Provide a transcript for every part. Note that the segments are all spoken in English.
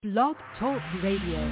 Blog Talk Radio.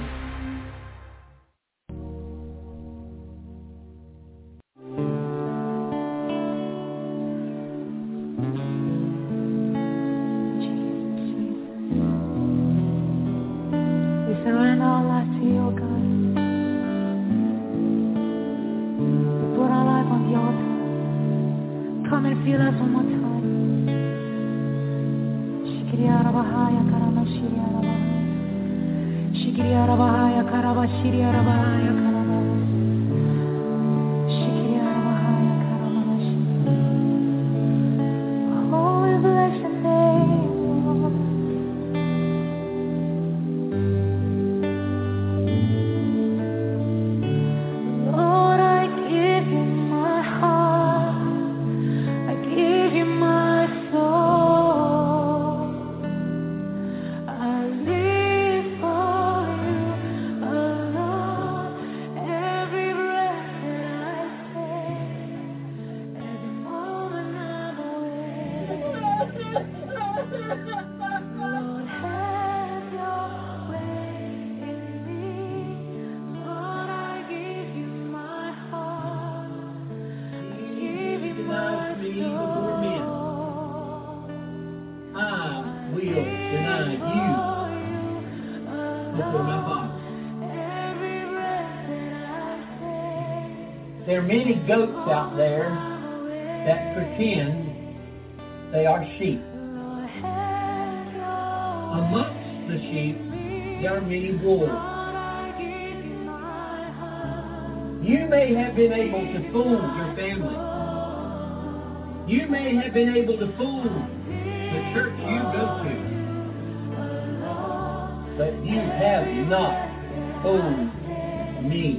There are many goats out there that pretend they are sheep. Amongst the sheep, there are many wolves. You may have been able to fool your family. You may have been able to fool the church you go to. But you have not fooled me.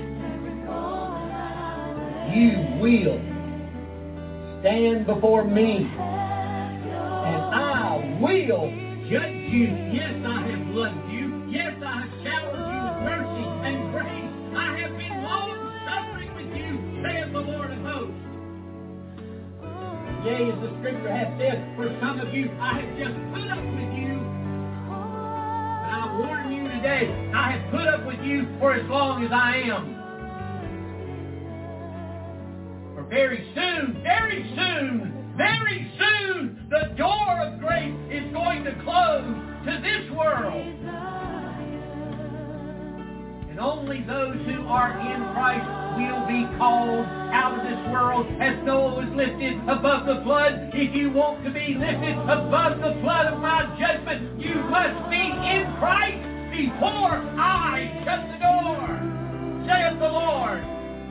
You will stand before me, and I will judge you. Yes, I have loved you. Yes, I have showered you with mercy and grace. I have been long-suffering with you, saith the Lord of hosts. Yea, as the scripture hath said, for some of you, I have just put up with you. And I warn you today, I have put up with you for as long as I am. Very soon, the door of grace is going to close to this world. And only those who are in Christ will be called out of this world as Noah was lifted above the flood. If you want to be lifted above the flood of my judgment, you must be in Christ before I shut the door, saith the Lord.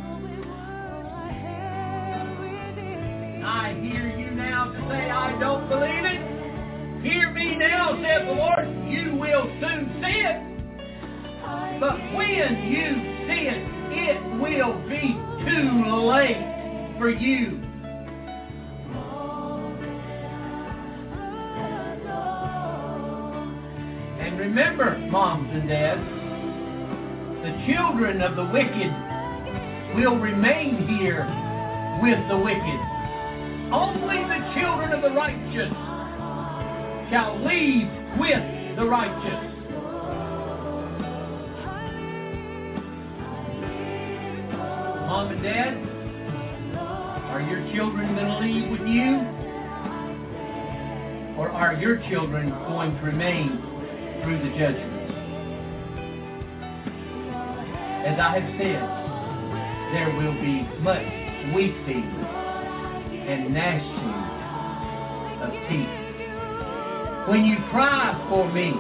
I hear you now to say, I don't believe it. Hear me now, saith the Lord. You will soon see it. But when you see it, it will be too late for you. And remember, moms and dads, the children of the wicked will remain here with the wicked. Only the children of the righteous shall leave with the righteous. Mom and Dad, are your children going to leave with you? Or are your children going to remain through the judgment? As I have said, there will be much weeping and gnashing of teeth. When you cry for me,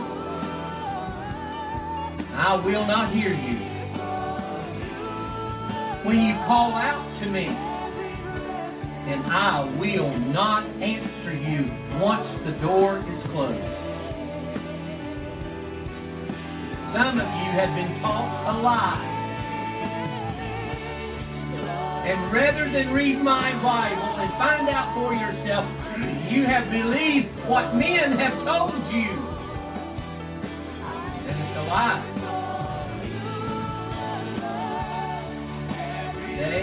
I will not hear you. When you call out to me, and I will not answer you once the door is closed. Some of you have been taught a lie. And rather than read my Bible and find out for yourself, you have believed what men have told you. And it's a lie. Today,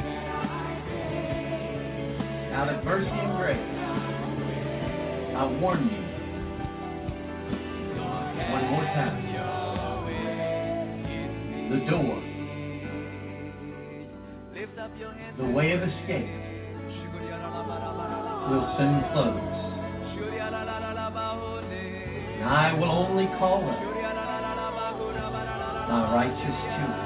out of mercy and grace, I warn you one more time. the door, the way of escape will soon close. And I will only call up my righteous children.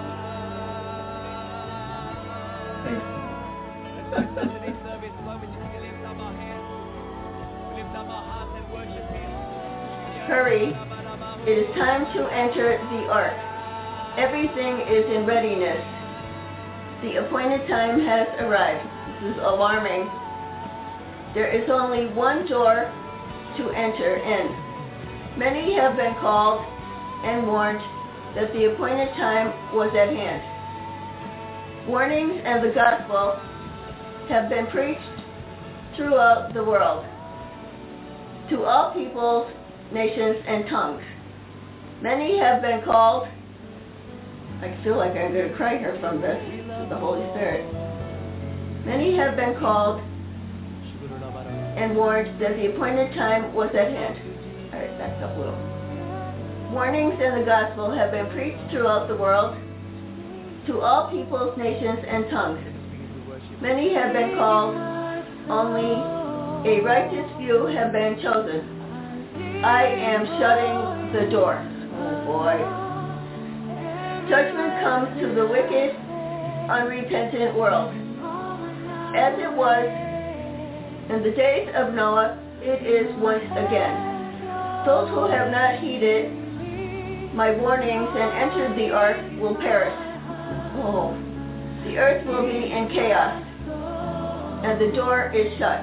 Hurry, it is time to enter the ark. Everything is in readiness. The appointed time has arrived. This is alarming. There is only one door to enter in. Many have been called and warned that the appointed time was at hand. Warnings and the gospel have been preached throughout the world, to all peoples, nations, and tongues. Many have been called. I feel like I'm going to cry here from this, the Holy Spirit. Many have been called and warned that the appointed time was at hand. All right, back up a little. Warnings and the gospel have been preached throughout the world, to all peoples, nations, and tongues. Many have been called, only a righteous few have been chosen. I am shutting the door. Oh boy. Judgment comes to the wicked, unrepentant world. As it was in the days of Noah, it is once again. Those who have not heeded my warnings and entered the ark will perish. Oh, the earth will be in chaos, and the door is shut.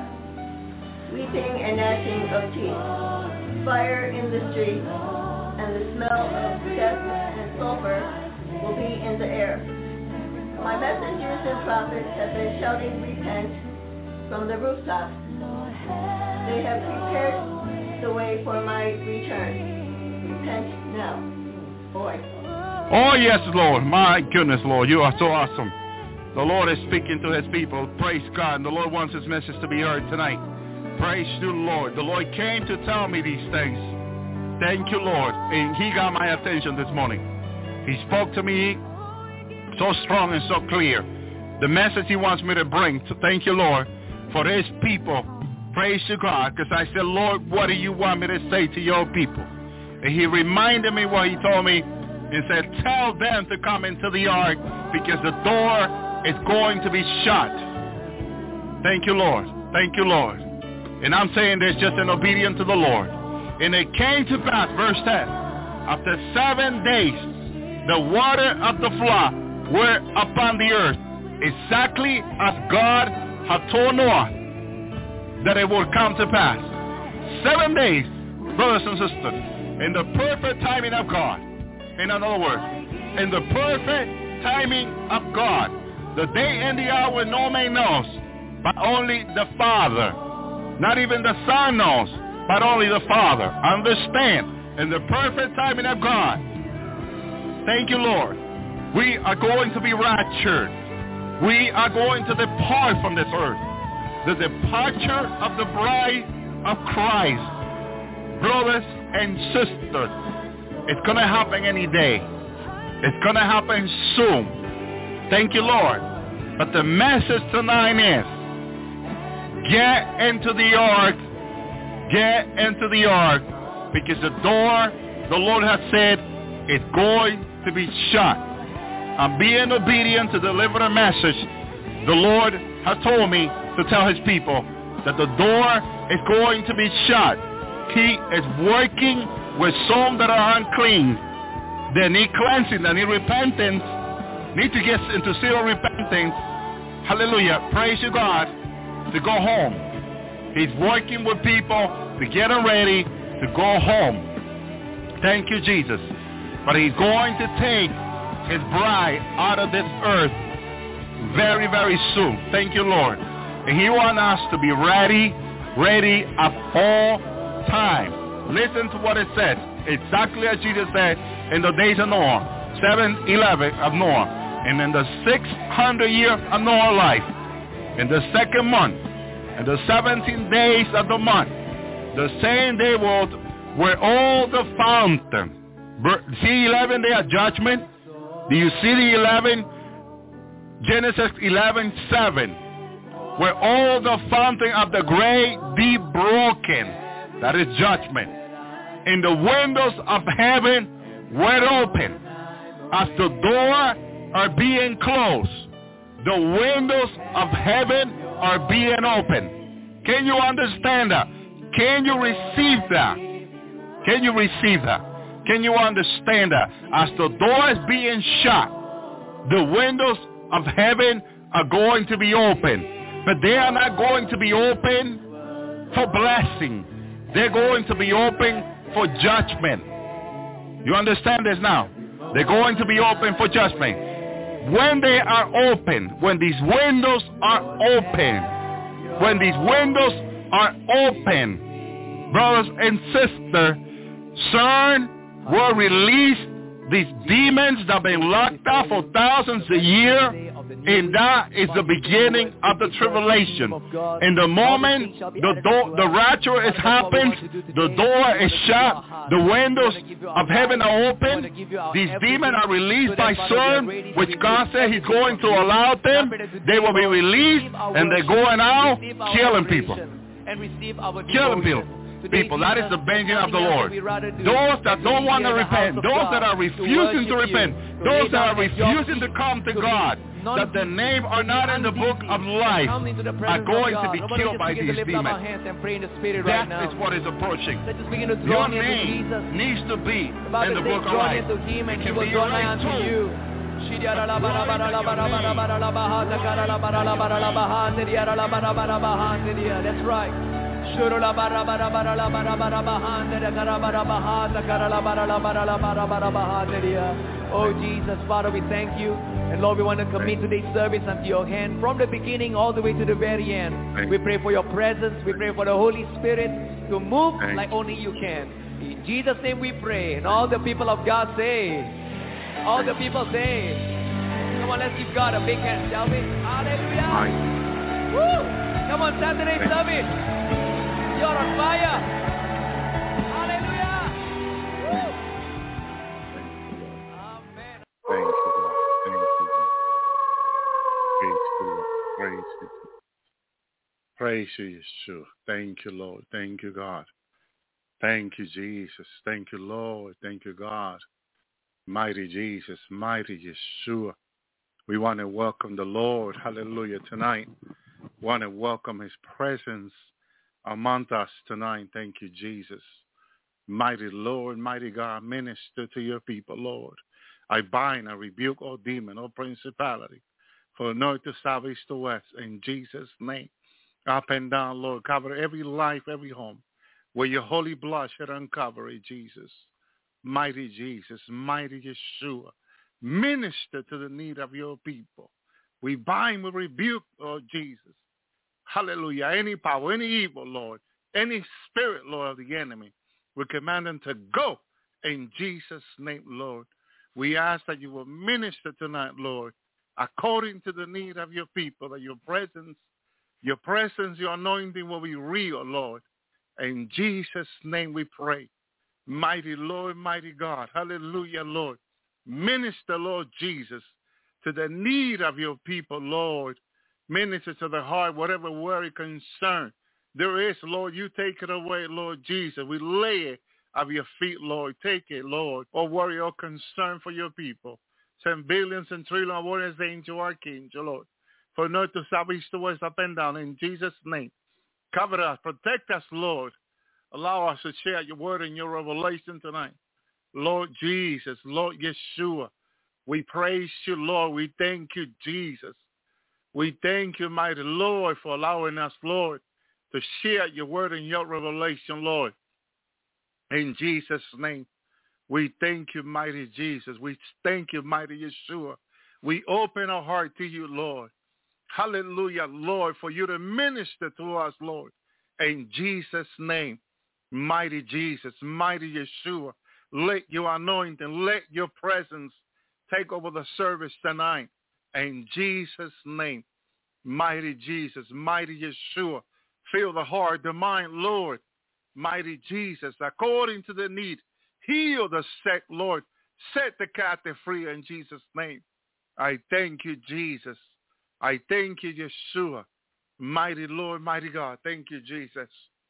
Weeping and gnashing of teeth, fire in the streets, and the smell of death and sulfur will be in the air. My messengers and prophets have been shouting, repent, from the rooftops. They have prepared the way for my return. Repent now. Boy. Oh, yes, Lord. My goodness, Lord. You are so awesome. The Lord is speaking to his people. Praise God. And the Lord wants his message to be heard tonight. Praise you, Lord. The Lord came to tell me these things. Thank you, Lord. And he got my attention this morning. He spoke to me so strong and so clear. The message he wants me to bring. So thank you, Lord, for his people. Praise you, God. Because I said, Lord, what do you want me to say to your people? And he reminded me what he told me and said, tell them to come into the ark because the door is going to be shut. Thank you, Lord. Thank you, Lord. And I'm saying this just in obedience to the Lord. And it came to pass, verse 10, after 7 days, the water of the flood were upon the earth, exactly as God had told Noah that it would come to pass. 7 days, brothers and sisters, in the perfect timing of God. In other words, in the perfect timing of God, the day and the hour no man knows, but only the Father. Not even the Son knows, but only the Father. Understand, in the perfect timing of God. Thank you, Lord. We are going to be raptured. We are going to depart from this earth. The departure of the bride of Christ. Brothers and sisters, it's going to happen any day. It's going to happen soon. Thank you, Lord. But the message tonight is, get into the ark. Get into the ark. Because the door, the Lord has said, is going to be shut. I'm being obedient to deliver a message. The Lord has told me to tell his people that the door is going to be shut. He is working with some that are unclean. They need cleansing, they need repentance, need to get into zero repentance. Hallelujah. Praise you, God, to go home. He's working with people to get them ready to go home. Thank you, Jesus. But he's going to take his bride out of this earth very, very soon. Thank you, Lord. And he wants us to be ready at all time. Listen to what it says. Exactly as Jesus said in the days of Noah, 7:11 of Noah. And in the 600 years of Noah's life, in the second month, in the 17 days of the month, the same day where all the fountain, see 11 day of judgment, Do you see the 11? Genesis 11:7, where all the fountain of the great deep broken, that is judgment, and the windows of heaven were open, as the door are being closed. The windows of heaven are being open. Can you understand that? Can you receive that? Can you receive that? Can you understand that? As the door is being shut, the windows of heaven are going to be open. But they are not going to be open for blessing. They're going to be open for judgment. You understand this now? They're going to be open for judgment. When they are open, when these windows are open, brothers and sisters, CERN will release these demons that have been locked up for thousands of years, and that is the beginning of the tribulation. In the moment the rapture is happened, the door is shut, the windows of heaven are open, these demons are released by CERN, which God said he's going to allow them. They will be released, and they're going out killing people. Killing people. That is the vengeance of the Lord. Those that don't want to repent, those that are refusing to repent, those that are refusing to come to God, that their name are not in the book of life, are going to be killed by these demons. That is what is approaching. Your name needs to be in the book of life. It can be your name too. That's right. Oh Jesus, Father, we thank you. And Lord, we want to commit today's service unto your hand from the beginning all the way to the very end. We pray for your presence. We pray for the Holy Spirit to move like only you can. In Jesus' name we pray. And all the people of God say, all the people say, come on, let's give God a big hand, shall we? Hallelujah. Woo! Come on, Saturday service. You're on fire. Hallelujah. Woo. Amen. Thank you, Lord. Thank you, Lord. Praise you, Lord. Praise you. Praise you, Yeshua. Thank you, Lord. Thank you, God. Thank you, Jesus. Thank you, Lord. Thank you, God. Mighty Jesus, mighty Yeshua. We want to welcome the Lord, hallelujah, tonight. We want to welcome his presence among us tonight. Thank you, Jesus. Mighty Lord, mighty God, minister to your people, Lord. I bind, I rebuke all demon, all principality, from north to south, east to west, in Jesus' name. Up and down, Lord, cover every life, every home, where your holy blood should uncover it, Jesus. Mighty Jesus, mighty Yeshua, minister to the need of your people. We bind, we rebuke, Lord Jesus. Hallelujah. Any power, any evil, Lord, any spirit, Lord, of the enemy, we command them to go in Jesus' name, Lord. We ask that you will minister tonight, Lord, according to the need of your people, that your presence, your anointing will be real, Lord. In Jesus' name we pray. Mighty Lord, mighty God. Hallelujah, Lord. Minister, Lord Jesus, to the need of your people, Lord. Minister to the heart, whatever worry, concern there is, Lord, you take it away, Lord Jesus. We lay it at your feet, Lord. Take it, Lord. Or worry or concern for your people. Send billions and trillions of warriors angel, archangel, Lord. For north to south, east to west, up and down, in Jesus' name. Cover us, protect us, Lord. Allow us to share your word and your revelation tonight. Lord Jesus, Lord Yeshua, we praise you, Lord. We thank you, Jesus. We thank you, mighty Lord, for allowing us, Lord, to share your word and your revelation, Lord. In Jesus' name, we thank you, mighty Jesus. We thank you, mighty Yeshua. We open our heart to you, Lord. Hallelujah, Lord, for you to minister to us, Lord. In Jesus' name, mighty Jesus, mighty Yeshua, let your anointing, let your presence take over the service tonight. In Jesus' name, mighty Jesus, mighty Yeshua, fill the heart, the mind, Lord. Mighty Jesus, according to the need, heal the sick, Lord. Set the captive free in Jesus' name. I thank you, Jesus. I thank you, Yeshua. Mighty Lord, mighty God. Thank you, Jesus.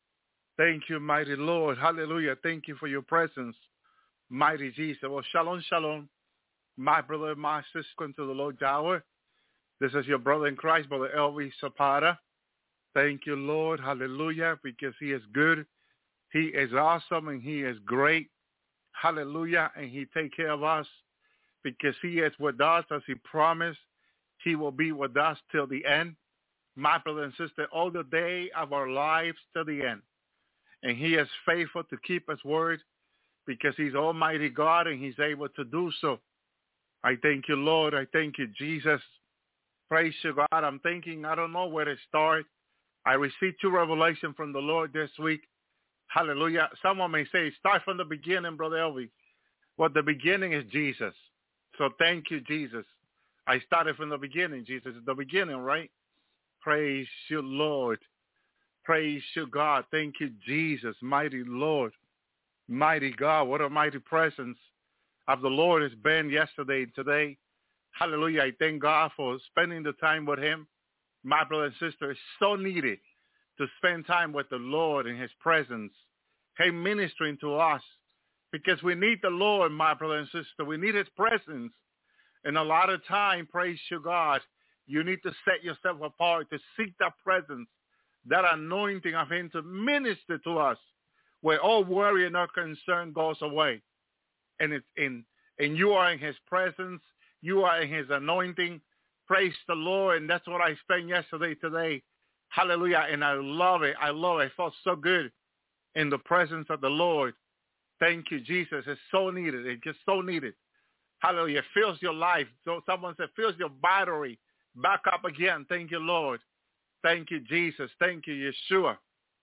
Thank you, mighty Lord. Hallelujah. Thank you for your presence, mighty Jesus. Well, shalom, shalom. My brother, my sister, into the Lord Tower. This is your brother in Christ, Brother Elvi Zapata. Thank you, Lord. Hallelujah, because he is good. He is awesome, and he is great. Hallelujah, and he take care of us because he is with us as he promised. He will be with us till the end. My brother and sister, all the day of our lives till the end. And he is faithful to keep his word because he's Almighty God and he's able to do so. I thank you, Lord. I thank you, Jesus. Praise you, God. I'm thinking, I don't know where to start. I received 2 revelations from the Lord this week. Hallelujah. Someone may say, start from the beginning, Brother Elvi. Well, the beginning is Jesus. So thank you, Jesus. I started from the beginning. Jesus is the beginning, right? Praise you, Lord. Praise you, God. Thank you, Jesus. Mighty Lord. Mighty God. What a mighty presence of the Lord has been yesterday and today. Hallelujah. I thank God for spending the time with him. My brother and sister, it's so needed to spend time with the Lord in his presence. Him ministering to us because we need the Lord, my brother and sister. We need his presence. And a lot of time, praise you, God, you need to set yourself apart to seek that presence, that anointing of him to minister to us where all worry and all concern goes away. And it's and you are in his presence. You are in his anointing. Praise the Lord. And that's what I spent yesterday, today. Hallelujah. And I love it. I love it. I felt so good in the presence of the Lord. Thank you, Jesus. It's so needed. It's just so needed. Hallelujah. It fills your life. So someone said, fills your battery back up again. Thank you, Lord. Thank you, Jesus. Thank you, Yeshua.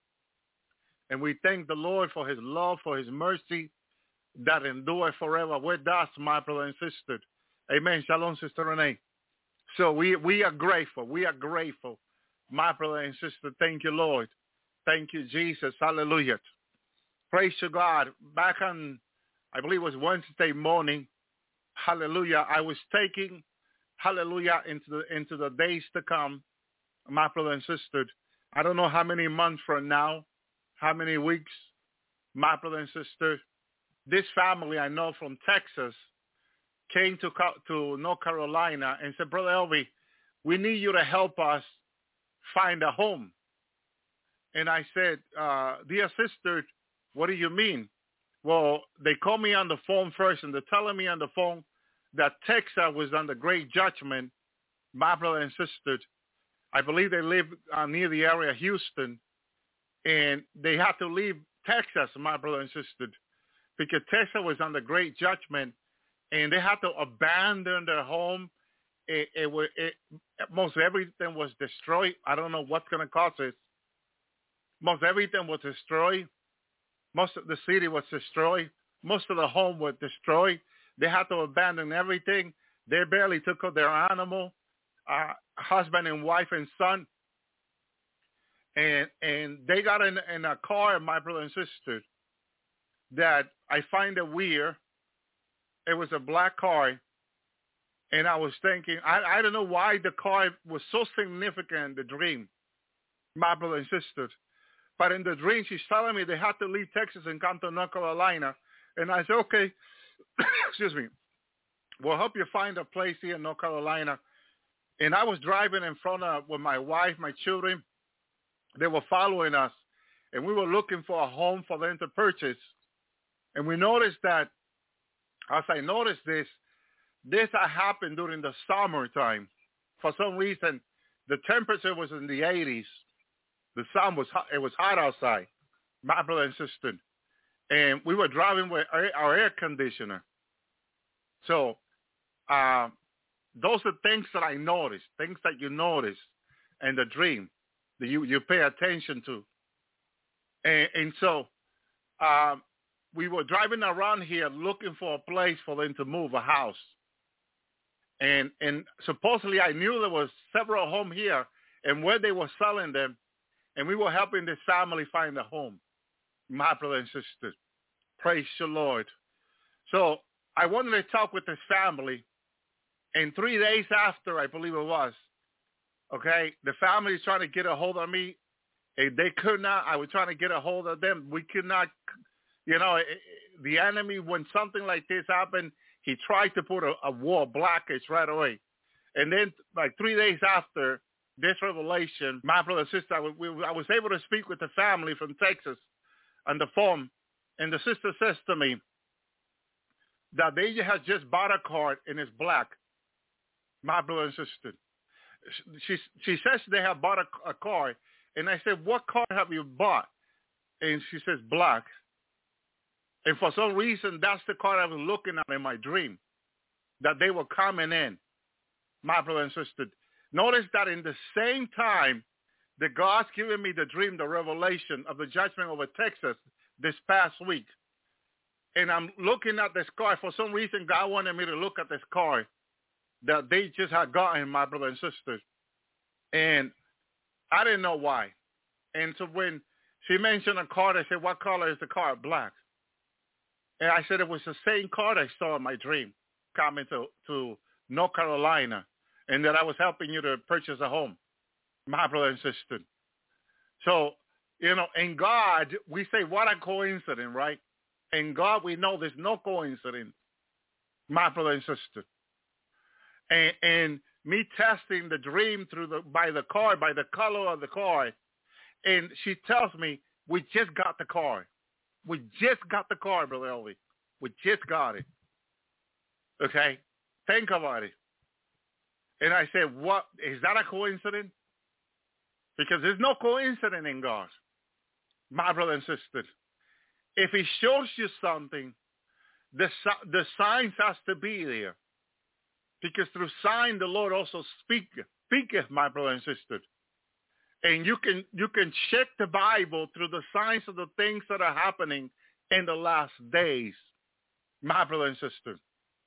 And we thank the Lord for his love, for his mercy that endure forever with us, my brother and sister. Amen. Shalom, Sister Renee. So we are grateful. We are grateful, my brother and sister. Thank you, Lord. Thank you, Jesus. Hallelujah. Praise to God. Back on, I believe it was Wednesday morning, hallelujah, I was taking, hallelujah, into the days to come, my brother and sister. I don't know how many months from now, how many weeks, my brother and sister. This family I know from Texas came to North Carolina and said, Brother Elvi, we need you to help us find a home. And I said, dear sister, what do you mean? Well, they called me on the phone first, and they're telling me on the phone that Texas was under great judgment, my brother and sister. I believe they live near the area of Houston, and they had to leave Texas, my brother and sister, because Texas was under great judgment, and they had to abandon their home. Most everything was destroyed. I don't know what's going to cause it. Most everything was destroyed. Most of the city was destroyed. Most of the home was destroyed. They had to abandon everything. They barely took out their animal, husband and wife and son. And they got in a car, my brother and sister, that I find it weird. It was a black car. And I was thinking, I don't know why the car was so significant in the dream, my brother and sister. But in the dream, she's telling me they had to leave Texas and come to North Carolina. And I said, okay, excuse me, we'll help you find a place here in North Carolina. And I was driving in front of with my wife, my children. They were following us. And we were looking for a home for them to purchase. And we noticed that, as I noticed this had happened during the summertime. For some reason, the temperature was in the 80s. The sun was hot. It was hot outside, my brother and sister. And we were driving with our air conditioner. So those are things that I noticed, things that you notice in the dream that you pay attention to. And so we were driving around here looking for a place for them to move, a house. And supposedly I knew there was several homes here and where they were selling them. And we were helping this family find a home, my brother and sister. Praise the Lord. So I wanted to talk with his family, and 3 days after, I believe it was, okay, the family is trying to get a hold of me, and they could not. I was trying to get a hold of them. We could not, the enemy, when something like this happened, he tried to put a wall blockage right away. And then, like 3 days after this revelation, my brother and sister, I was able to speak with the family from Texas on the phone, and the sister says to me that they had just bought a car and it's black. My brother and sister. She says they have bought a car, and I said, what car have you bought? And she says, black. And for some reason, that's the car I was looking at in my dream, that they were coming in, my brother and sister. Notice that in the same time that God's given me the dream, the revelation of the judgment over Texas this past week, and I'm looking at this car. For some reason, God wanted me to look at this car that they just had gotten, my brother and sister. And I didn't know why. And so when she mentioned a car, I said, what color is the car? Black. And I said it was the same car I saw in my dream coming to North Carolina, and that I was helping you to purchase a home, my brother and sister. So, in God, we say, what a coincidence, right? In God, we know there's no coincidence, my brother and sister. And me testing the dream by the color of the car, and she tells me, we just got the car. We just got the car, Brother Elvi. We just got it. Okay? Think about it. And I said, what? Is that a coincidence? Because there's no coincidence in God, my brother and sister. If he shows you something, the signs has to be there. Because through sign, the Lord also speaketh, my brother and sister. And you can check the Bible through the signs of the things that are happening in the last days, my brother and sister.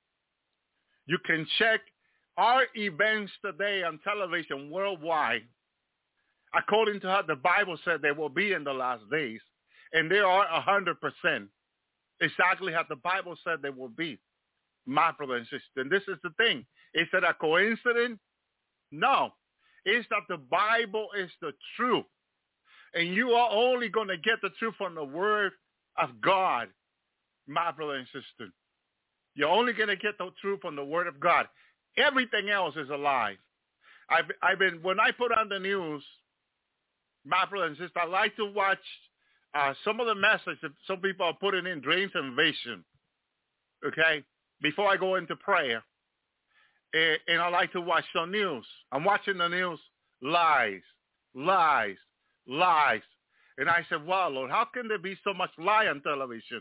You can check our events today on television worldwide, according to how the Bible said they will be in the last days. And they are 100%. Exactly how the Bible said they will be, my brother and sister. And this is the thing. Is it a coincidence? No. It's that the Bible is the truth. And you are only going to get the truth from the Word of God, my brother and sister. You're only going to get the truth from the Word of God. Everything else is a lie. When I put on the news, my brother and sister, I like to watch some of the messages that some people are putting in, dreams and vision, okay, before I go into prayer. And I like to watch the news. I'm watching the news, lies, lies, lies. And I said, wow, Lord, how can there be so much lie on television?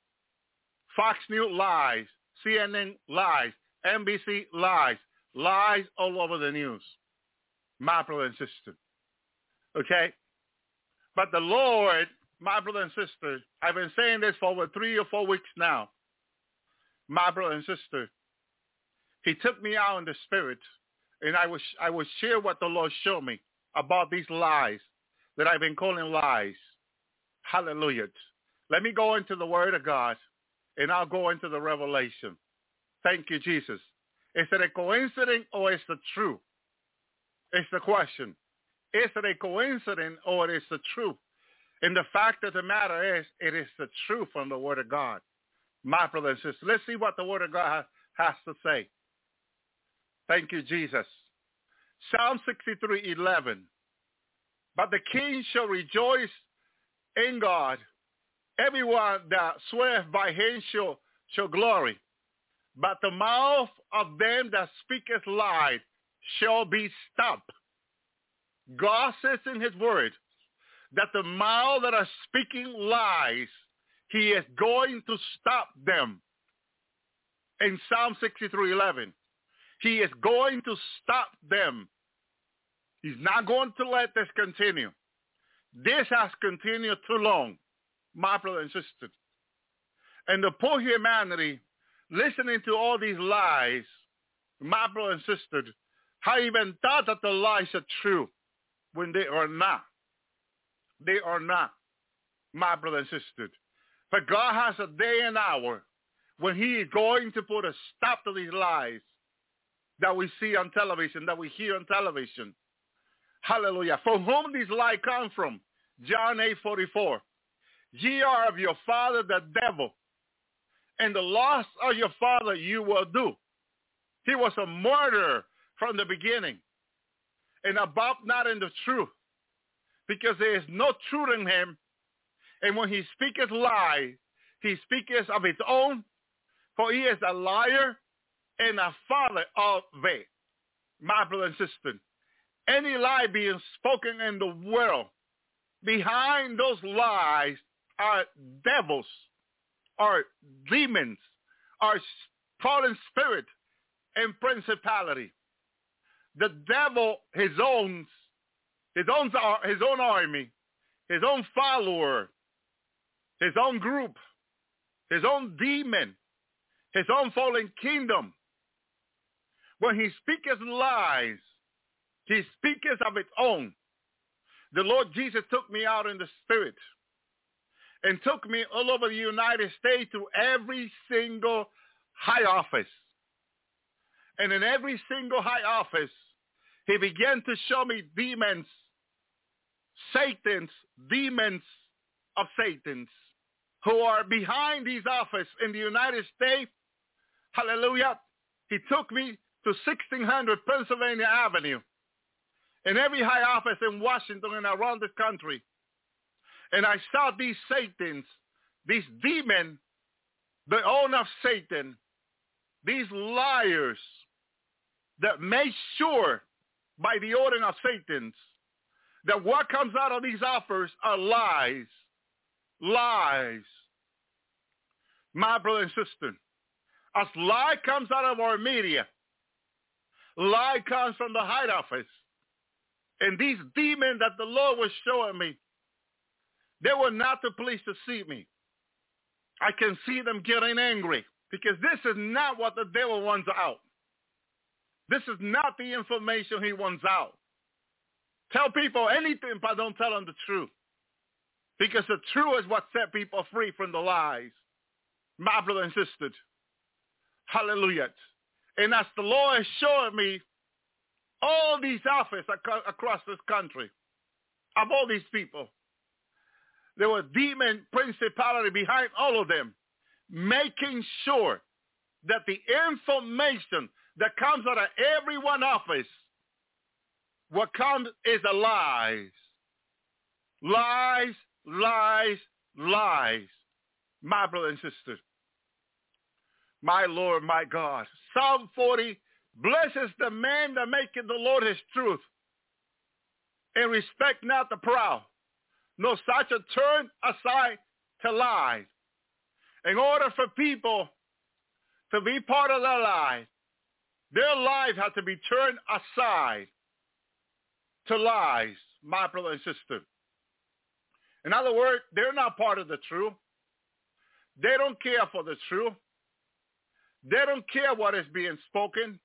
Fox News lies, CNN lies, NBC lies, lies all over the news, my brother and sister. Okay? But the Lord, my brother and sister, I've been saying this for over 3 or 4 weeks now, my brother and sister. He took me out in the spirit, and I would share what the Lord showed me about these lies that I've been calling lies. Hallelujah. Let me go into the Word of God, and I'll go into the revelation. Thank you, Jesus. Is it a coincidence or is it true? It's the question. Is it a coincidence or is it true? And the fact of the matter is, it is the truth from the Word of God. My brother and sister, let's see what the Word of God has to say. Thank you, Jesus. Psalm 63:11. But the king shall rejoice in God. Everyone that sweareth by him shall glory. But the mouth of them that speaketh lies shall be stopped. God says in his word that the mouth that are speaking lies, he is going to stop them. In Psalm 63:11. He is going to stop them. He's not going to let this continue. This has continued too long, my brother and sister. And the poor humanity, listening to all these lies, my brother and sister, I even thought that the lies are true when they are not. They are not, my brother and sister. But God has a day and hour when he is going to put a stop to these lies that we see on television, that we hear on television. Hallelujah. From whom these lies come from? John 8:44. Ye are of your father the devil, and the lust of your father you will do. He was a murderer from the beginning, and above not in the truth, because there is no truth in him. And when he speaketh lie, he speaketh of his own, for he is a liar and a father of it. My brother and sister, any lie being spoken in the world, behind those lies are devils, are demons, are fallen spirit and principality. The devil, his own army, his own follower, his own group, his own demon, his own fallen kingdom. When he speaketh lies, he speaketh of its own. The Lord Jesus took me out in the spirit and took me all over the United States to every single high office. And in every single high office, he began to show me demons, demons of Satans, who are behind these offices in the United States. Hallelujah. He took me to 1600 Pennsylvania Avenue, in every high office in Washington and around the country. And I saw these Satans, these demons, the owner of Satan, these liars that make sure by the order of Satan that what comes out of these offers are lies. Lies. My brother and sister, as lie comes out of our media, lie comes from the high office. And these demons that the Lord was showing me, they were not too pleased to see me. I can see them getting angry because this is not what the devil wants out. This is not the information he wants out. Tell people anything, but don't tell them the truth. Because the truth is what set people free from the lies. My brother and sister. Hallelujah. And as the Lord is showing me all these offices across this country, of all these people, there were demon principality behind all of them, making sure that the information that comes out of every one office, what comes is a lies. Lies, lies, lies. My brother and sister. My Lord, my God. Psalm 40, blesses the man that maketh the Lord his truth, and respect not the proud, nor such a turn aside to lies. In order for people to be part of their lives have to be turned aside to lies, my brother and sister. In other words, they're not part of the truth. They don't care for the truth. They don't care what is being spoken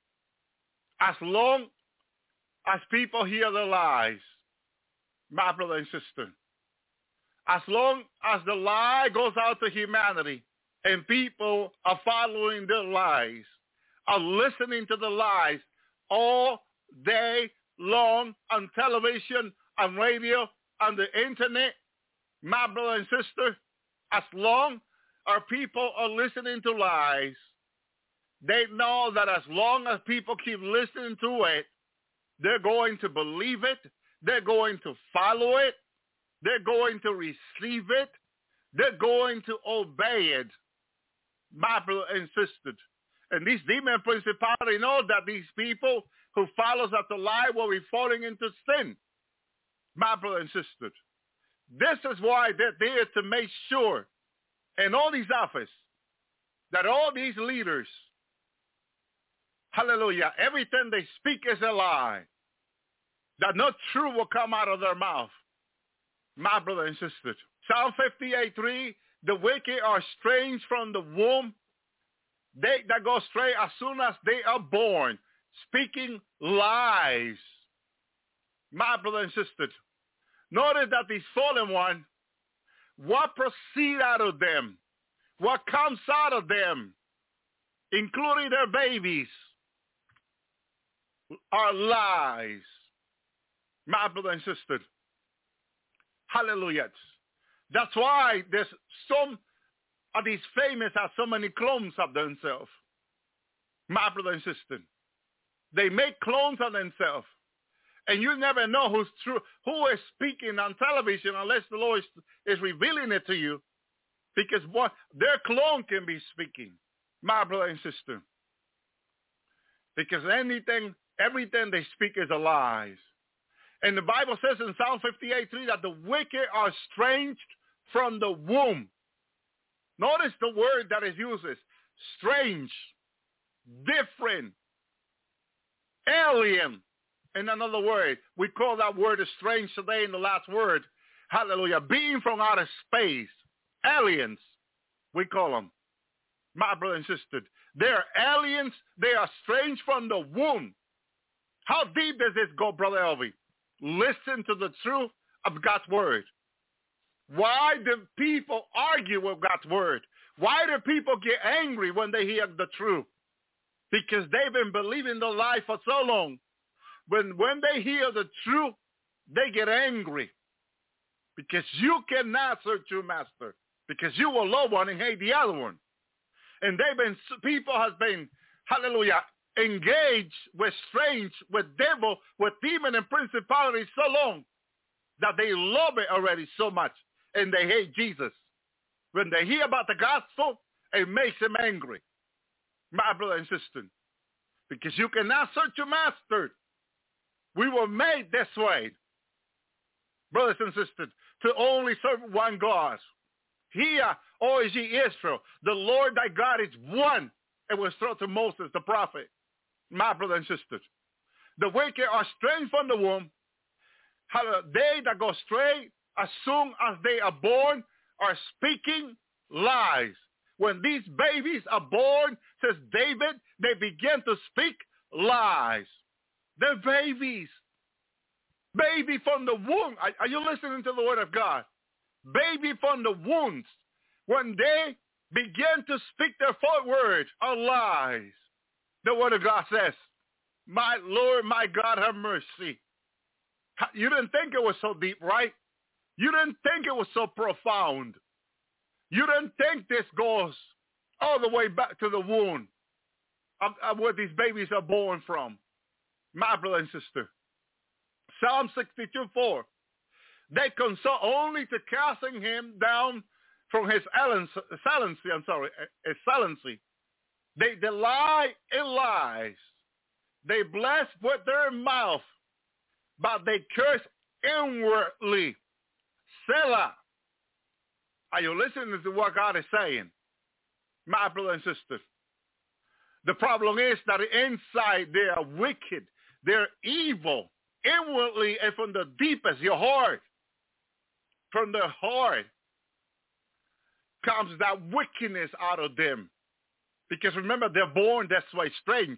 as long as people hear the lies, my brother and sister. As long as the lie goes out to humanity and people are following the lies, are listening to the lies all day long on television, on radio, on the internet, my brother and sister, as long as people are listening to lies, they know that as long as people keep listening to it, they're going to believe it, they're going to follow it, they're going to receive it, they're going to obey it, my brother and sister. And these demon principalities know that these people who follows after lie will be falling into sin, my brother and sister. This is why they're there to make sure in all these offices that all these leaders, hallelujah, everything they speak is a lie, that no truth will come out of their mouth, my brother and sister. Psalm 58:3, the wicked are estranged from the womb. They that go astray as soon as they are born, speaking lies, my brother and sister. Notice that these fallen ones, what proceed out of them what comes out of them, including their babies, are lies. My brother and sister. Hallelujah. That's why there's some of these famous have so many clones of themselves. My brother and sister. They make clones of themselves. And you never know who's true, who is speaking on television unless the Lord is revealing it to you. Because their clone can be speaking. My brother and sister. Because everything they speak is a lie. And the Bible says in Psalm 58:3 that the wicked are estranged from the womb. Notice the word that is used is strange, different, alien. In another word, we call that word strange today in the last word. Hallelujah. Being from outer space. Aliens, we call them. My brother and sister. They are aliens. They are strange from the womb. How deep does this go, Brother Elvi? Listen to the truth of God's word. Why do people argue with God's word? Why do people get angry when they hear the truth? Because they've been believing the lie for so long. When they hear the truth, they get angry. Because you cannot serve your master. Because you will love one and hate the other one. And people have been, hallelujah, engaged with strange, with devil, with demon and principalities so long that they love it already so much. And they hate Jesus. When they hear about the gospel, it makes them angry. My brother and sister. Because you cannot serve your master. We were made this way. Brothers and sisters, to only serve one God. Hear, O ye Israel, the Lord thy God is one. It was taught to Moses, the prophet. My brother and sisters. The wicked are straying from the womb. They that go astray, as soon as they are born, are speaking lies. When these babies are born, says David, they begin to speak lies. They're babies. Baby from the womb. Are you listening to the word of God? Baby from the wombs. When they begin to speak their fourth words are lies. The word of God says, my Lord, my God, have mercy. You didn't think it was so deep, right? You didn't think it was so profound. You didn't think this goes all the way back to the womb of where these babies are born from. My brother and sister. Psalm 62:4. They consult only to casting him down from his excellency. They delight in lies. They bless with their mouth, but they curse inwardly. Selah. Are you listening to what God is saying? My brother and sister. The problem is that inside they are wicked. They're evil. Inwardly and from the deepest, your heart. From the heart comes that wickedness out of them. Because remember, they're born this way, strange.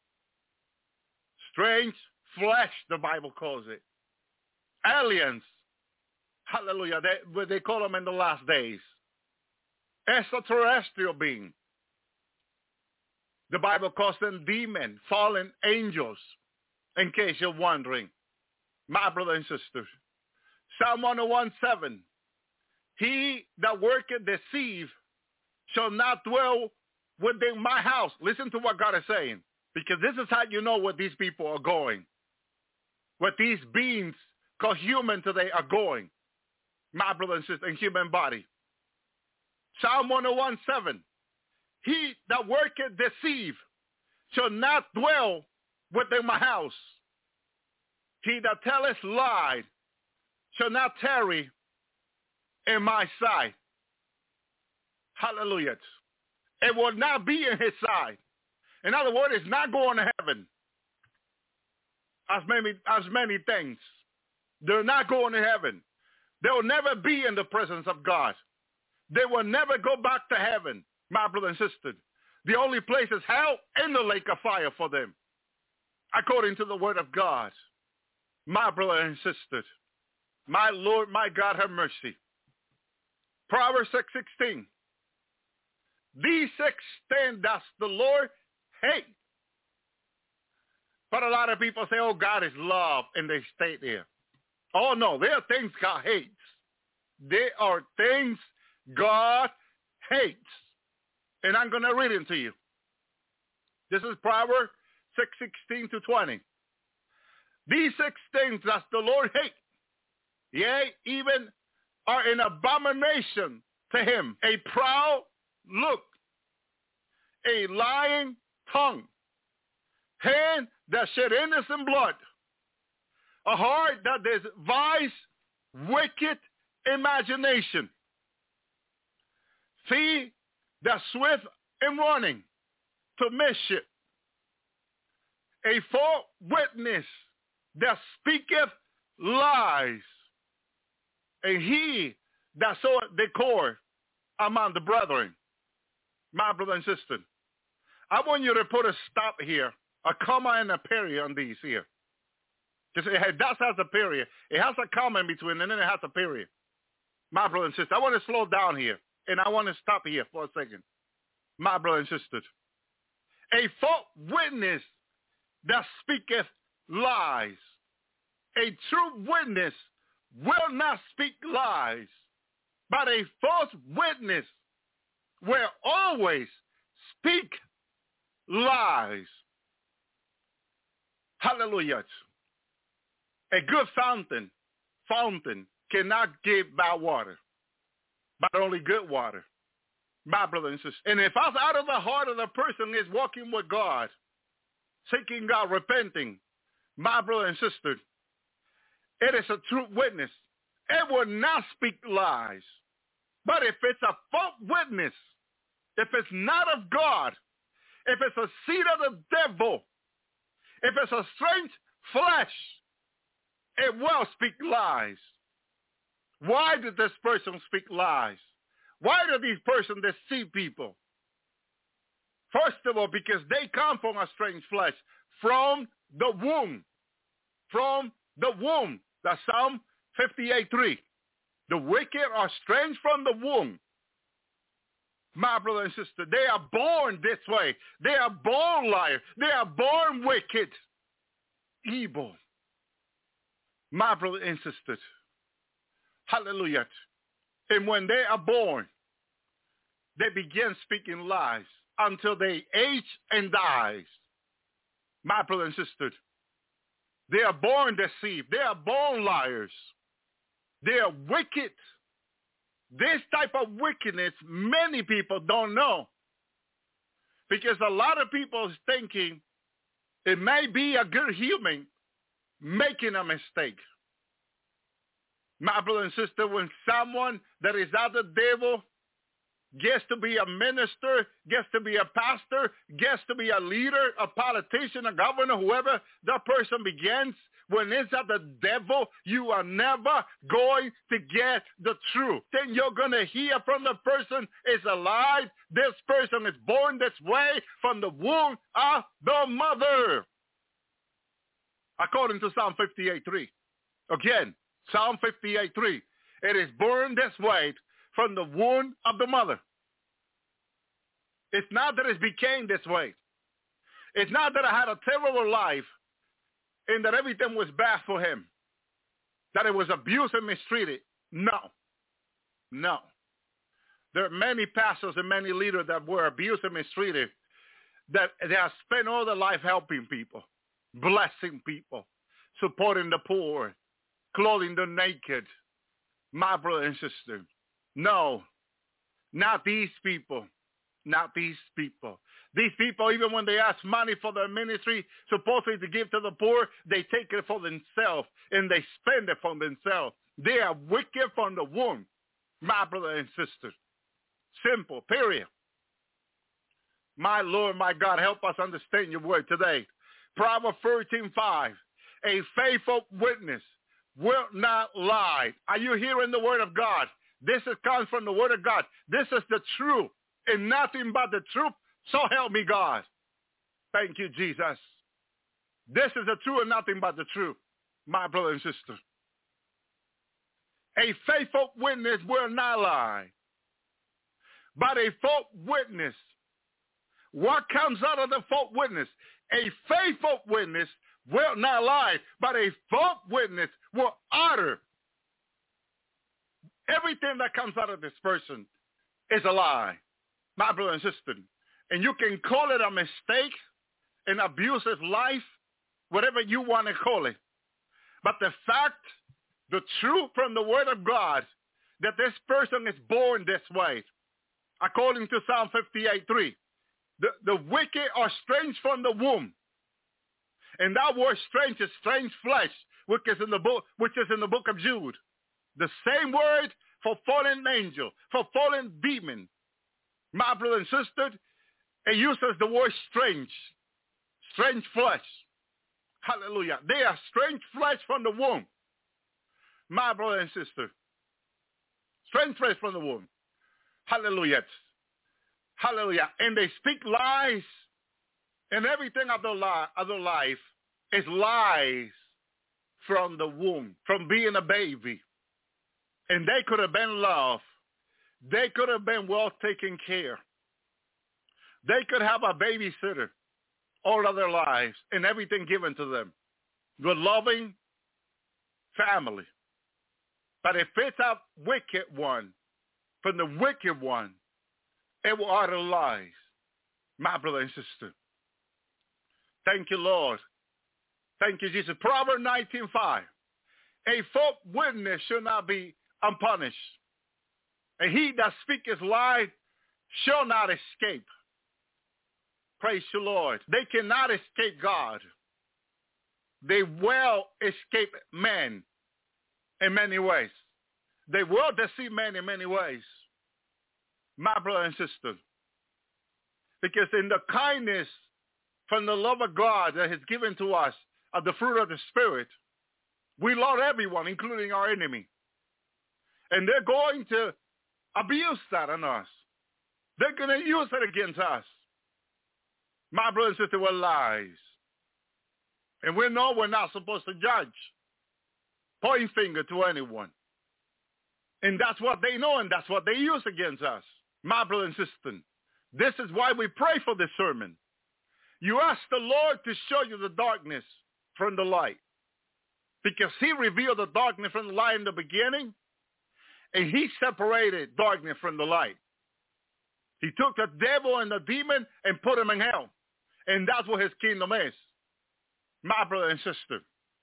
Strange flesh, the Bible calls it. Aliens. Hallelujah. They call them in the last days. Extraterrestrial being. The Bible calls them demon, fallen angels. In case you're wondering. My brother and sister. Psalm 101:7. He that worketh deceive shall not dwell within my house. Listen to what God is saying. Because this is how you know where these people are going. What these beings called human today are going. My brother and sister, in human body. Psalm 101:7. He that worketh deceive shall not dwell within my house. He that telleth lie shall not tarry in my sight. Hallelujah. It will not be in his sight. In other words, it's not going to heaven. As many things. They're not going to heaven. They will never be in the presence of God. They will never go back to heaven, my brother and sister. The only place is hell and the lake of fire for them. According to the word of God. My brother and sister. My Lord, my God, have mercy. Proverbs 6:16. These 6 things does the Lord hate. But a lot of people say, oh, God is love, and they stay there. Oh, no, there are things God hates. There are things God hates. And I'm going to read it to you. This is Proverbs 6:16-20. These 6 things does the Lord hate. Yea, even are an abomination to him. A proud look, a lying tongue, hand that shed innocent blood, a heart that devises wicked imagination, feet that swift in running to mischief, a false witness that speaketh lies, and he that soweth discord among the brethren. My brother and sister, I want you to put a stop here, a comma and a period on these here. Just it does have a period. It has a comma in between, and then it has a period. My brother and sister, I want to slow down here, and I want to stop here for a second. My brother and sister, a false witness that speaketh lies. A true witness will not speak lies, but a false witness will always speak lies. Hallelujah. A good fountain cannot give bad water, but only good water. My brother and sister. And if out of the heart of the person is walking with God, seeking God, repenting, my brother and sister, it is a true witness. It will not speak lies. But if it's a false witness, if it's not of God, if it's a seed of the devil, if it's a strange flesh, it will speak lies. Why did this person speak lies? Why do these persons deceive people? First of all, because they come from a strange flesh, from the womb. From the womb. That's Psalm 58:3. The wicked are strange from the womb. My brother and sister, they are born this way. They are born liars. They are born wicked, evil. My brother and sister, hallelujah. And when they are born, they begin speaking lies until they age and die. My brother and sister, they are born deceived. They are born liars. They are wicked. This type of wickedness, many people don't know. Because a lot of people is thinking it may be a good human making a mistake. My brother and sister, when someone that is of the devil gets to be a minister, gets to be a pastor, gets to be a leader, a politician, a governor, whoever that person begins, when it's of the devil, you are never going to get the truth. Then you're going to hear from the person is alive. This person is born this way from the womb of the mother. According to Psalm 58:3. Again, Psalm 58:3. It is born this way from the womb of the mother. It's not that it became this way. It's not that I had a terrible life and that everything was bad for him, that it was abused and mistreated. No. There are many pastors and many leaders that were abused and mistreated, that they have spent all their life helping people, blessing people, supporting the poor, clothing the naked. My brother and sister, no, not these people. Not these people. These people, even when they ask money for their ministry, supposedly to give to the poor, they take it for themselves and they spend it for themselves. They are wicked from the womb, my brother and sister. Simple, period. My Lord, my God, help us understand your word today. Proverbs 13:5. A faithful witness will not lie. Are you hearing the word of God? This comes from the word of God. This is the truth. And nothing but the truth, so help me God. Thank you, Jesus. This is the truth and nothing but the truth, my brother and sister. A faithful witness will not lie. but a false witness. What comes out of the false witness? A faithful witness will not lie, but a false witness will utter. Everything that comes out of this person is a lie, my brother and sister. And you can call it a mistake, an abusive life, whatever you want to call it. But the fact, the truth from the word of God, that this person is born this way, according to Psalm 58:3. The wicked are strange from the womb. And that word strange is strange flesh, which is in the book of Jude. The same word for fallen angel, for fallen demon. My brother and sister, it uses the word strange flesh. Hallelujah. They are strange flesh from the womb. My brother and sister. Strange flesh from the womb. Hallelujah. Hallelujah. And they speak lies, and everything of their life is lies from the womb, from being a baby. And they could have been loved. They could have been well taken care. They could have a babysitter all of their lives and everything given to them. Good, loving family. But if it's a wicked one, from the wicked one, it will utter lies. My brother and sister. Thank you, Lord. Thank you, Jesus. Proverbs 19:5. A false witness shall not be unpunished, and he that speaketh lie shall not escape. Praise the Lord. They cannot escape God. They will escape men in many ways. They will deceive men in many ways. My brother and sister. Because in the kindness from the love of God that is given to us of the fruit of the Spirit, we love everyone, including our enemy. And they're going to abuse that on us. They're going to use it against us. My brother and sister, were lies. And we know we're not supposed to judge, point finger to anyone. And that's what they know, and that's what they use against us. My brother and sister, this is why we pray for this sermon. You ask the Lord to show you the darkness from the light. Because he revealed the darkness from the light in the beginning, and he separated darkness from the light. He took the devil and the demon and put him in hell. And that's what his kingdom is. My brother and sister.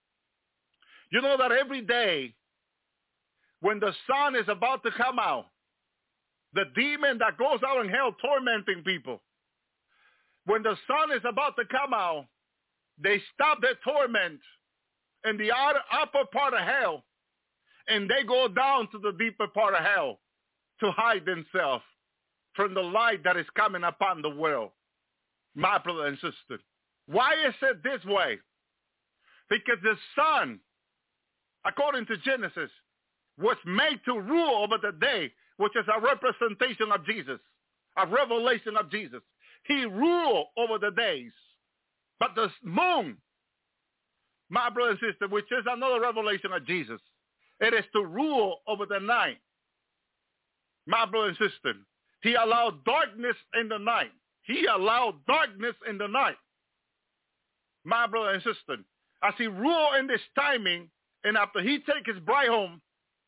You know that every day when the sun is about to come out, the demon that goes out in hell tormenting people, when the sun is about to come out, they stop their torment in the upper part of hell, and they go down to the deeper part of hell to hide themselves from the light that is coming upon the world. My brother and sister. Why is it this way? Because the sun, according to Genesis, was made to rule over the day, which is a representation of Jesus, a revelation of Jesus. He ruled over the days. But the moon, my brother and sister, which is another revelation of Jesus, it is to rule over the night. My brother and sister, he allowed darkness in the night. He allowed darkness in the night. My brother and sister, as he ruled in this timing, and after he take his bride home,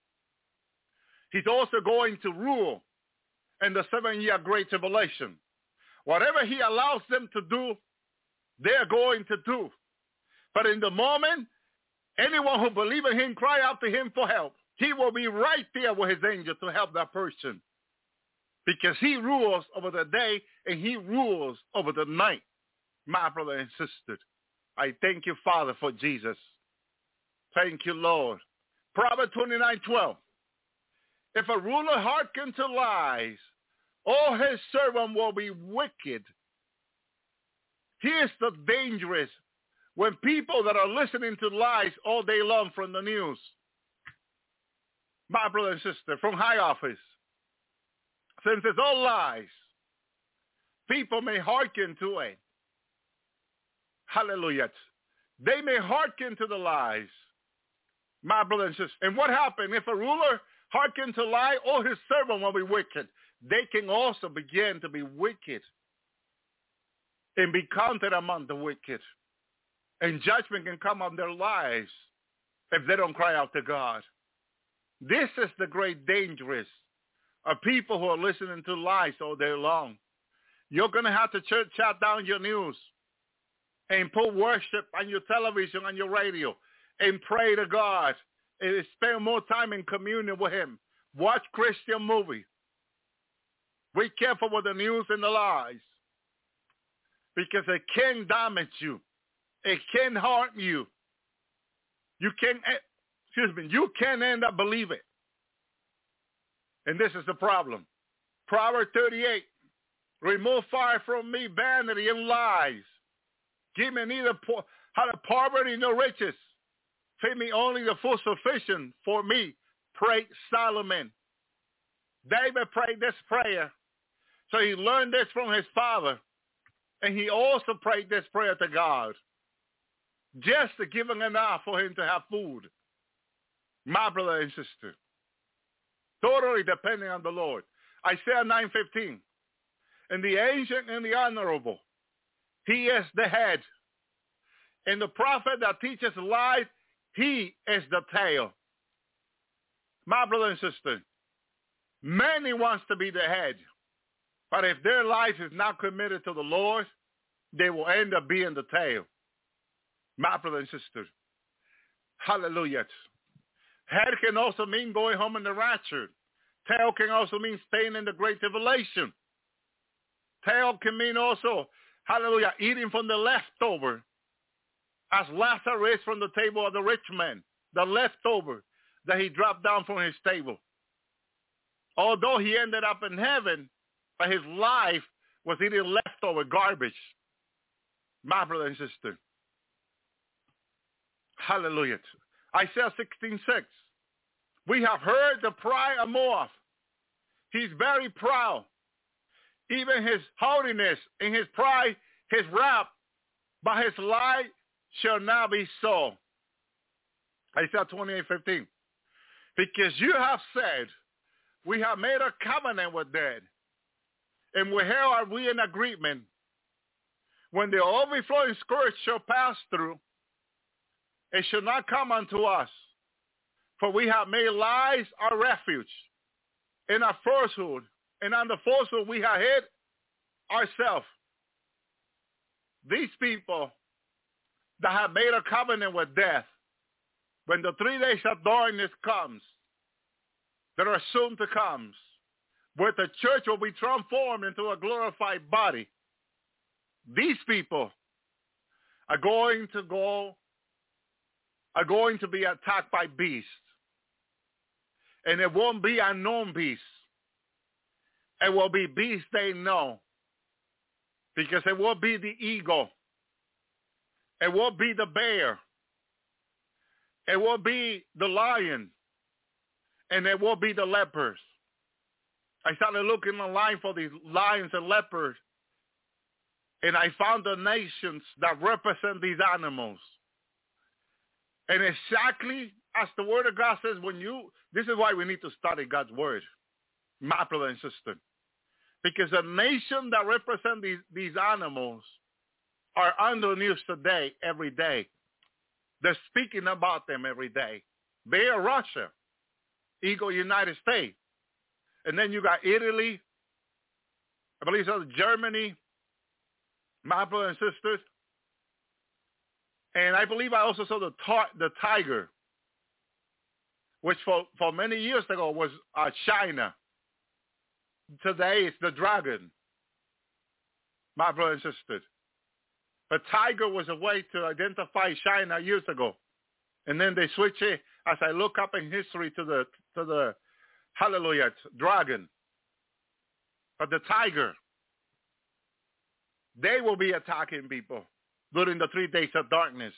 he's also going to rule in the 7-year Great Tribulation. Whatever he allows them to do, they're going to do. But in the moment, anyone who believes in him, cry out to him for help. He will be right there with his angel to help that person. Because he rules over the day and he rules over the night. My brother and sister, I thank you, Father, for Jesus. Thank you, Lord. Proverbs 29:12. If a ruler hearken to lies, all his servant will be wicked. Here's the dangerous when people that are listening to lies all day long from the news. My brother and sister, from high office. Since it's all lies, people may hearken to it. Hallelujah. They may hearken to the lies. My brother and sister. And what happened? If a ruler hearken to lie, all his servant will be wicked. they can also begin to be wicked and be counted among the wicked. And judgment can come on their lives if they don't cry out to God. This is the great dangerous of people who are listening to lies all day long. You're going to have to shut down your news and put worship on your television, on your radio, and pray to God. And spend more time in communion with him. Watch Christian movies. Be careful with the news and the lies, because it can damage you. It can harm you. You can end up believing. And this is the problem. Proverbs 38, remove far from me vanity and lies. Give me neither poverty nor riches. Feed me only the full sufficient for me, prayed Solomon. David prayed this prayer. So he learned this from his father. And he also prayed this prayer to God. Just to give him enough for him to have food. My brother and sister. Totally depending on the Lord. Isaiah 9:15. And the ancient and the honorable, he is the head. And the prophet that teaches lies, he is the tail. My brother and sister, many wants to be the head. But if their life is not committed to the Lord, they will end up being the tail. My brother and sister. Hallelujah. Head can also mean going home in the rapture. Tail can also mean staying in the great tribulation. Tail can mean also, hallelujah, eating from the leftover. As Lazarus from the table of the rich man, the leftover that he dropped down from his table. Although he ended up in heaven, but his life was eating leftover garbage. My brother and sister. Hallelujah. Isaiah 16:6. We have heard the pride of Moab. He's very proud. Even his haughtiness and his pride, his wrath, but his lie shall not be so. Isaiah 28:15. Because you have said, we have made a covenant with them, and with her are we in agreement. When the overflowing scourge shall pass through, it shall not come unto us. For we have made lies our refuge, and our falsehood, and on the falsehood we have hid ourselves. These people that have made a covenant with death, when the 3 days of darkness comes, that are soon to come, where the church will be transformed into a glorified body, these people are going to be attacked by beasts. And it won't be unknown beasts. It will be beasts they know. Because it will be the eagle. It will be the bear. It will be the lion. And it will be the leopards. I started looking online for these lions and leopards. And I found the nations that represent these animals. And exactly as the word of God says, this is why we need to study God's word, my brother and sister. Because the nation that represent these animals are on the news today, every day. They're speaking about them every day. They are Russia, Eagle United States. And then you got Italy, I believe so, Germany, my brother and sisters. And I believe I also saw the tiger, which for many years ago was China. Today it's the dragon, my brother and sisters. But tiger was a way to identify China years ago. And then they switch it, as I look up in history, to the hallelujah, dragon. But the tiger, they will be attacking people during the 3 days of darkness.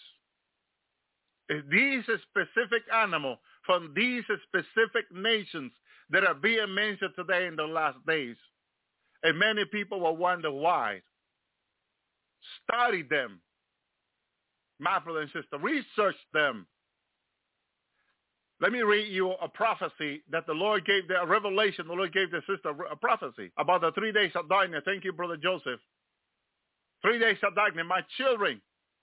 These specific animals from these specific nations that are being mentioned today in the last days. And many people will wonder why. Study them, my brother and sister. Research them. Let me read you a prophecy that the Lord gave, a revelation the Lord gave the sister, a prophecy about the 3 days of darkness. Thank you, Brother Joseph. 3 days of darkness. My children,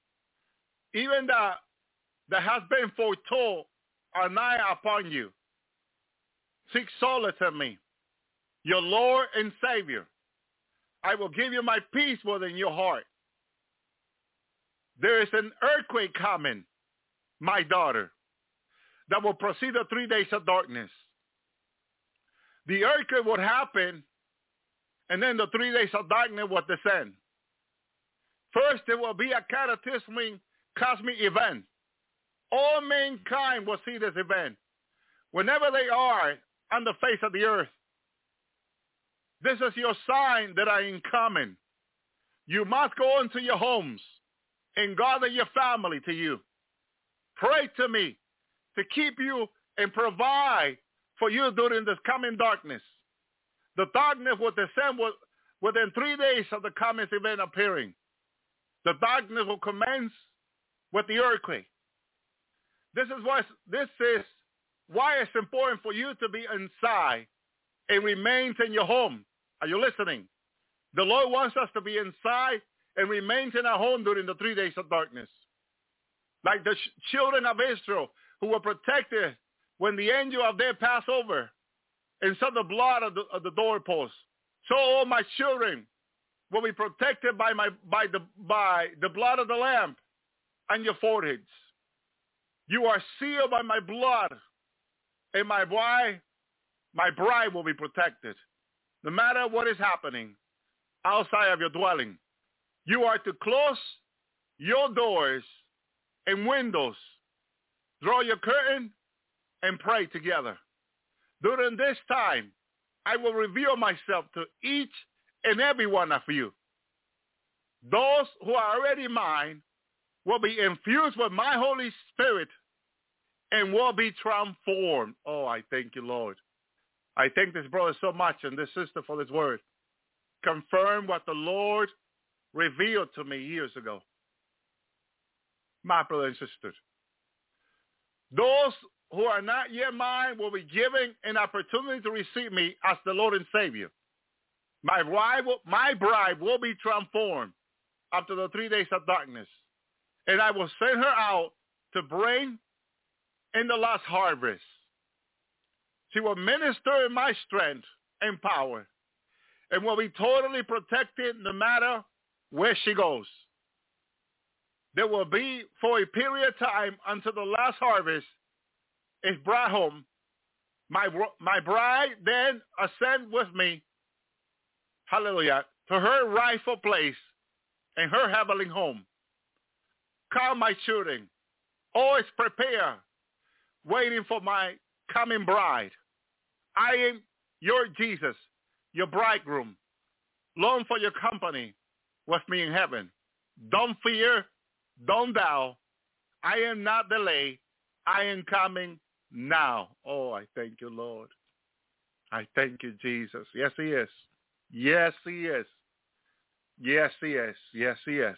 even that has been foretold are nigh upon you. Seek solace in me, your Lord and Savior. I will give you my peace within your heart. There is an earthquake coming, my daughter, that will precede the 3 days of darkness. The earthquake would happen, and then the 3 days of darkness would descend. First, there will be a cataclysmic cosmic event. All mankind will see this event. Whenever they are on the face of the earth, this is your sign that I am coming. You must go into your homes and gather your family to you. Pray to me to keep you and provide for you during this coming darkness. The darkness will descend within 3 days of the coming event appearing. The darkness will commence with the earthquake. This is why it's important for you to be inside and remain in your home. Are you listening? The Lord wants us to be inside and remain in our home during the 3 days of darkness. Like the children of Israel who were protected when the angel of death passed over and saw the blood of the doorpost. So all my children will be protected by the blood of the Lamb on your foreheads. You are sealed by my blood, and my bride will be protected. No matter what is happening outside of your dwelling, you are to close your doors and windows, draw your curtain, and pray together. During this time, I will reveal myself to each and every one of you. Those who are already mine will be infused with my Holy Spirit and will be transformed. Oh, I thank you, Lord. I thank this brother so much and this sister for this word. Confirm what the Lord revealed to me years ago. My brother and sister. Those who are not yet mine will be given an opportunity to receive me as the Lord and Savior. My bride will be transformed after the 3 days of darkness. And I will send her out to bring in the last harvest. She will minister in my strength and power and will be totally protected no matter where she goes. There will be for a period of time until the last harvest is brought home. My bride then ascend with me, hallelujah, to her rightful place in her heavenly home. Come, my children, always prepare, waiting for my coming bride. I am your Jesus, your bridegroom. Long for your company with me in heaven. Don't fear, don't doubt. I am not delayed. I am coming now. Oh, I thank you, Lord. I thank you, Jesus. Yes, he is. Yes, he is. Yes, he is. Yes, he is.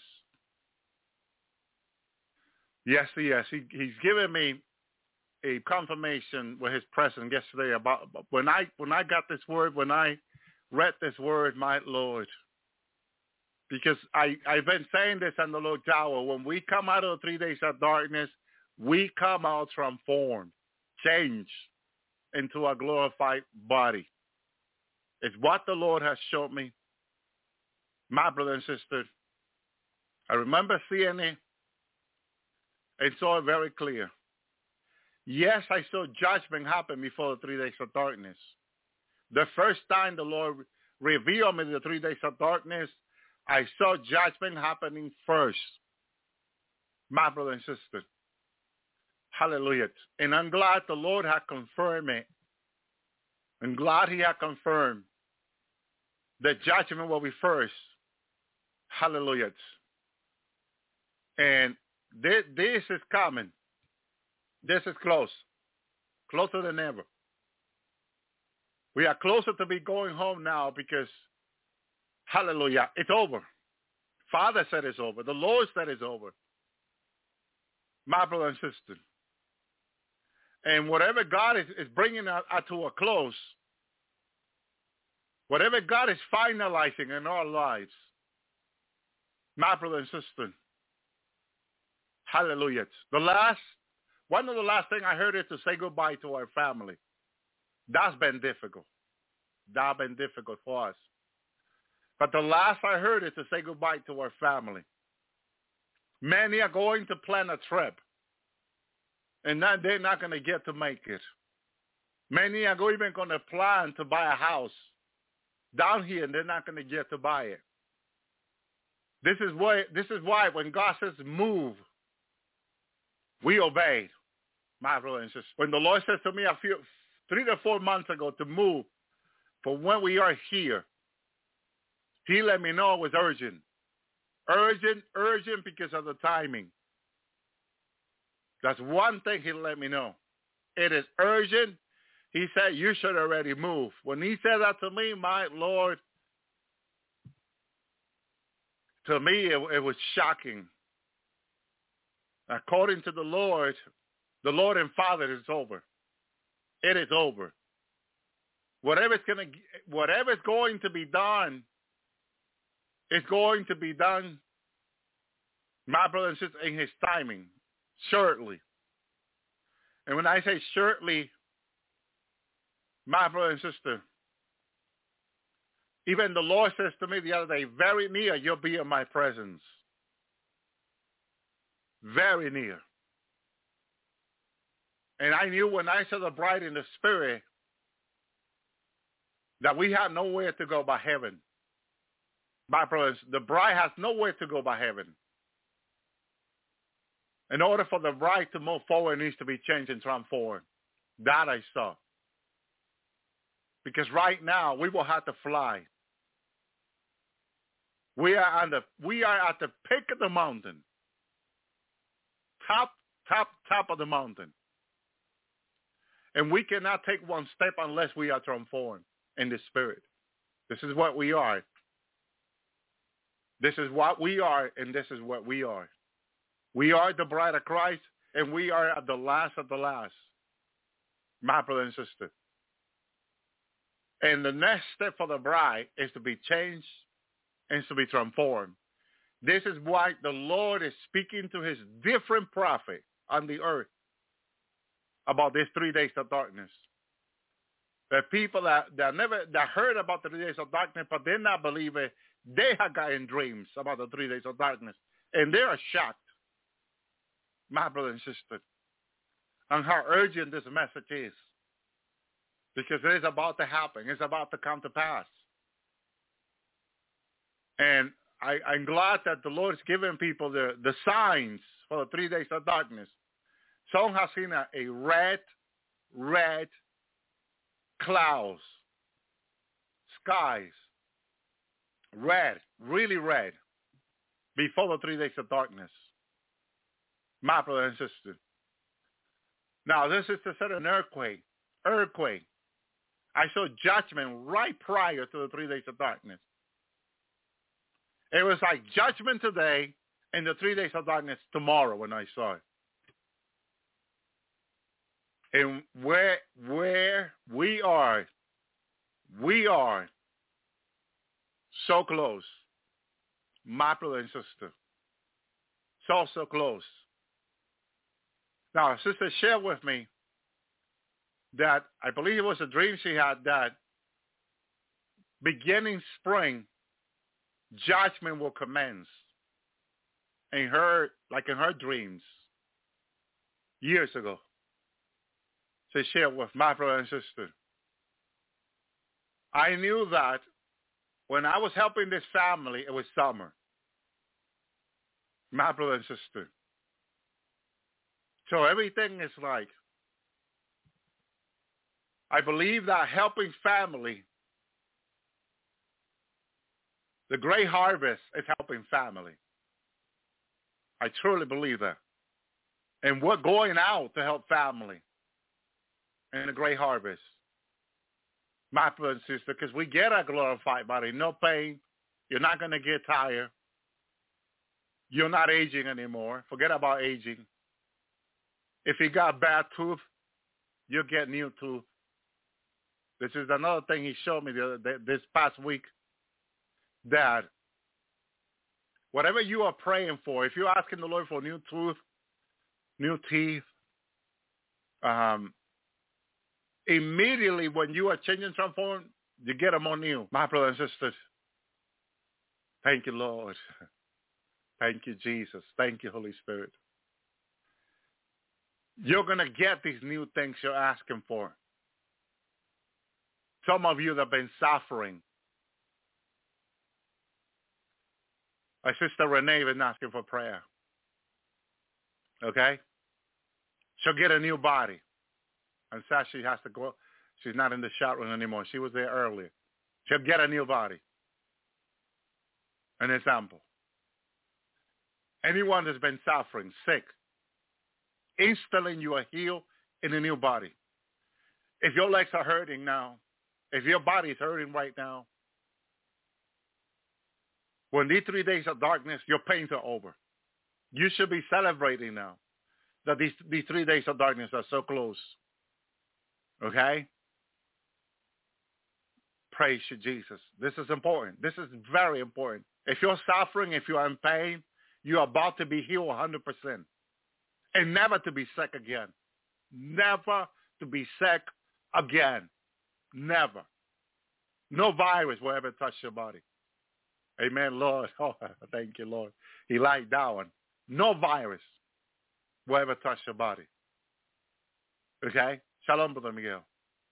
Yes, he is. He's given me a confirmation with his presence yesterday about when I got this word, when I read this word, my Lord. Because I've been saying this on the Lord Tower. When we come out of the 3 days of darkness, we come out transformed, changed into a glorified body. It's what the Lord has shown me. My brother and sister, I remember seeing it and saw it very clear. Yes, I saw judgment happen before the 3 days of darkness. The first time the Lord revealed me the 3 days of darkness, I saw judgment happening first. My brother and sister. Hallelujah. And I'm glad the Lord had confirmed it. I'm glad he had confirmed that judgment will be first. Hallelujah. And this is coming. This is close. Closer than ever. We are closer to be going home now because, hallelujah, it's over. Father said it's over. The Lord said it's over. My brother and sister, And whatever God is bringing us to a close, whatever God is finalizing in our lives, my brother and sister, hallelujah. One of the last things I heard is to say goodbye to our family. That's been difficult. That's been difficult for us. But the last I heard is to say goodbye to our family. Many are going to plan a trip, and they're not going to get to make it. Many are even going to plan to buy a house down here, and they're not going to get to buy it. This is why when God says move, we obey, my brothers and sisters. When the Lord says to me 3 to 4 months ago to move from when we are here, He let me know it was urgent. Urgent because of the timing. That's one thing He let me know. It is urgent. He said, you should already move. When He said that to me, my Lord, to me it was shocking. According to the Lord and Father, it's over. It is over. Whatever's going to be done, it's going to be done, my brother and sister, in His timing, shortly. And when I say shortly, my brother and sister, even the Lord says to me the other day, very near you'll be in my presence. Very near. And I knew when I saw the bride in the spirit that we had nowhere to go but heaven. My brothers, the bride has nowhere to go but heaven. In order for the bride to move forward, it needs to be changed and transformed. That I saw. Because right now, we will have to fly. We are at the peak of the mountain. Top of the mountain. And we cannot take one step unless we are transformed in the spirit. This is what we are. This is what we are, and this is what we are. We are the bride of Christ, and we are at the last of the last, my brother and sister. And the next step for the bride is to be changed and to be transformed. This is why the Lord is speaking to His different prophet on the earth about these 3 days of darkness. The people that heard about the 3 days of darkness but did not believe it, they have gotten dreams about the 3 days of darkness. And they are shocked, my brother and sister, on how urgent this message is. Because it is about to happen. It's about to come to pass. And I'm glad that the Lord is giving people the signs for the 3 days of darkness. Some have seen a red clouds, skies, red, really red, before the 3 days of darkness. My brother and sister. Now, this is to set an earthquake. I saw judgment right prior to the 3 days of darkness. It was like judgment today and the 3 days of darkness tomorrow when I saw it. And where we are so close, my brother and sister. So close. Now, a sister shared with me that I believe it was a dream she had that beginning spring, judgment will commence in her dreams years ago. She shared with my brother and sister. I knew that when I was helping this family, it was summer. My brother and sister. So everything is like, I believe that helping family, the great harvest is helping family. I truly believe that. And we're going out to help family in the great harvest. My brother and sister, because we get a glorified body, no pain. You're not going to get tired. You're not aging anymore. Forget about aging. If you got bad tooth, you get new tooth. This is another thing he showed me this past week, that whatever you are praying for, if you're asking the Lord for new tooth, new teeth, immediately when you are changing, transforming, you get them on new. My brothers and sisters, thank you, Lord. Thank you, Jesus. Thank you, Holy Spirit. You're going to get these new things you're asking for. Some of you that have been suffering. My sister Renee has been asking for prayer. Okay? She'll get a new body. And so she has to go. She's not in the shot room anymore. She was there earlier. She'll get a new body. An example. Anyone that's been suffering, sick, instantly you are healed in a new body. If your legs are hurting now, if your body is hurting right now, when these 3 days of darkness, your pains are over. You should be celebrating now that these 3 days of darkness are so close. Okay? Praise you, Jesus. This is important. This is very important. If you're suffering, if you're in pain, you're about to be healed 100%. And never to be sick again. Never to be sick again. Never. No virus will ever touch your body. Amen, Lord. Oh, thank you, Lord. He liked that one. No virus will ever touch your body. Okay? Shalom, Brother Miguel.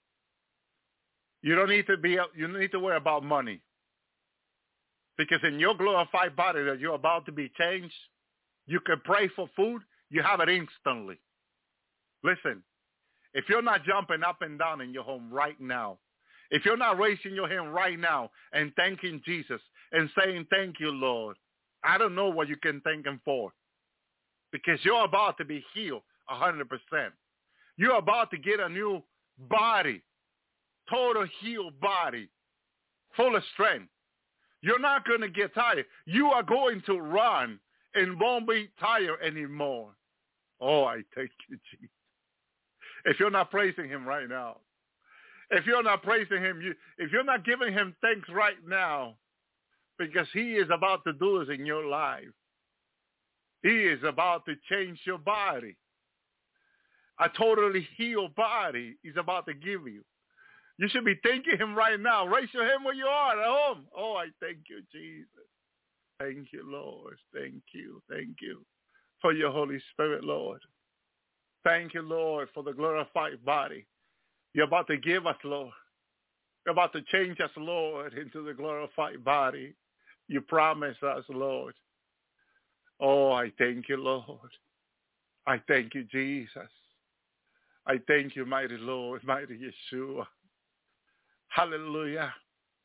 You don't need to worry about money. Because in your glorified body that you're about to be changed, you can pray for food, you have it instantly. Listen, if you're not jumping up and down in your home right now, if you're not raising your hand right now and thanking Jesus and saying, thank you, Lord, I don't know what you can thank him for. Because you're about to be healed 100%. You're about to get a new body, total healed body, full of strength. You're not going to get tired. You are going to run and won't be tired anymore. Oh, I thank you, Jesus. If you're not praising him right now, if you're not praising him, if you're not giving him thanks right now, because he is about to do this in your life. He is about to change your body. A totally healed body he's about to give you. You should be thanking him right now. Raise your hand where you are at home. Oh, I thank you, Jesus. Thank you, Lord. Thank you. Thank you for your Holy Spirit, Lord. Thank you, Lord, for the glorified body you're about to give us, Lord. You're about to change us, Lord, into the glorified body you promised us, Lord. Oh, I thank you, Lord. I thank you, Jesus. I thank you, mighty Lord, mighty Yeshua. Hallelujah.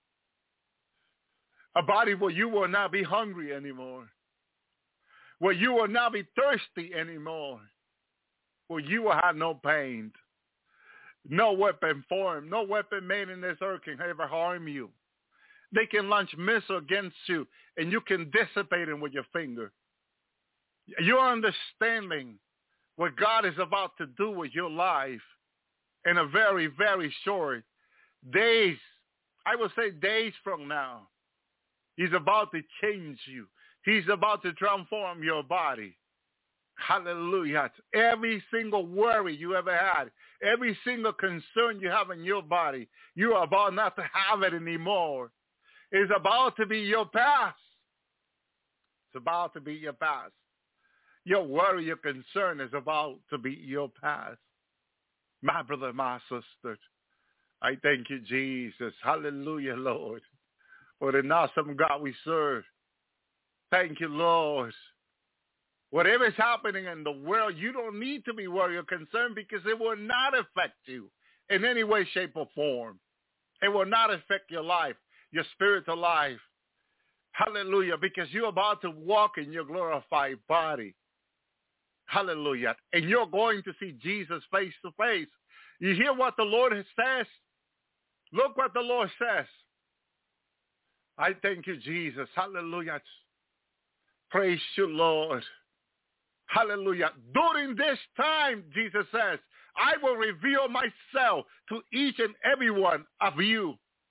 A body where you will not be hungry anymore. Where you will not be thirsty anymore. Where you will have no pain. No weapon formed, no weapon made in this earth can ever harm you. They can launch missiles against you, and you can dissipate them with your finger. You're understanding what God is about to do with your life in a very, very short days. I will say days from now. He's about to change you. He's about to transform your body. Hallelujah. Every single worry you ever had, every single concern you have in your body, you are about not to have it anymore. It's about to be your past. It's about to be your past. Your worry, your concern is about to be your past. My brother, my sister, I thank you, Jesus. Hallelujah, Lord. What an awesome God we serve. Thank you, Lord. Whatever is happening in the world, you don't need to be worried or concerned because it will not affect you in any way, shape, or form. It will not affect your life, your spiritual life. Hallelujah, because you're about to walk in your glorified body. Hallelujah. And you're going to see Jesus face to face. You hear what the Lord says? Look what the Lord says. I thank you, Jesus. Hallelujah. Praise you, Lord. Hallelujah. During this time, Jesus says, I will reveal myself to each and every one of you.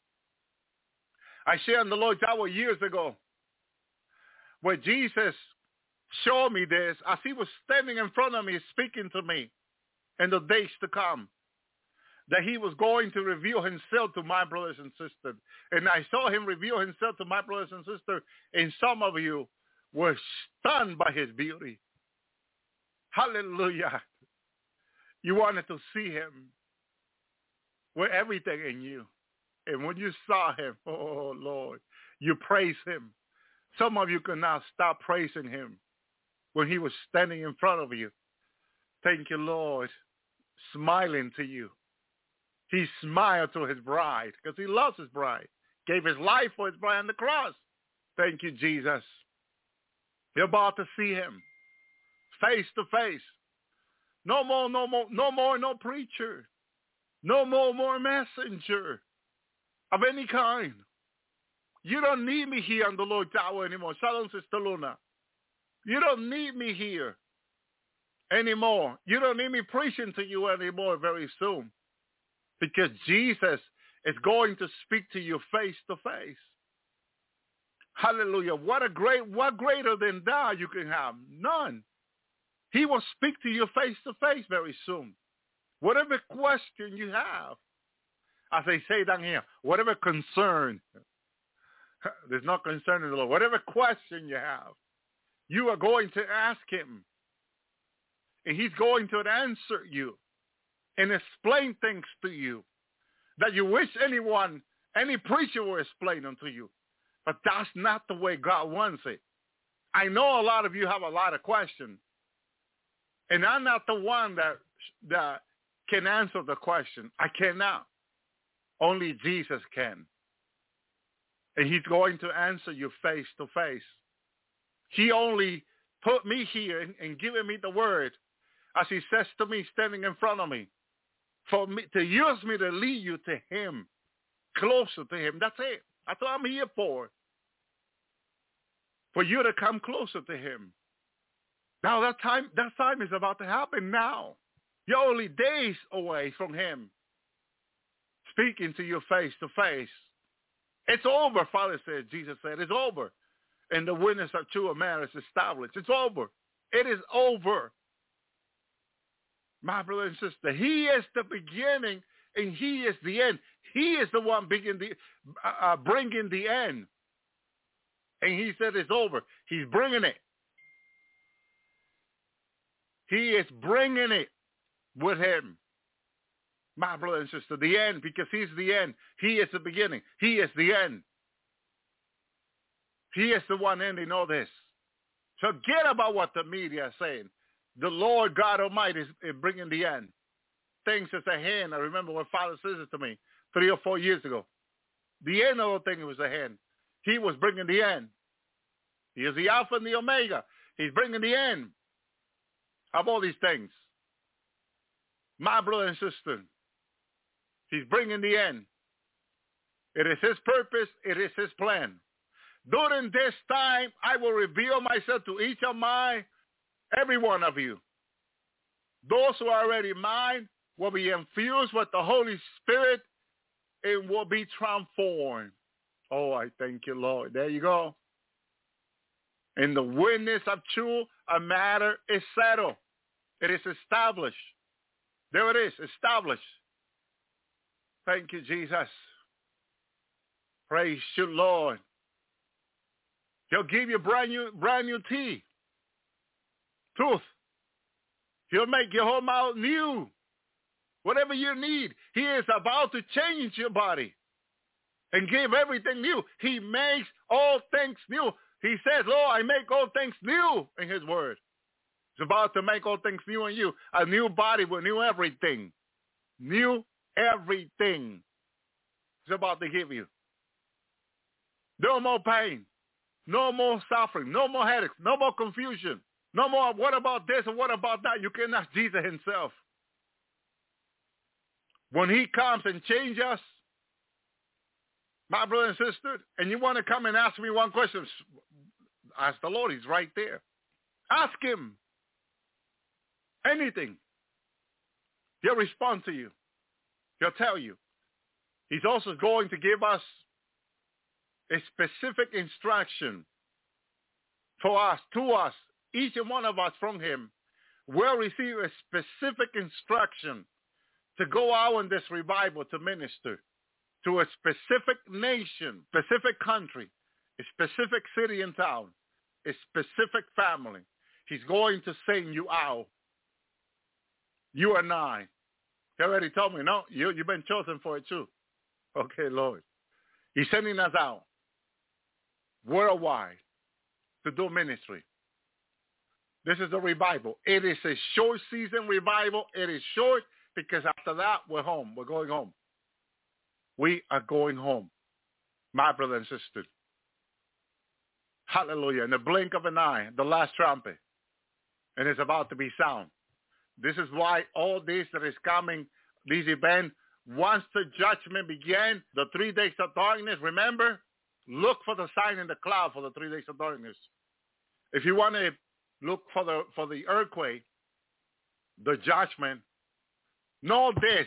I shared on the Lord's Hour years ago where Jesus showed me this as he was standing in front of me speaking to me in the days to come, that he was going to reveal himself to my brothers and sisters. And I saw him reveal himself to my brothers and sisters, and some of you were stunned by his beauty. Hallelujah. You wanted to see him with everything in you. And when you saw him, oh, Lord, you praise him. Some of you could not stop praising him when he was standing in front of you. Thank you, Lord, smiling to you. He smiled to his bride because he loves his bride. Gave his life for his bride on the cross. Thank you, Jesus. You're about to see him face to face. No more preacher. No more messenger of any kind. You don't need me here on the Lord's Hour anymore. Shalom, Sister Luna. You don't need me here anymore. You don't need me preaching to you anymore very soon. Because Jesus is going to speak to you face to face. Hallelujah. What greater than that you can have? None. He will speak to you face to face very soon. Whatever question you have, as they say down here, whatever concern, there's no concern in the Lord. Whatever question you have, you are going to ask him. And he's going to answer you and explain things to you that you wish any preacher will explain unto you. But that's not the way God wants it. I know a lot of you have a lot of questions. And I'm not the one that can answer the question. I cannot. Only Jesus can. And he's going to answer you face to face. He only put me here and given me the word, as he says to me standing in front of me, for me to use me to lead you to him, closer to him. That's it. That's what I'm here for you to come closer to him. Now that time is about to happen now. You're only days away from him speaking to you face to face. It's over, Father said, Jesus said, it's over. And the witness of true man is established. It's over. It is over. My brother and sister, he is the beginning and he is the end. He is the one bringing the end. And he said it's over. He's bringing it. He is bringing it with him. My brother and sister, the end, because he's the end. He is the beginning. He is the end. He is the one ending all this. Forget about what the media is saying. The Lord God Almighty is bringing the end. Things is a hand. I remember when Father says it to me 3 or 4 years ago. The end of the thing was a hand. He was bringing the end. He is the Alpha and the Omega. He's bringing the end of all these things. My brother and sister, he's bringing the end. It is his purpose. It is his plan. During this time, I will reveal myself to each of every one of you. Those who are already mine will be infused with the Holy Spirit and will be transformed. Oh, I thank you, Lord. There you go. And the witness of true matter is settled. It is established. There it is, established. Thank you, Jesus. Praise you, Lord. He'll give you brand new tea. Truth. He'll make your whole mouth new. Whatever you need, he is about to change your body and give everything new. He makes all things new. He says, Lord, I make all things new in his word. He's about to make all things new in you. A new body with new everything. New everything. He's about to give you. No more pain. No more suffering. No more headaches. No more confusion. No more, what about this and what about that? You can ask Jesus himself. When he comes and changes us, my brother and sister, and you want to come and ask me one question, ask the Lord. He's right there. Ask him. Anything. He'll respond to you. He'll tell you. He's also going to give us a specific instruction for us, to us, each and one of us from him will receive a specific instruction to go out in this revival to minister to a specific nation, specific country, a specific city and town, a specific family. He's going to send you out. You and I. He already told me, no, you've been chosen for it too. Okay, Lord. He's sending us out worldwide to do ministry. This is a revival. It is a short season revival. It is short because after that, we're home. We're going home. We are going home, my brother and sister. Hallelujah. In the blink of an eye, the last trumpet, and it's about to be sound. This is why all this that is coming, these events, once the judgment began, the 3 days of darkness, remember, look for the sign in the cloud for the 3 days of darkness. If you want to look for the earthquake, the judgment, know this.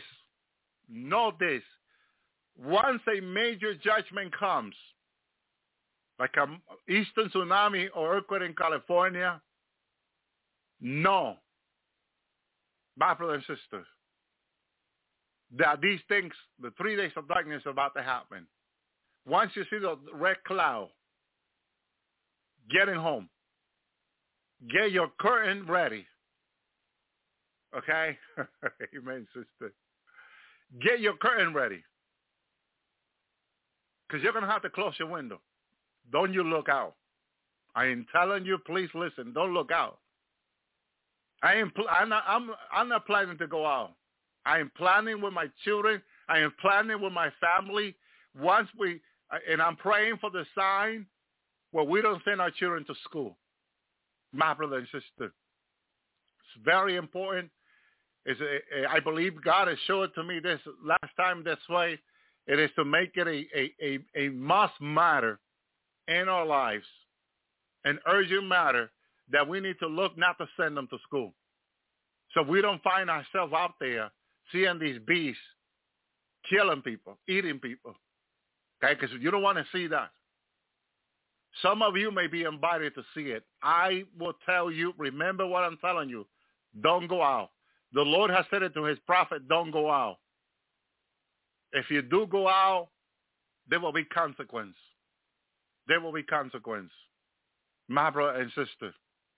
Once a major judgment comes, like an eastern tsunami or earthquake in California, know, my brothers and sisters, that these things, the 3 days of darkness are about to happen. Once you see the red cloud, getting home, get your curtain ready. Okay? Amen, sister. Get your curtain ready. Because you're going to have to close your window. Don't you look out. I am telling you, please listen. Don't look out. I'm not planning to go out. I am planning with my children. I am planning with my family. And I'm praying for the sign where we don't send our children to school. My brother and sister. It's very important. I believe God has showed to me this last time this way. It is to make it a must matter in our lives, an urgent matter that we need to look not to send them to school. So we don't find ourselves out there seeing these beasts killing people, eating people. Okay, because you don't want to see that. Some of you may be invited to see it. I will tell you, remember what I'm telling you. Don't go out. The Lord has said it to his prophet, don't go out. If you do go out, there will be consequence. There will be consequence. My brother and sister.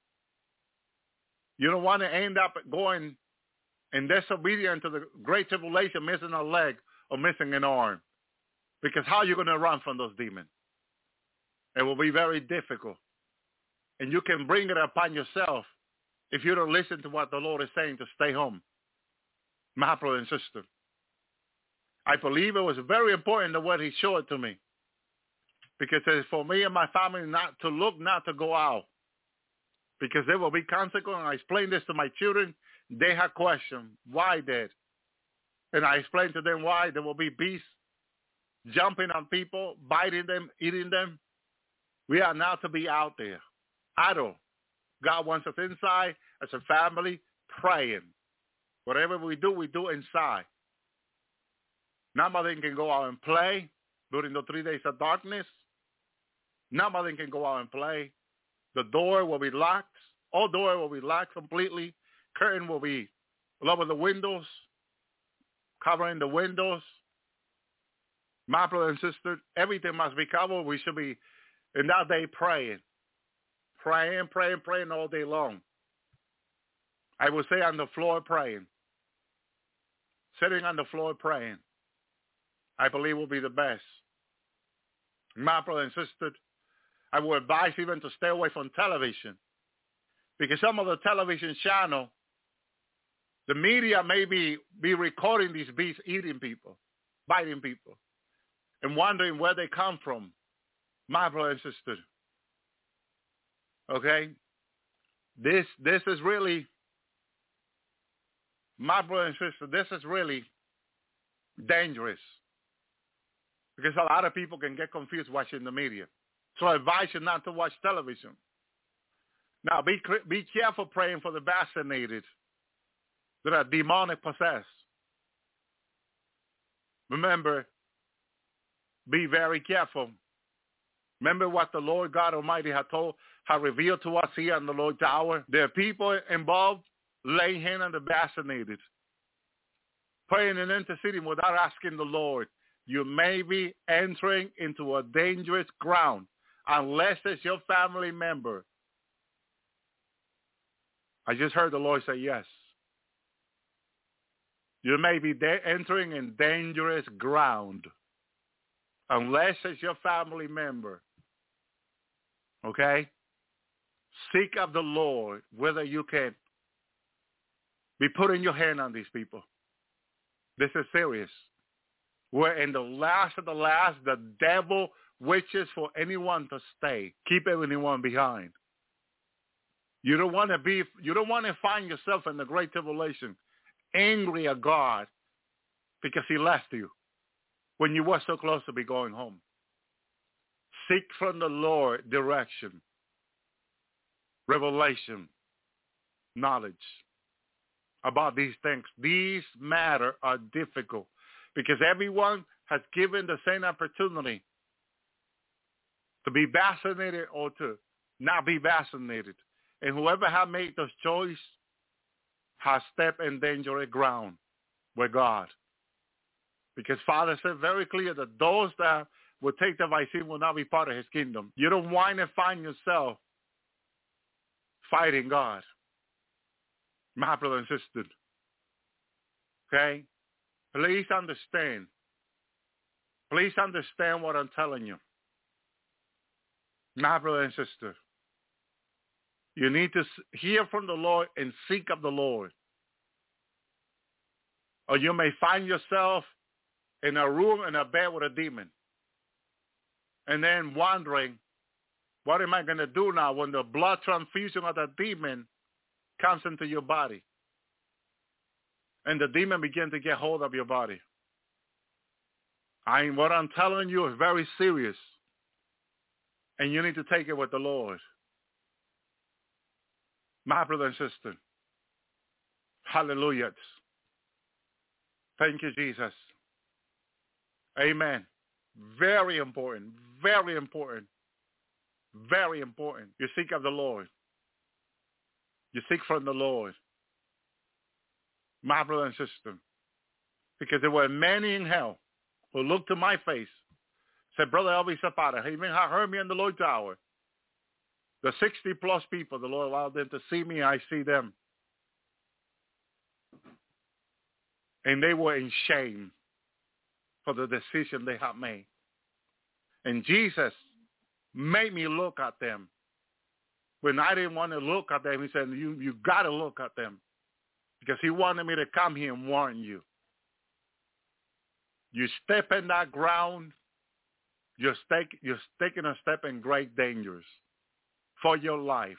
You don't want to end up going in disobedience to the great tribulation, missing a leg or missing an arm. Because how are you going to run from those demons? It will be very difficult. And you can bring it upon yourself if you don't listen to what the Lord is saying to stay home. My brother and sister. I believe it was very important the way he showed it to me. Because it's for me and my family not to go out. Because there will be consequences. I explained this to my children. They had questions. Why, Dad? And I explained to them why. There will be beasts jumping on people, biting them, eating them. We are not to be out there. Idle. God wants us inside as a family praying. Whatever we do inside. Nobody can go out and play during the 3 days of darkness. Nobody can go out and play. The door will be locked. All doors will be locked completely. Curtain will be over the windows, covering the windows. My brother and sister, everything must be covered. We should be in that day praying. Praying all day long. I will say on the floor praying. Sitting on the floor praying. I believe will be the best. My brother and sister, I would advise even to stay away from television. Because some of the television channel, the media may be recording these beasts eating people, biting people, and wondering where they come from. My brother and sister. Okay? This is really, my brother and sister, this is really dangerous. Because a lot of people can get confused watching the media. So I advise you not to watch television. Now, be careful praying for the vaccinated that are demonic possessed. Remember, be very careful. Remember what the Lord God Almighty had revealed to us here in the Lord's hour. There are people involved laying hands on the vaccinated, praying and interceding without asking the Lord. You may be entering into a dangerous ground unless it's your family member. I just heard the Lord say yes. You may be entering in dangerous ground unless it's your family member. Okay? Seek of the Lord whether you can be putting your hand on these people. This is serious. We're in the last of the last. The devil wishes for anyone to stay. Keep anyone behind. You don't want to find yourself in the great tribulation, angry at God because he left you when you were so close to be going home. Seek from the Lord direction, revelation, knowledge about these things. These matters are difficult because everyone has given the same opportunity to be vaccinated or to not be vaccinated. And whoever has made this choice has stepped in dangerous ground with God. Because Father said very clear that those that will take the vaccine will not be part of his kingdom. You don't want to find yourself fighting God. My brother and sister. Okay? Please understand. Please understand what I'm telling you. My brother and sister. You need to hear from the Lord and seek of the Lord. Or you may find yourself in a room, in a bed with a demon. And then wondering, what am I going to do now when the blood transfusion of that demon comes into your body? And the demon begins to get hold of your body. What I'm telling you is very serious. And you need to take it with the Lord. My brother and sister. Hallelujah. Thank you, Jesus. Amen. Very important. Very important. Very important. You seek of the Lord. You seek from the Lord. My brother and sister. Because there were many in hell who looked to my face, said, Brother Elvis Zapata, he even heard me in the Lord's hour. The 60 plus people, the Lord allowed them to see me, I see them. And they were in shame for the decision they had made. And Jesus made me look at them. When I didn't want to look at them, he said, you got to look at them. Because he wanted me to come here and warn you. You step in that ground, you're taking a step in great dangers for your life.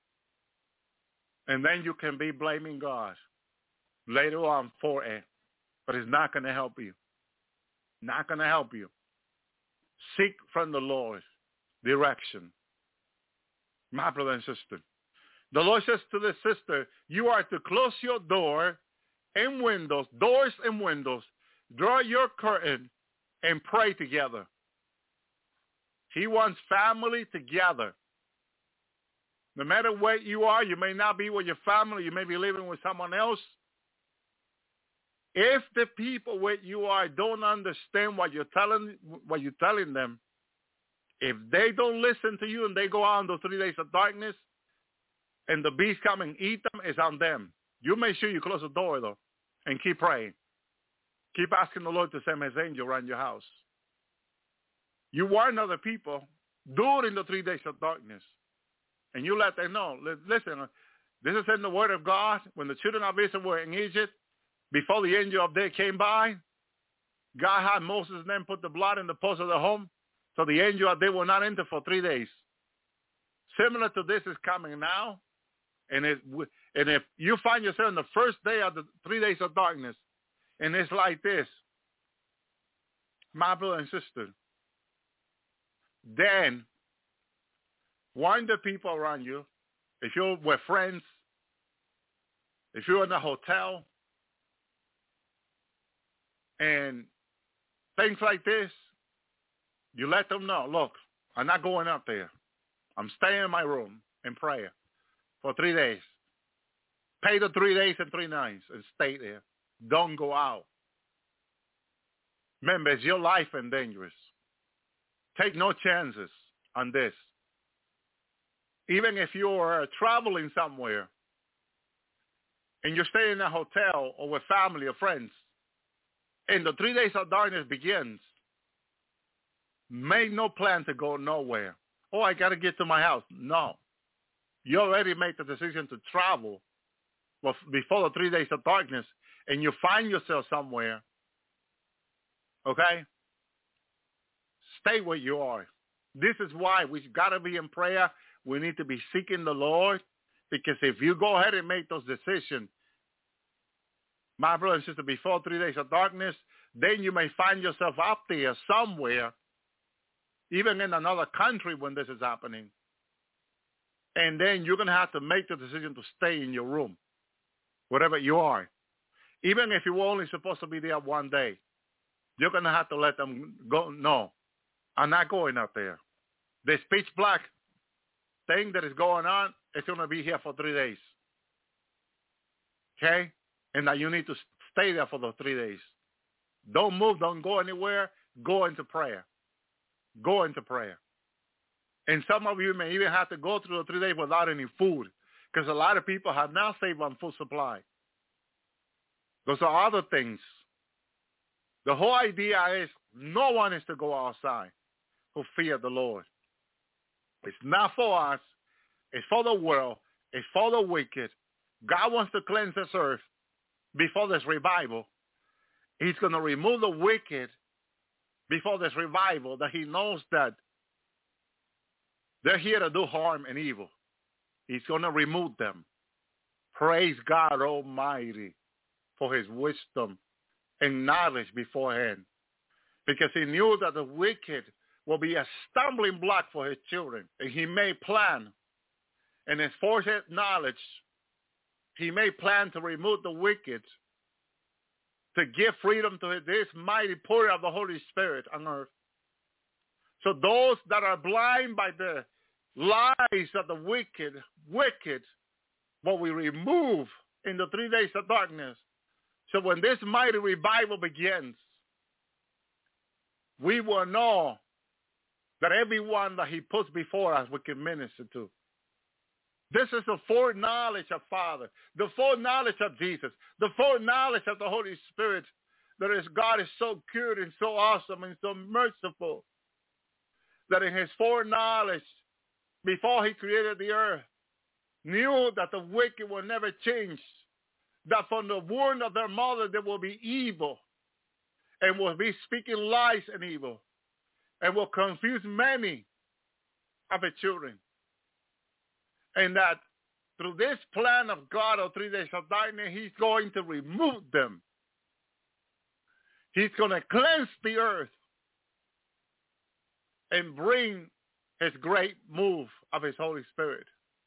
And then you can be blaming God later on for it. But it's not going to help you. Not going to help you. Seek from the Lord direction. My brother and sister. The Lord says to the sister, you are to close your doors and windows, draw your curtain, and pray together. He wants family together. No matter where you are, you may not be with your family, you may be living with someone else. If the people where you are don't understand what you're telling them, if they don't listen to you and they go out in those 3 days of darkness, and the beast come and eat them, it's on them. You make sure you close the door, though, and keep praying. Keep asking the Lord to send his angel around your house. You warn other people during the 3 days of darkness, and you let them know. Listen, this is in the Word of God. When the children of Israel were in Egypt, before the angel of death came by, God had Moses and them put the blood in the post of the home, so the angel of death will not enter for 3 days. Similar to this is coming now. And if you find yourself in the first day of the 3 days of darkness, and it's like this, my brother and sister, then warn the people around you. If you're with friends, if you're in a hotel and things like this, you let them know, look, I'm not going up there. I'm staying in my room in prayer for 3 days. Pay the 3 days and 3 nights and stay there. Don't go out. Remember, it's your life and dangerous. Take no chances on this. Even if you're traveling somewhere and you're staying in a hotel or with family or friends, and the 3 days of darkness begins, make no plan to go nowhere. Oh, I got to get to my house. No. You already made the decision to travel before the 3 days of darkness, and you find yourself somewhere, okay? Stay where you are. This is why we've got to be in prayer. We need to be seeking the Lord, because if you go ahead and make those decisions, my brother and sister, before 3 days of darkness, then you may find yourself up there somewhere, even in another country when this is happening. And then you're going to have to make the decision to stay in your room, wherever you are. Even if you were only supposed to be there 1 day, you're going to have to let them go. No, I'm not going up there. This pitch black thing that is going on, it's going to be here for 3 days. Okay? And now you need to stay there for those 3 days. Don't move. Don't go anywhere. Go into prayer. Go into prayer. And some of you may even have to go through the 3 days without any food, because a lot of people have now saved on food supply. Those are other things. The whole idea is no one is to go outside who fear the Lord. It's not for us. It's for the world. It's for the wicked. God wants to cleanse this earth before this revival. He's going to remove the wicked before this revival, that he knows that they're here to do harm and evil. He's going to remove them. Praise God Almighty for his wisdom and knowledge beforehand, because he knew that the wicked will be a stumbling block for his children. And he may plan, in his foresight knowledge, he may plan to remove the wicked, to give freedom to this mighty pouring of the Holy Spirit on earth. So those that are blind by the lies of the wicked will we remove in the 3 days of darkness. So when this mighty revival begins, we will know that everyone that he puts before us we can minister to. This is the foreknowledge of Father, the foreknowledge of Jesus, the foreknowledge of the Holy Spirit, that is God is so good and so awesome and so merciful, that in his foreknowledge, before he created the earth, knew that the wicked will never change, that from the womb of their mother there will be evil, and will be speaking lies and evil, and will confuse many of the children. And that through this plan of God of 3 days of darkness, he's going to remove them. He's going to cleanse the earth and bring his great move of his Holy Spirit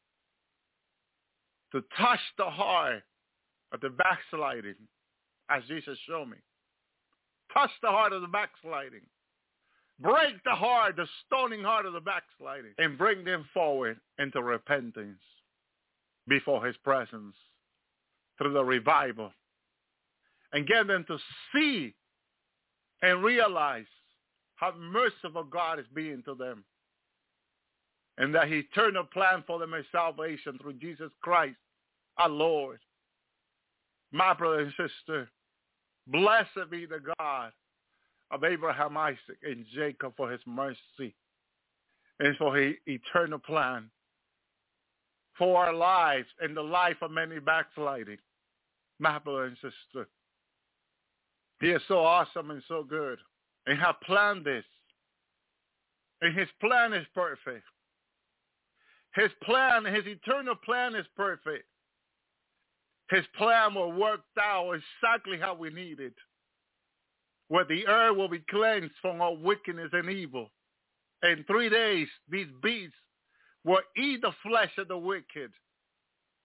to touch the heart of the backsliding, as Jesus showed me. Touch the heart of the backsliding. Break the heart, the stoning heart of the backsliding, and bring them forward into repentance before his presence through the revival, and get them to see and realize how merciful God is being to them, and that his eternal plan for them is salvation through Jesus Christ, our Lord. My brother and sister, blessed be the God of Abraham, Isaac, and Jacob for his mercy and for his eternal plan for our lives and the life of many backsliding. My brother and sister, he is so awesome and so good, and has planned this, and his plan is perfect. His plan, his eternal plan is perfect. His plan will work out exactly how we need it, where the earth will be cleansed from all wickedness and evil. In 3 days, these beasts will eat the flesh of the wicked,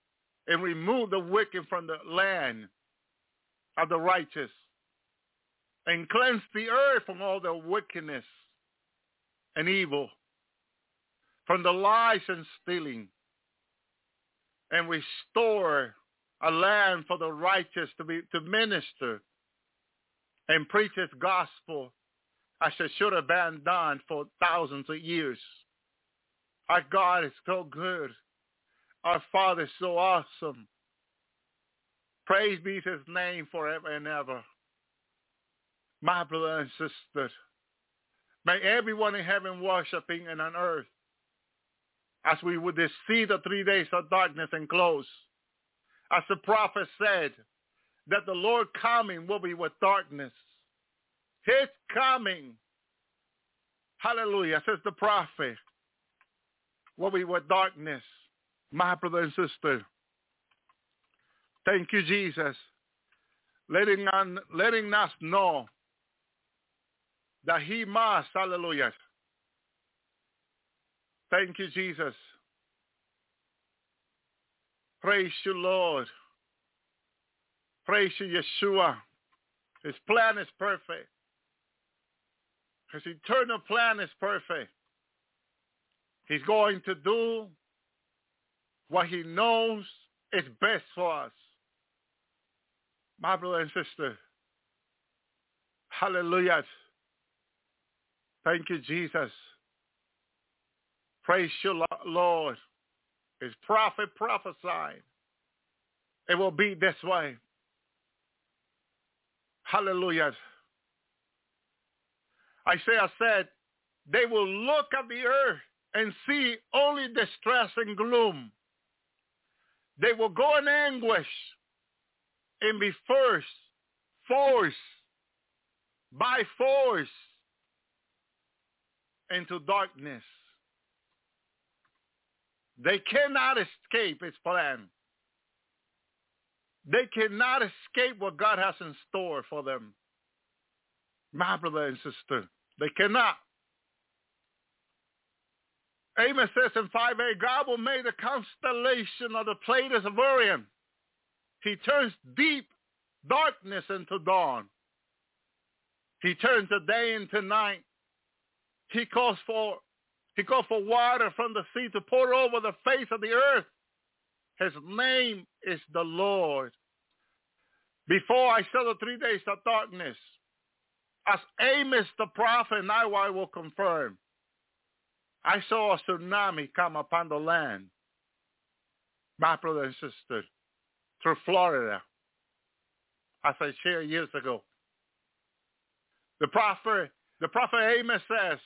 and remove the wicked from the land of the righteous, and cleanse the earth from all the wickedness and evil, from the lies and stealing, and restore a land for the righteous to minister and preach his gospel as it should have been done for thousands of years. Our God is so good. Our Father is so awesome. Praise be his name forever and ever. My brother and sister, may everyone in heaven worshiping and on earth, as we would see the 3 days of darkness and close, as the prophet said, that the Lord coming will be with darkness. His coming, hallelujah, says the prophet, will be with darkness. My brother and sister, thank you, Jesus, letting us know that he must, hallelujah. Thank you, Jesus. Praise you, Lord. Praise you, Yeshua. His plan is perfect. His eternal plan is perfect. He's going to do what he knows is best for us. My brother and sister, hallelujah. Thank you, Jesus. Praise you, Lord. His prophet prophesied. It will be this way. Hallelujah. Isaiah said, they will look at the earth and see only distress and gloom. They will go in anguish and be forced by force into darkness. They cannot escape his plan. They cannot escape what God has in store for them. My brother and sister, they cannot. Amos says in 5:8, God will make the constellation of the Pleiades of Orion. He turns deep darkness into dawn. He turns the day into night. He calls for water from the sea to pour over the face of the earth. His name is the Lord. Before I saw the 3 days of darkness, as Amos the prophet, now I will confirm, I saw a tsunami come upon the land, my brother and sister, through Florida, as I shared years ago. The prophet Amos says,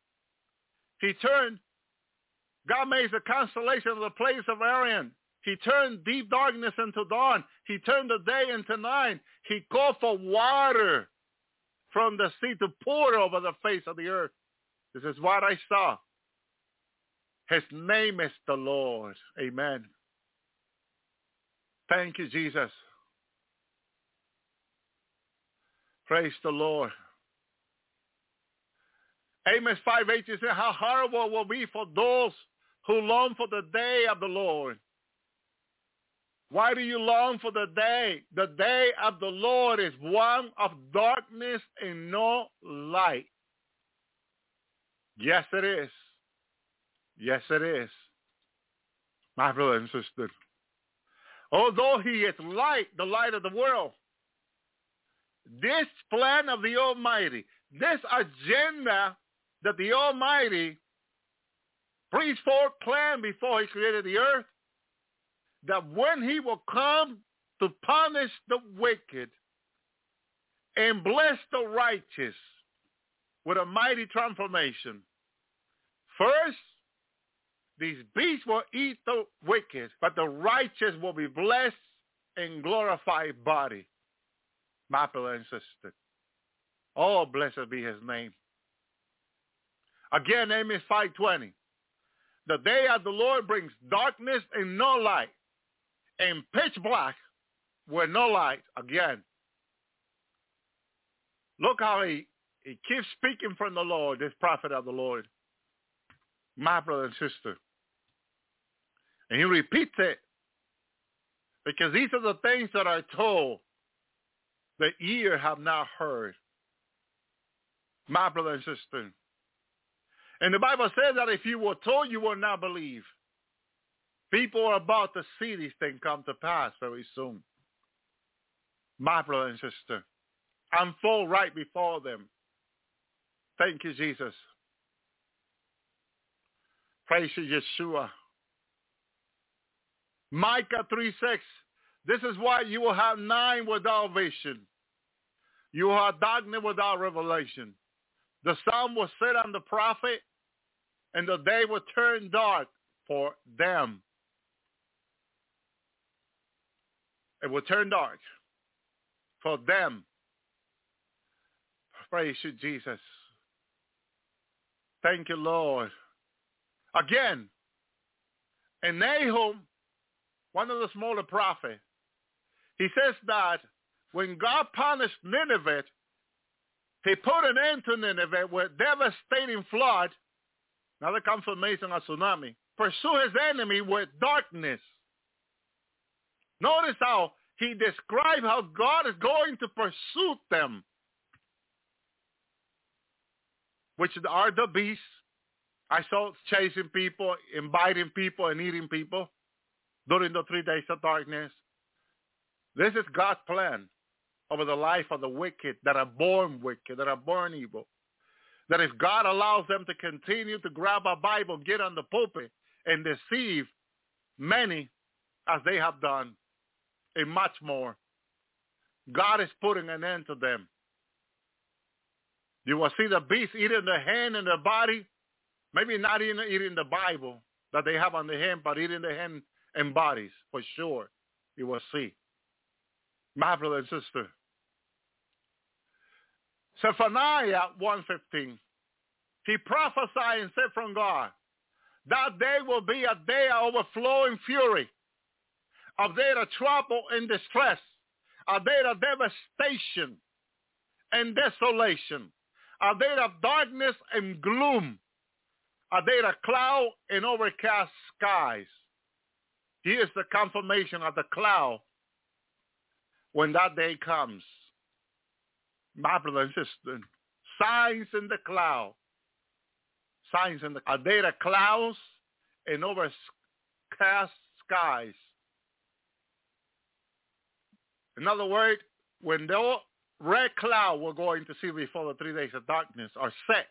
God made the constellation of the Pleiades of Orion. He turned deep darkness into dawn. He turned the day into night. He called for water from the sea to pour over the face of the earth. This is what I saw. His name is the Lord. Amen. Thank you, Jesus. Praise the Lord. Amos 5:8 says, how horrible it will be for those who long for the day of the Lord. Why do you long for the day? The day of the Lord is one of darkness and no light. Yes, it is. Yes, it is. My brother and sister. Although he is light, the light of the world, this plan of the Almighty, this agenda that the Almighty breathed forth planned before he created the earth, that when he will come to punish the wicked and bless the righteous with a mighty transformation. First, these beasts will eat the wicked, but the righteous will be blessed in glorified body. My brother and sister. Oh, blessed be his name. Again, Amos 5:20. The day of the Lord brings darkness and no light, and pitch black with no light. Again. Look how he keeps speaking from the Lord, this prophet of the Lord. My brother and sister. And he repeats it Because these are the things that are told, the ear have not heard. My brother and sister. And the Bible says that if you were told, you will not believe. People are about to see these things come to pass very soon. My brother and sister. Unfold right before them. Thank you, Jesus. Praise you, Yeshua. Micah 3:6. This is why you will have night without vision. You will have darkness without revelation. The sun will set on the prophet, and the day will turn dark for them. It will turn dark for them. Praise you, Jesus. Thank you, Lord. Again, in Nahum, one of the smaller prophets, he says that when God punished Nineveh, he put an end to Nineveh with devastating flood, another confirmation of tsunami, pursue his enemy with darkness. Notice how he described how God is going to pursue them, which are the beasts. I saw chasing people, inviting people, and eating people during the 3 days of darkness. This is God's plan over the life of the wicked that are born wicked, that are born evil. That if God allows them to continue to grab a Bible, get on the pulpit, and deceive many as they have done, and much more, God is putting an end to them. You will see the beast eating the hand and the body, maybe not even eating the Bible that they have on the hand, but eating the hand and bodies, for sure. You will see. My brother and sister. Zephaniah 1:15. He prophesied and said from God, that day will be a day of overflowing fury, a day of trouble and distress, a day of devastation and desolation, a day of darkness and gloom, a day of cloud and overcast skies. Here's the confirmation of the cloud when that day comes. My brother and sister, signs in the cloud. Signs in the a day of clouds and overcast skies. In other words, when the red cloud we're going to see before the 3 days of darkness are set,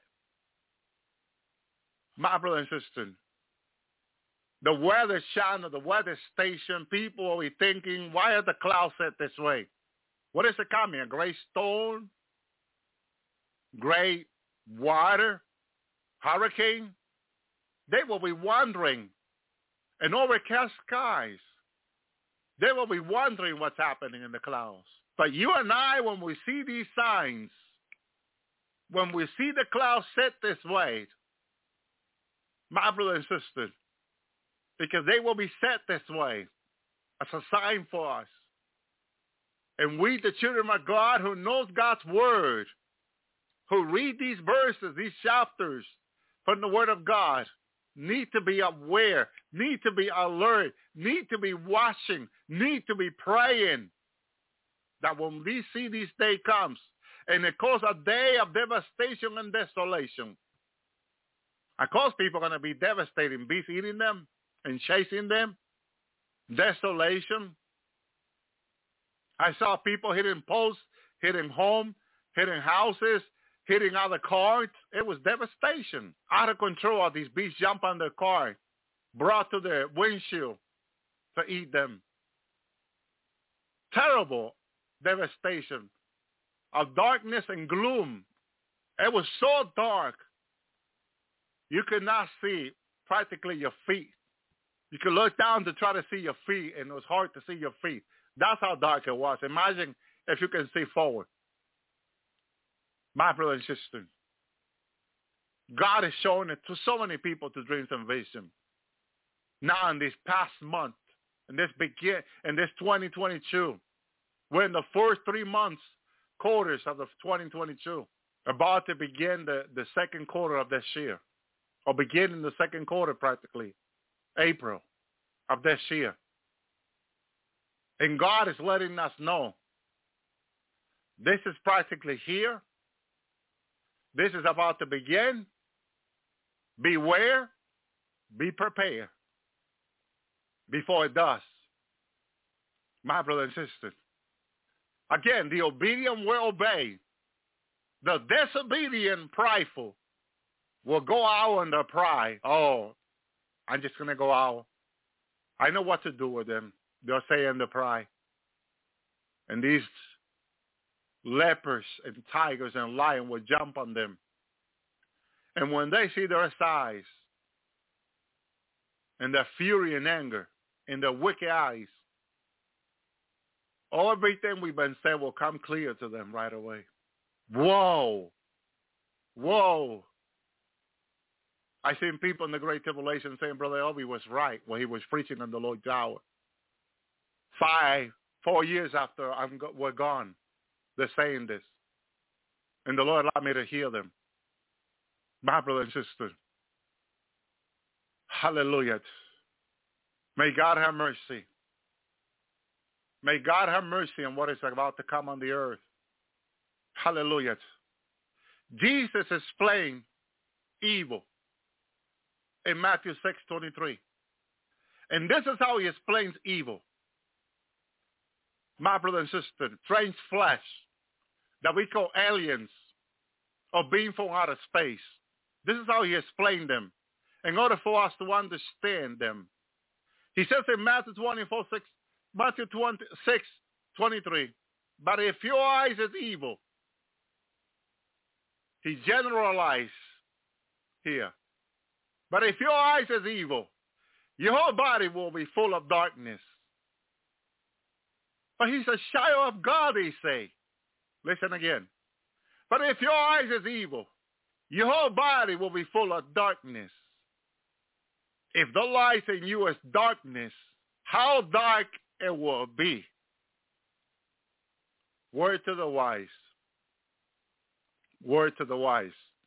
my brother and sister, the weather channel, the weather station, people will be thinking, why are the clouds set this way? What is it coming? A great storm? Great water? Hurricane? They will be wondering. And overcast skies. They will be wondering what's happening in the clouds. But you and I, when we see these signs, when we see the clouds set this way, my brother and sister, because they will be set this way as a sign for us. And we, the children of God, who knows God's word, who read these verses, these chapters from the word of God, need to be aware, need to be alert, need to be watching, need to be praying that when we see this day comes, and it calls a day of devastation and desolation. Of course, people are going to be devastating, beasts eating them and chasing them, desolation. I saw people hitting posts, hitting homes, hitting houses, hitting other cars. It was devastation. Out of control. These beasts jump on the car, brought to the windshield to eat them. Terrible devastation of darkness and gloom. It was so dark, you could not see practically your feet. You could look down to try to see your feet, and it was hard to see your feet. That's how dark it was. Imagine if you can see forward. My brother and sister, God is showing it to so many people to dreams and vision. Now in this past month, in this 2022, we're in the first 3 months, quarters of the 2022, about to begin the second quarter of this year, or beginning the second quarter practically, April of this year. And God is letting us know this is practically here. This is about to begin. Beware. Be prepared before it does. My brother and sister. Again, the obedient will obey. The disobedient, prideful, will go out in their pride. Oh, I'm just going to go out. I know what to do with them. They'll say in the pride. And these leopards and tigers and lions will jump on them. And when they see their size and their fury and anger in their wicked eyes, everything we've been saying will come clear to them right away. Whoa. Whoa. I seen people in the Great Tribulation saying Brother Obi was right when he was preaching in the Lord's hour. 4 years after we're gone, they're saying this. And the Lord allowed me to hear them. My brother and sister. Hallelujah. May God have mercy. May God have mercy on what is about to come on the earth. Hallelujah. Jesus explained evil in Matthew 6:23. And this is how he explains evil. My brother and sister, strange flesh that we call aliens or being from outer space. This is how he explained them in order for us to understand them. He says in Matthew 26:23, but if your eyes is evil, he generalized here. But if your eyes is evil, your whole body will be full of darkness. But he's a shadow of God, he say. Listen again. But if your eyes is evil, your whole body will be full of darkness. If the light in you is darkness, how dark it will be. Word to the wise. Word to the wise.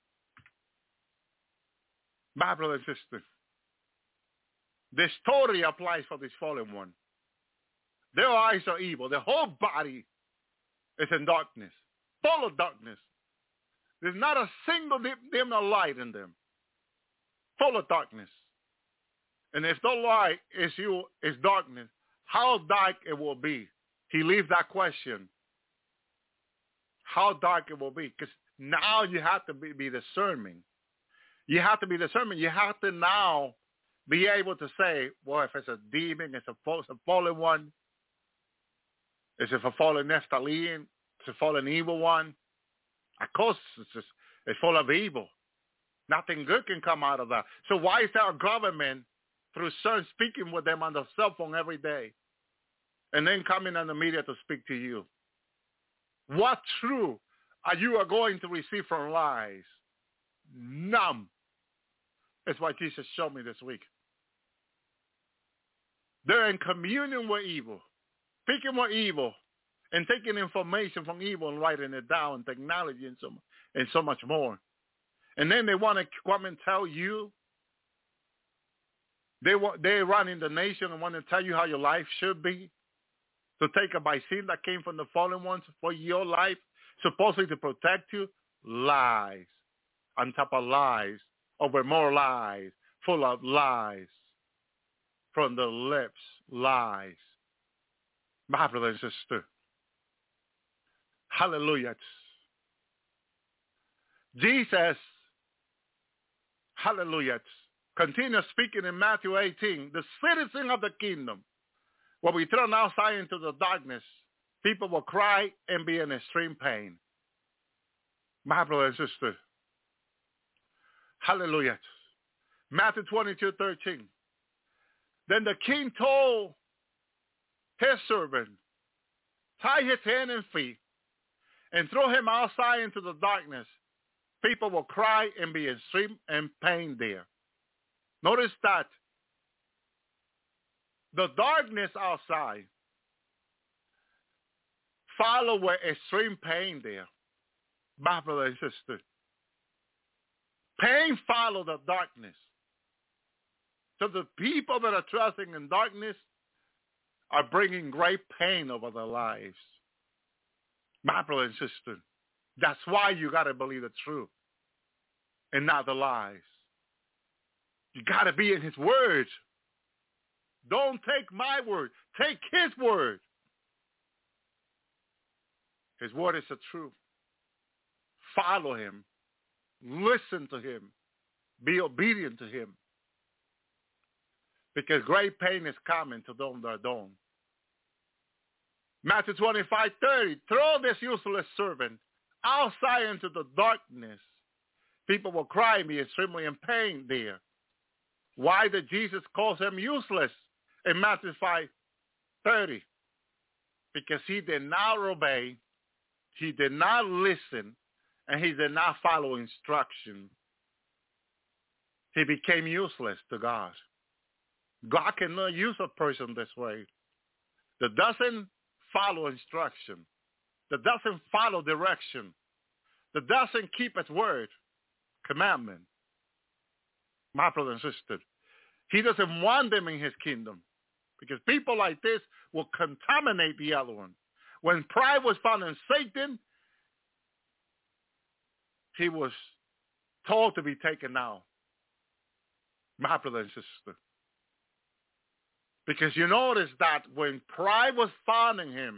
My brother and sister, this totally applies for this fallen one. Their eyes are evil. Their whole body is in darkness, full of darkness. There's not a single dim of light in them, full of darkness. And if the light is darkness, how dark it will be? He leaves that question. How dark it will be? Because now you have to be discerning. You have to be discerning. You have to now be able to say, well, if it's a demon, it's a fallen one. Is it a fallen Nephilim? It's a fallen evil one? Of course, it's full of evil. Nothing good can come out of that. So why is our government, through certain speaking with them on the cell phone every day, and then coming on the media to speak to you? What truth are you going to receive from lies? None. That's what Jesus showed me this week. They're in communion with evil, speaking with evil, and taking information from evil and writing it down, technology and so much more. And then they want to come and tell you. They're running the nation and want to tell you how your life should be. To take a vaccine that came from the fallen ones for your life, supposedly to protect you. Lies. On top of lies. Over more lies. Full of lies. From the lips. Lies. My brother and sister. Hallelujah. Jesus, hallelujah, continue speaking in Matthew 18, the citizen of the kingdom. When we thrown outside into the darkness, people will cry and be in extreme pain. My brother and sister, hallelujah. Matthew 22:13. Then the king told his servant, tie his hand and feet, and throw him outside into the darkness. People will cry and be in extreme pain there. Notice that the darkness outside follow with extreme pain there. My brother and sister. Pain follow the darkness. So the people that are trusting in darkness, are bringing great pain over their lives. My brother and sister, that's why you got to believe the truth and not the lies. You got to be in his word. Don't take my word. Take his word. His word is the truth. Follow him. Listen to him. Be obedient to him. Because great pain is coming to them that don't. Matthew 25:30, throw this useless servant outside into the darkness. People will cry and be extremely in pain there. Why did Jesus call him useless in Matthew 5:30? Because he did not obey, he did not listen, and he did not follow instruction. He became useless to God. God cannot use a person this way that doesn't follow instruction, that doesn't follow direction, that doesn't keep his word, commandment. My brother and sister, he doesn't want them in his kingdom because people like this will contaminate the other one. When pride was found in Satan, he was told to be taken out. My brother and sister. Because you notice that when pride was found in him,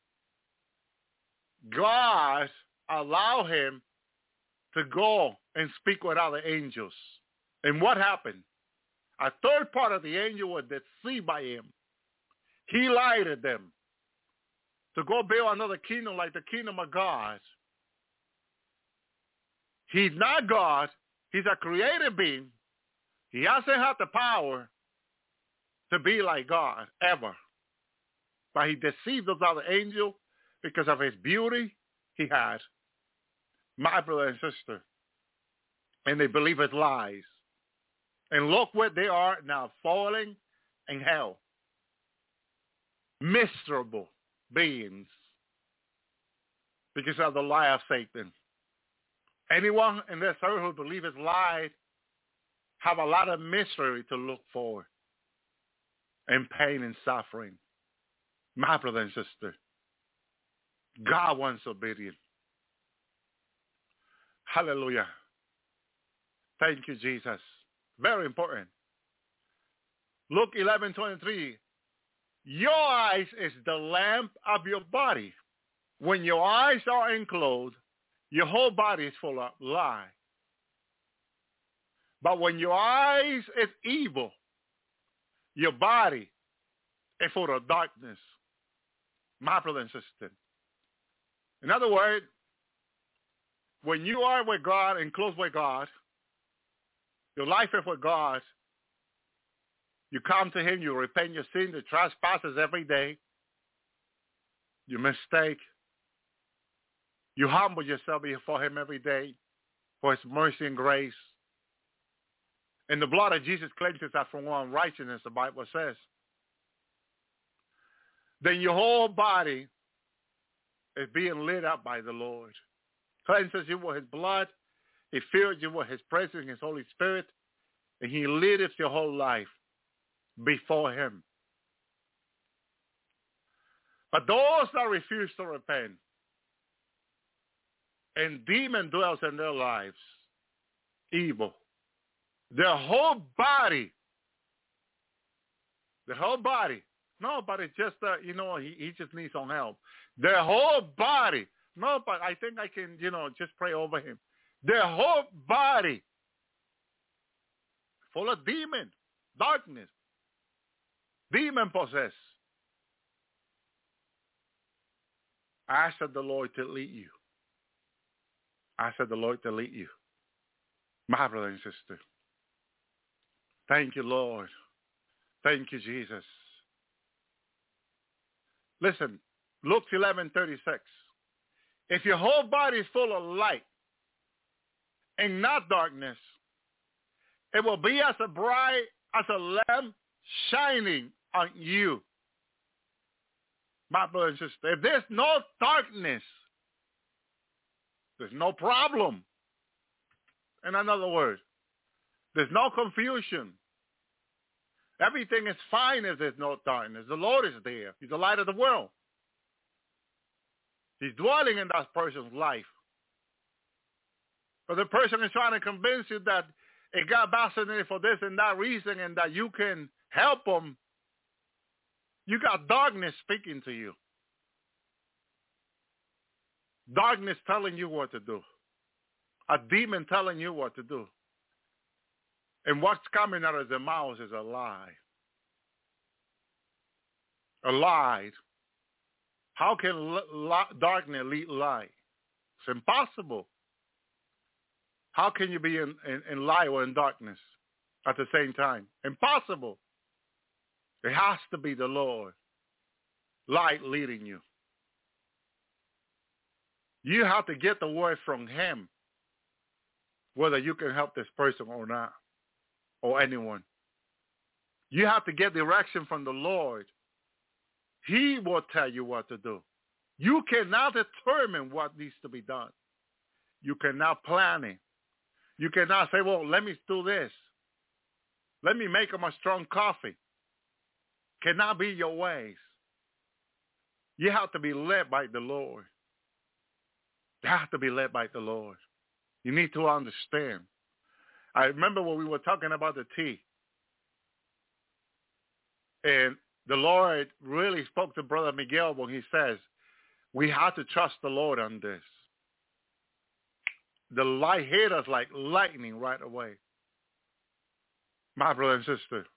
God allowed him to go and speak with other angels. And what happened? A third part of the angel was deceived by him. He lied to them to go build another kingdom like the kingdom of God. He's not God. He's a created being. He hasn't had the power to be like God ever. But he deceived those other angels because of his beauty he had. My brother and sister. And they believe his lies. And look where they are now, falling in hell. Miserable beings because of the lie of Satan. Anyone in this earth who believes his lies have a lot of misery to look for and pain and suffering. My brother and sister, God wants obedience. Hallelujah. Thank you, Jesus. Very important. Luke 11:23. Your eyes is the lamp of your body. When your eyes are enclosed, your whole body is full of lie. But when your eyes is evil, your body is full of darkness. My brother and sister. In other words, when you are with God and close with God, your life is with God, you come to him, you repent your sin, your trespasses every day, your mistake. You humble yourself before him every day for his mercy and grace. And the blood of Jesus cleanses us from all unrighteousness, the Bible says. Then your whole body is being lit up by the Lord. Cleanses you with his blood. He fills you with his presence, his Holy Spirit. And he leads your whole life before him. But those that refuse to repent, and demon dwells in their lives, evil. Their whole body. No, but it's just, he just needs some help. Their whole body. No, but I think I can, just pray over him. Their whole body. Full of demon, darkness. Demon possessed. Ask the Lord to lead you. Ask the Lord to lead you. My brother and sister. Thank you, Lord. Thank you, Jesus. Listen, Luke 11:36. If your whole body is full of light and not darkness, it will be as bright as a lamp shining on you. My brother and sister, if there's no darkness, there's no problem. In another word, there's no confusion. Everything is fine if there's no darkness. The Lord is there. He's the light of the world. He's dwelling in that person's life. But the person is trying to convince you that it got vaccinated for this and that reason and that you can help them. You got darkness speaking to you. Darkness telling you what to do. A demon telling you what to do. And what's coming out of their mouths is a lie. A lie. How can darkness lead light? It's impossible. How can you be in light or in darkness at the same time? Impossible. It has to be the Lord. Light leading you. You have to get the word from him, whether you can help this person or not, or anyone. You have to get direction from the Lord. He will tell you what to do. You cannot determine what needs to be done. You cannot plan it. You cannot say, well, let me do this. Let me make them a strong coffee. Cannot be your ways. You have to be led by the Lord. You have to be led by the Lord. You need to understand. I remember when we were talking about the tea. And the Lord really spoke to Brother Miguel when he says, we have to trust the Lord on this. The light hit us like lightning right away. My brother and sister,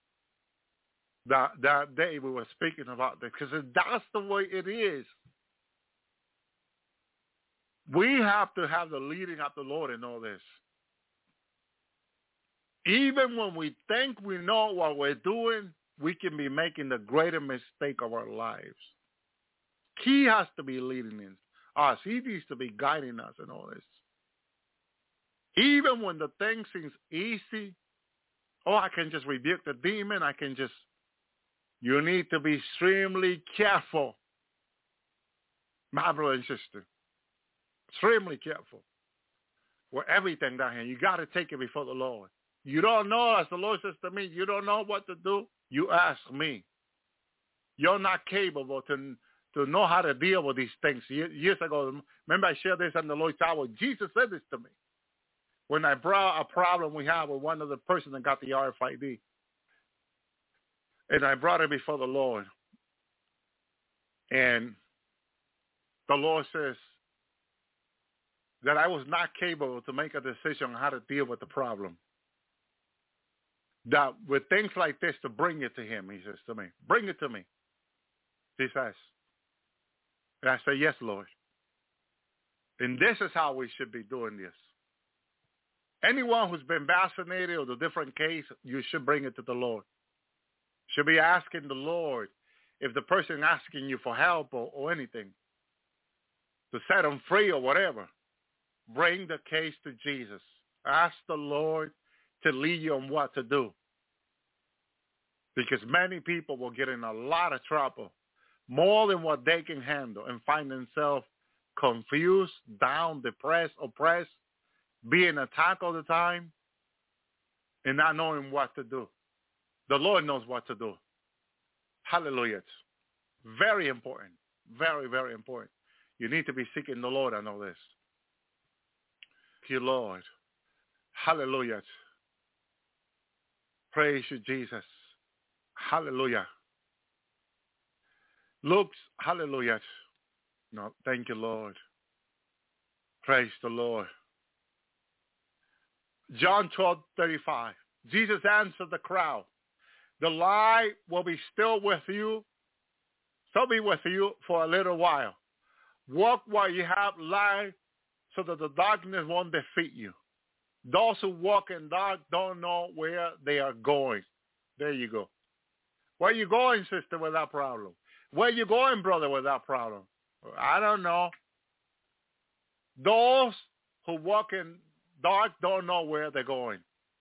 that day we were speaking about this because that's the way it is. We have to have the leading of the Lord in all this. Even when we think we know what we're doing, we can be making the greater mistake of our lives. He has to be leading us. He needs to be guiding us in all this. Even when the thing seems easy, I can just rebuke the demon. You need to be extremely careful, my brother and sister. Extremely careful with everything down here. You got to take it before the Lord. You don't know, as the Lord says to me, you don't know what to do, you ask me. You're not capable to know how to deal with these things. Years ago, remember I shared this on the Lord's Hour. Jesus said this to me. When I brought a problem we had with one of the person that got the RFID. And I brought it before the Lord. And the Lord says that I was not capable to make a decision on how to deal with the problem. That with things like this, to bring it to him, he says to me. Bring it to me, he says. And I say, yes, Lord. And this is how we should be doing this. Anyone who's been vaccinated or the different case, you should bring it to the Lord. Should be asking the Lord if the person asking you for help or anything, to set them free or whatever. Bring the case to Jesus. Ask the Lord to lead you on what to do. Because many people will get in a lot of trouble, more than what they can handle, and find themselves confused, down, depressed, oppressed, being attacked all the time, and not knowing what to do. The Lord knows what to do. Hallelujah. It's very important. Very, very important. You need to be seeking the Lord. I know this. Thank you, Lord. Hallelujah. Praise you, Jesus. Hallelujah. Luke's, hallelujah. No, thank you, Lord. Praise the Lord. John 12:35. Jesus answered the crowd. The light will be still with you. So be with you for a little while. Walk while you have light so that the darkness won't defeat you. Those who walk in dark don't know where they are going. There you go. Where you going, sister, with that problem? Where you going, brother, with that problem? I don't know. Those who walk in dark don't know where they're going.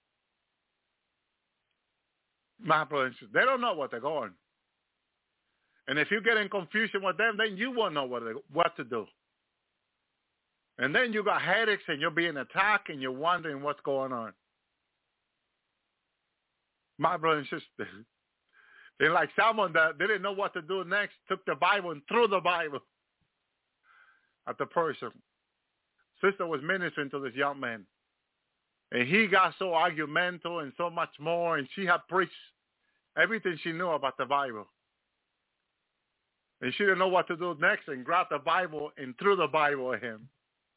My brothers, they don't know what they're going. And if you get in confusion with them, then you won't know what to do. And then you got headaches and you're being attacked and you're wondering what's going on. My brother and sister. And like someone that didn't know what to do next, took the Bible and threw the Bible at the person. Sister was ministering to this young man. And he got so argumentative and so much more, and she had preached everything she knew about the Bible. And she didn't know what to do next and grabbed the Bible and threw the Bible at him.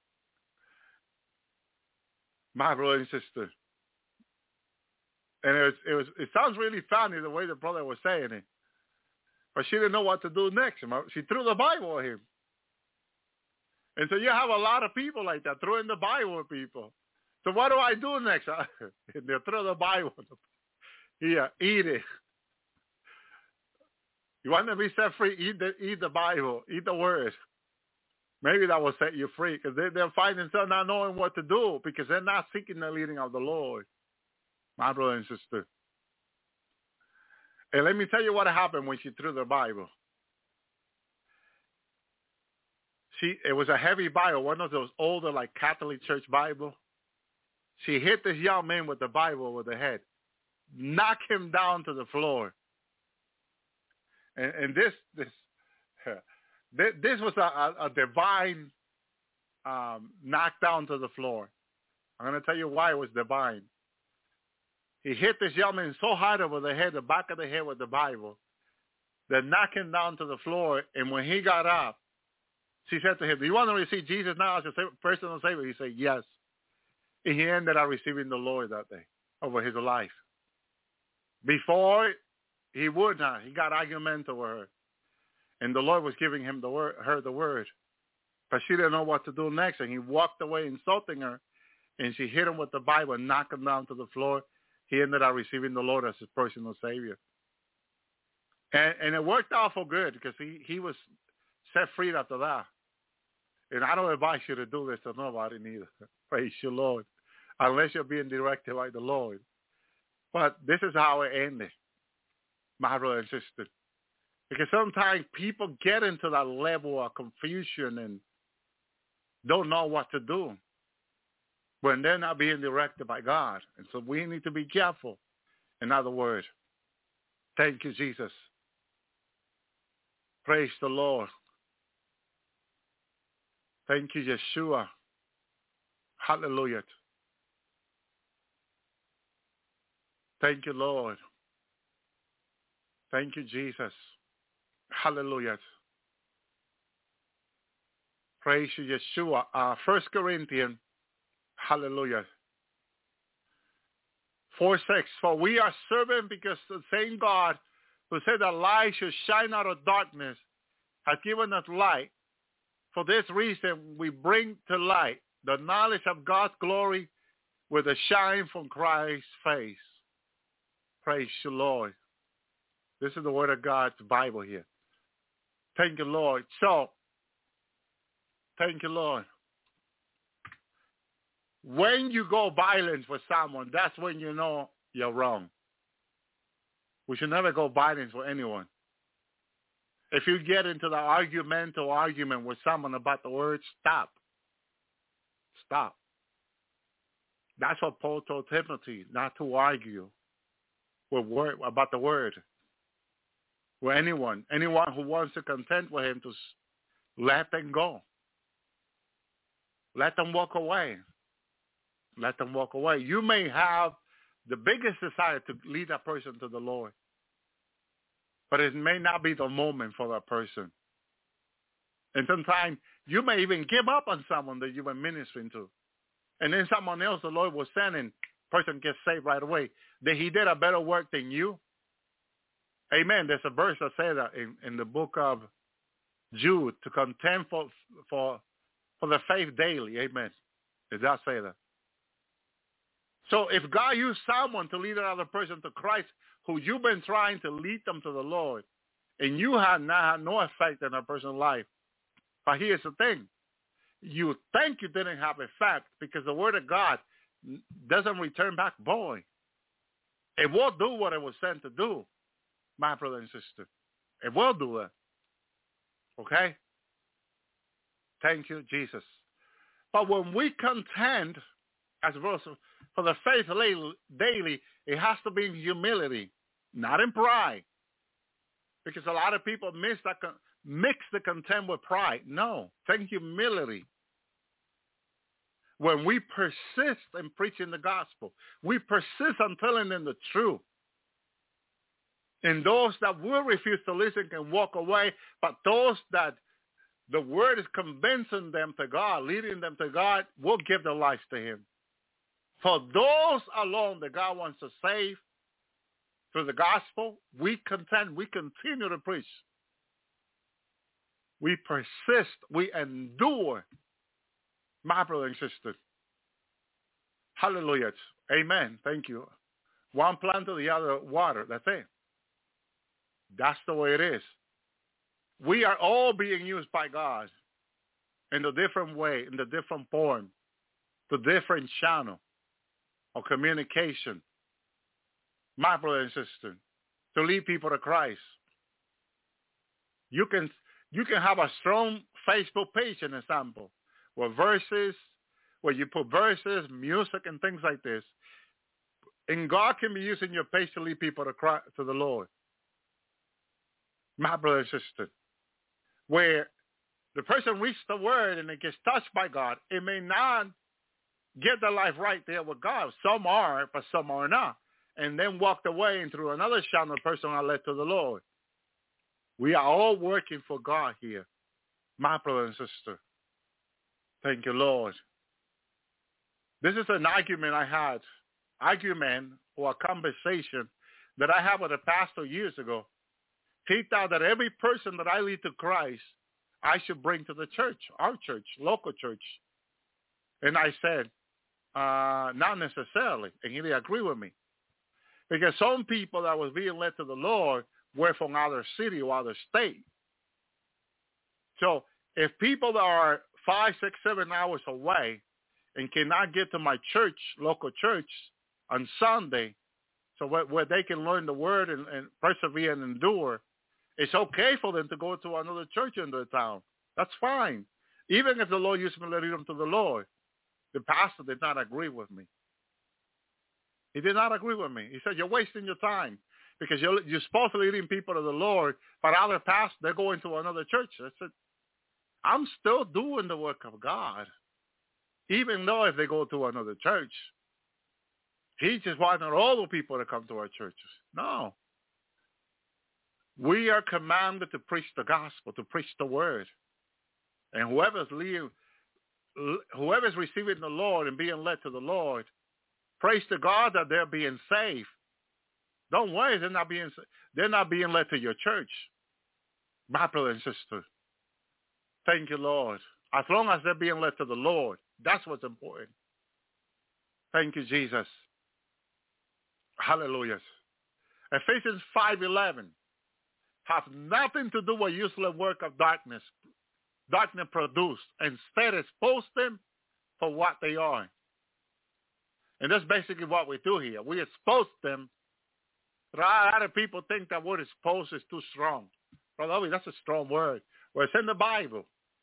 My brother and sister. And it sounds really funny the way the brother was saying it. But she didn't know what to do next. She threw the Bible at him. And so you have a lot of people like that, throwing the Bible at people. So what do I do next? They throw the Bible. Here, eat it. You want to be set free? Eat the Bible. Eat the Word. Maybe that will set you free, because they're finding themselves not knowing what to do because they're not seeking the leading of the Lord. My brother and sister. And let me tell you what happened when she threw the Bible. It was a heavy Bible, one of those older like Catholic Church Bible. She hit this young man with the Bible with the head, knocked him down to the floor. And this was a divine knockdown to the floor. I'm going to tell you why it was divine. He hit this young man so hard over the head, the back of the head with the Bible, that knocked him down to the floor. And when he got up, she said to him, "Do you want to receive Jesus now as your personal Savior?" He said, "Yes." And he ended up receiving the Lord that day over his life. Before, he would not. He got argumentative with her. And the Lord was giving him her the word. But she didn't know what to do next. And he walked away insulting her. And she hit him with the Bible and knocked him down to the floor. He ended up receiving the Lord as his personal Savior. And it worked out for good, because he was set free after that. And I don't advise you to do this to nobody neither. Praise you, Lord. Unless you're being directed by the Lord. But this is how it ended, my brother and sister. Because sometimes people get into that level of confusion and don't know what to do when they're not being directed by God. And so we need to be careful. In other words, thank you, Jesus. Praise the Lord. Thank you, Yeshua. Hallelujah. Thank you, Lord. Thank you, Jesus. Hallelujah. Praise you, Yeshua. 1 Corinthians, hallelujah. 4:6. For we are servants because the same God who said that light should shine out of darkness has given us light. For this reason, we bring to light the knowledge of God's glory with a shine from Christ's face. Praise you, Lord. This is the word of God's Bible here. Thank you, Lord. So, thank you, Lord. When you go violence with someone, that's when you know you're wrong. We should never go violence with anyone. If you get into the argument with someone about the word, stop. Stop. That's what Paul told Timothy, not to argue about the word. With anyone who wants to contend with him, to let them go. Let them walk away. Let them walk away. You may have the biggest desire to lead that person to the Lord, but it may not be the moment for that person. And sometimes you may even give up on someone that you've been ministering to. And then someone else the Lord will send, and the person gets saved right away. That he did a better work than you. Amen. There's a verse that says that in the book of Jude, to contend for the faith daily. Amen. It does say that. So if God used someone to lead another person to Christ, who you've been trying to lead them to the Lord, and you have not had no effect in that person's life, but here's the thing. You think you didn't have effect because the word of God doesn't return back void. It will do what it was sent to do, my brother and sister. It will do that. Okay? Thank you, Jesus. But when we contend, as for the faith daily, It has to be in humility, not in pride. Because a lot of people mix the contempt with pride. No, take humility. When we persist in preaching the gospel, we persist on telling them the truth. And those that will refuse to listen can walk away, but those that the word is convincing them to God, leading them to God, will give their lives to him. For those alone that God wants to save through the gospel, we continue to preach. We persist, we endure. My brother and sister. Hallelujah. Amen. Thank you. One plant to the other water. That's it. That's the way it is. We are all being used by God in a different way, in a different form, the different channel of communication. My brother and sister, to lead people to Christ. You can have a strong Facebook page, an example, where you put verses, music, and things like this. And God can be using your page to lead people to Christ, to the Lord. My brother and sister, where the person reads the word and it gets touched by God, it may not get their life right there with God. Some are, but some are not. And then walked away and through another channel, the person are led to the Lord. We are all working for God here. My brother and sister. Thank you, Lord. This is an argument or a conversation that I had with a pastor years ago. He thought that every person that I lead to Christ, I should bring to the church, our church, local church. And I said, not necessarily. And he didn't agree with me. Because some people that was being led to the Lord were from other city or other state. So if people that are 5, 6, 7 hours away and cannot get to my church, local church, on Sunday, so where they can learn the word and persevere and endure, it's okay for them to go to another church in their town. That's fine. Even if the Lord used me to lead them to the Lord. The pastor did not agree with me. He did not agree with me. He said, you're wasting your time because you're supposed to be leading people to the Lord, but other pastors, they're going to another church. I said, I'm still doing the work of God, even though if they go to another church. He just wanted all the people to come to our churches. No. We are commanded to preach the gospel, to preach the word. And whoever's receiving the Lord and being led to the Lord, praise to God that they're being saved. Don't worry, they're not being led to your church. My brother and sister. Thank you, Lord. As long as they're being led to the Lord, that's what's important. Thank you, Jesus. Hallelujah. Ephesians 5:11 have nothing to do with useless work of darkness produced. Instead, expose them for what they are. And that's basically what we do here. We expose them. A lot of people think that word expose is too strong. Brother, that's a strong word. Well, it's in the Bible.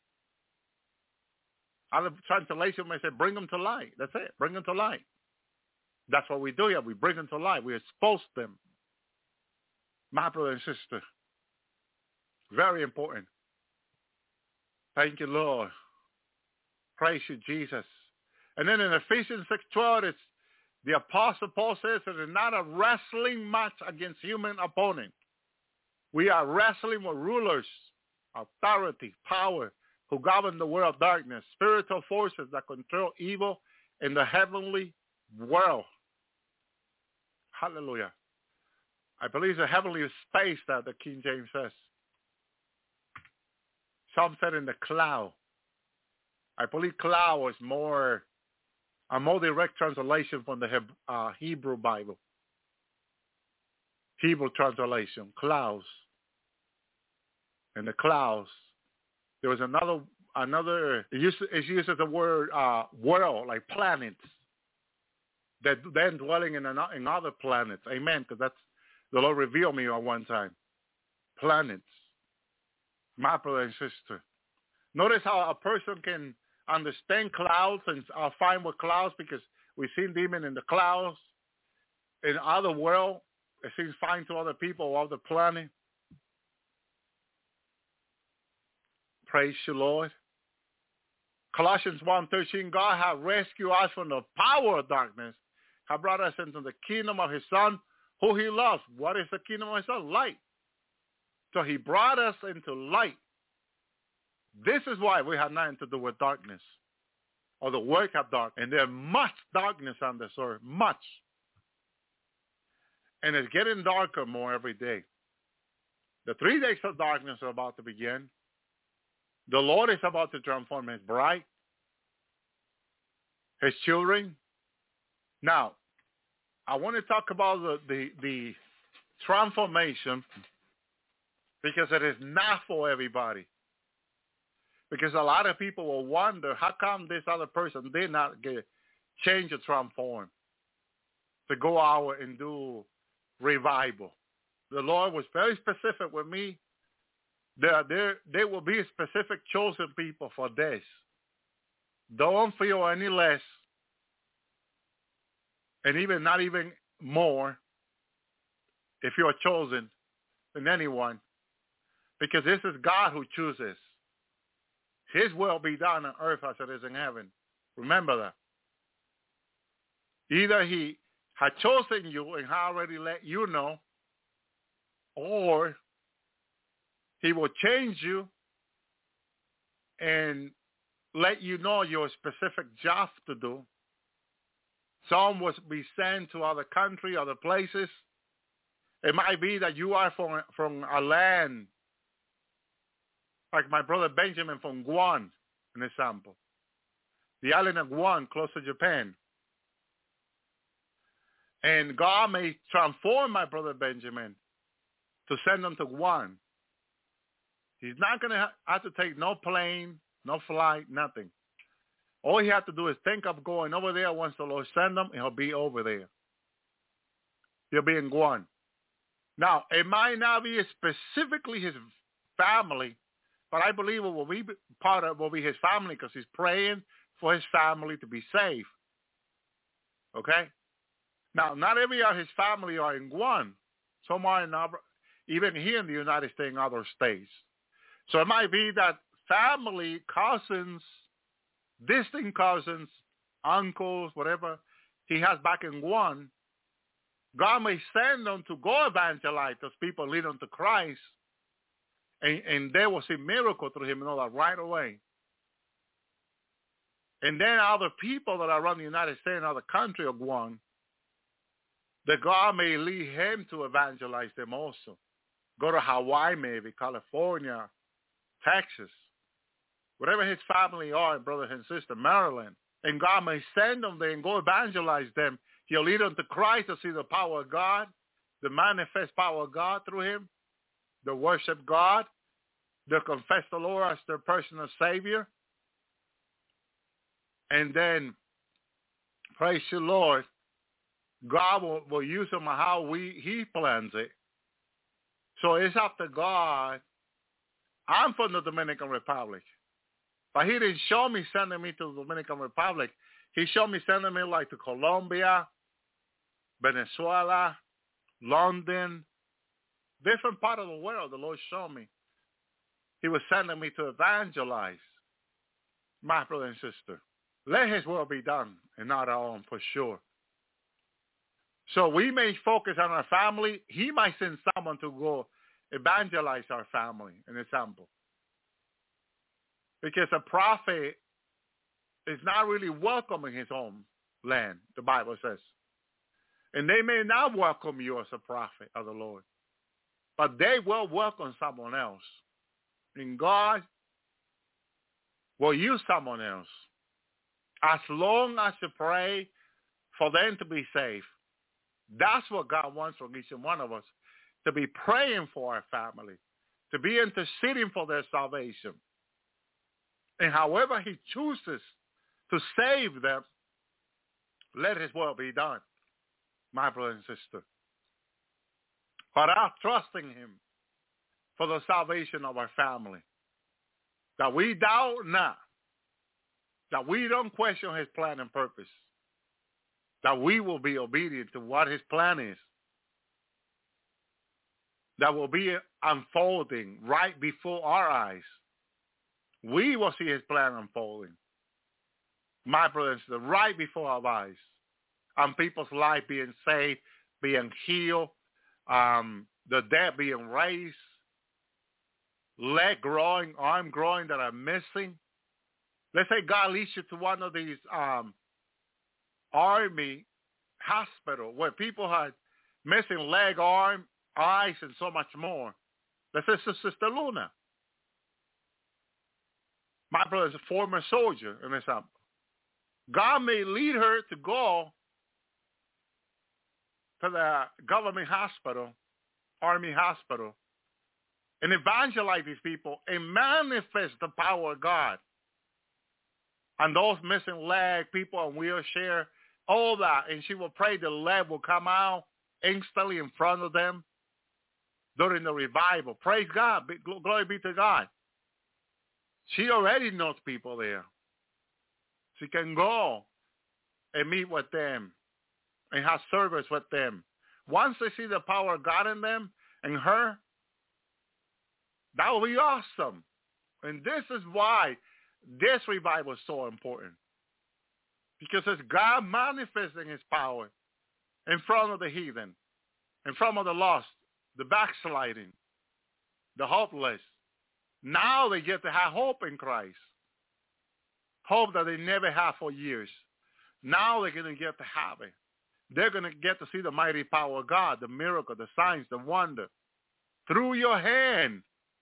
Other translation may say, bring them to light. That's it. Bring them to light. That's what we do here. We bring them to light. We expose them. My brother and sister. Very important. Thank you, Lord. Praise you, Jesus. And then in Ephesians 6:12, it's the Apostle Paul says it is not a wrestling match against human opponent. We are wrestling with rulers, authority, power, who govern the world of darkness, spiritual forces that control evil in the heavenly world. Hallelujah. I believe the heavenly space that the King James says. Some said in the cloud. I believe cloud is a more direct translation from the Hebrew Bible. Hebrew translation, clouds. In the clouds. There was another it uses the word world, like planets, that then dwelling in other planets. Amen, because that's the Lord revealed me on one time. Planets. My brother and sister. Notice how a person can understand clouds and are fine with clouds because we've seen demons in the clouds. in other world, it seems fine to other people, other planet. Praise you, Lord. Colossians 1:13, God has rescued us from the power of darkness, has brought us into the kingdom of his Son, who he loves. What is the kingdom of his Son? Light. So he brought us into light. This is why we have nothing to do with darkness or the work of darkness. And there's much darkness on this earth, much. And it's getting darker more every day. The 3 days of darkness are about to begin. The Lord is about to transform his bride, his children. Now, I want to talk about the transformation, because it is not for everybody. Because a lot of people will wonder, how come this other person did not get change or transform to go out and do revival? The Lord was very specific with me. There will be specific chosen people for this. Don't feel any less, and even not even more, if you are chosen than anyone, because this is God who chooses. His will be done on earth as it is in heaven. Remember that. Either he had chosen you and had already let you know, or he will change you and let you know your specific job to do. Some will be sent to other countries, other places. It might be that you are from a land, like my brother Benjamin from Guam, an example. The island of Guam, close to Japan. And God may transform my brother Benjamin to send him to Guam. He's not going to have to take no plane, no flight, nothing. All he has to do is think of going over there. Once the Lord sends him, he'll be over there. He'll be in Guam. Now, it might not be specifically his family, but I believe it will be part of will be his family, because he's praying for his family to be saved. Okay? Now, not every of his family are in Guam. Some are in even here in the United States and other states. So it might be that family, cousins, distant cousins, uncles, whatever he has back in Guam, God may send them to go evangelize those people, lead them to Christ, and they will see miracle through him and all that right away. And then other people that are around the United States and other country of Guam, that God may lead him to evangelize them also. Go to Hawaii, maybe, California, Texas, whatever his family are, brothers and sisters, Maryland. And God may send them there and go evangelize them. He'll lead them to Christ to see the power of God, the manifest power of God through him, the worship God, the confess the Lord as their personal Savior. And then, praise the Lord, God will use them how he plans it. So it's up to God. I'm from the Dominican Republic. But he didn't show me sending me to the Dominican Republic. He showed me sending me like to Colombia, Venezuela, London, different part of the world. The Lord showed me. He was sending me to evangelize, my brother and sister. Let his will be done and not our own, for sure. So we may focus on our family. He might send someone to go evangelize our family, an example. Because a prophet is not really welcome in his own land, the Bible says. And they may not welcome you as a prophet of the Lord, but they will welcome someone else. And God will use someone else as long as you pray for them to be saved. That's what God wants from each and one of us, to be praying for our family, to be interceding for their salvation. And however he chooses to save them, let his will be done, my brother and sister. But I'm trusting him for the salvation of our family, that we doubt not, that we don't question his plan and purpose. that we will be obedient to what his plan is, that will be unfolding right before our eyes. We will see his plan unfolding, my brothers, right before our eyes, and people's life being saved, being healed, the dead being raised, leg growing, arm growing that are missing. Let's say God leads you to one of these army hospital where people had missing leg, arm, eyes, and so much more. Let's say Sister Luna. My brother is a former soldier, and it's God may lead her to go to the government hospital, army hospital, and evangelize these people and manifest the power of God. And those missing leg, people in wheelchair, all that. And she will pray the leg will come out instantly in front of them during the revival. Praise God. Glory be to God. She already knows people there. She can go and meet with them and have service with them. Once they see the power of God in them and her, that will be awesome. And this is why this revival is so important. Because it's God manifesting his power in front of the heathen, in front of the lost, the backsliding, the hopeless. Now they get to have hope in Christ. Hope that they never had for years. Now they're going to get to have it. They're going to get to see the mighty power of God, the miracle, the signs, the wonder. Through your hand.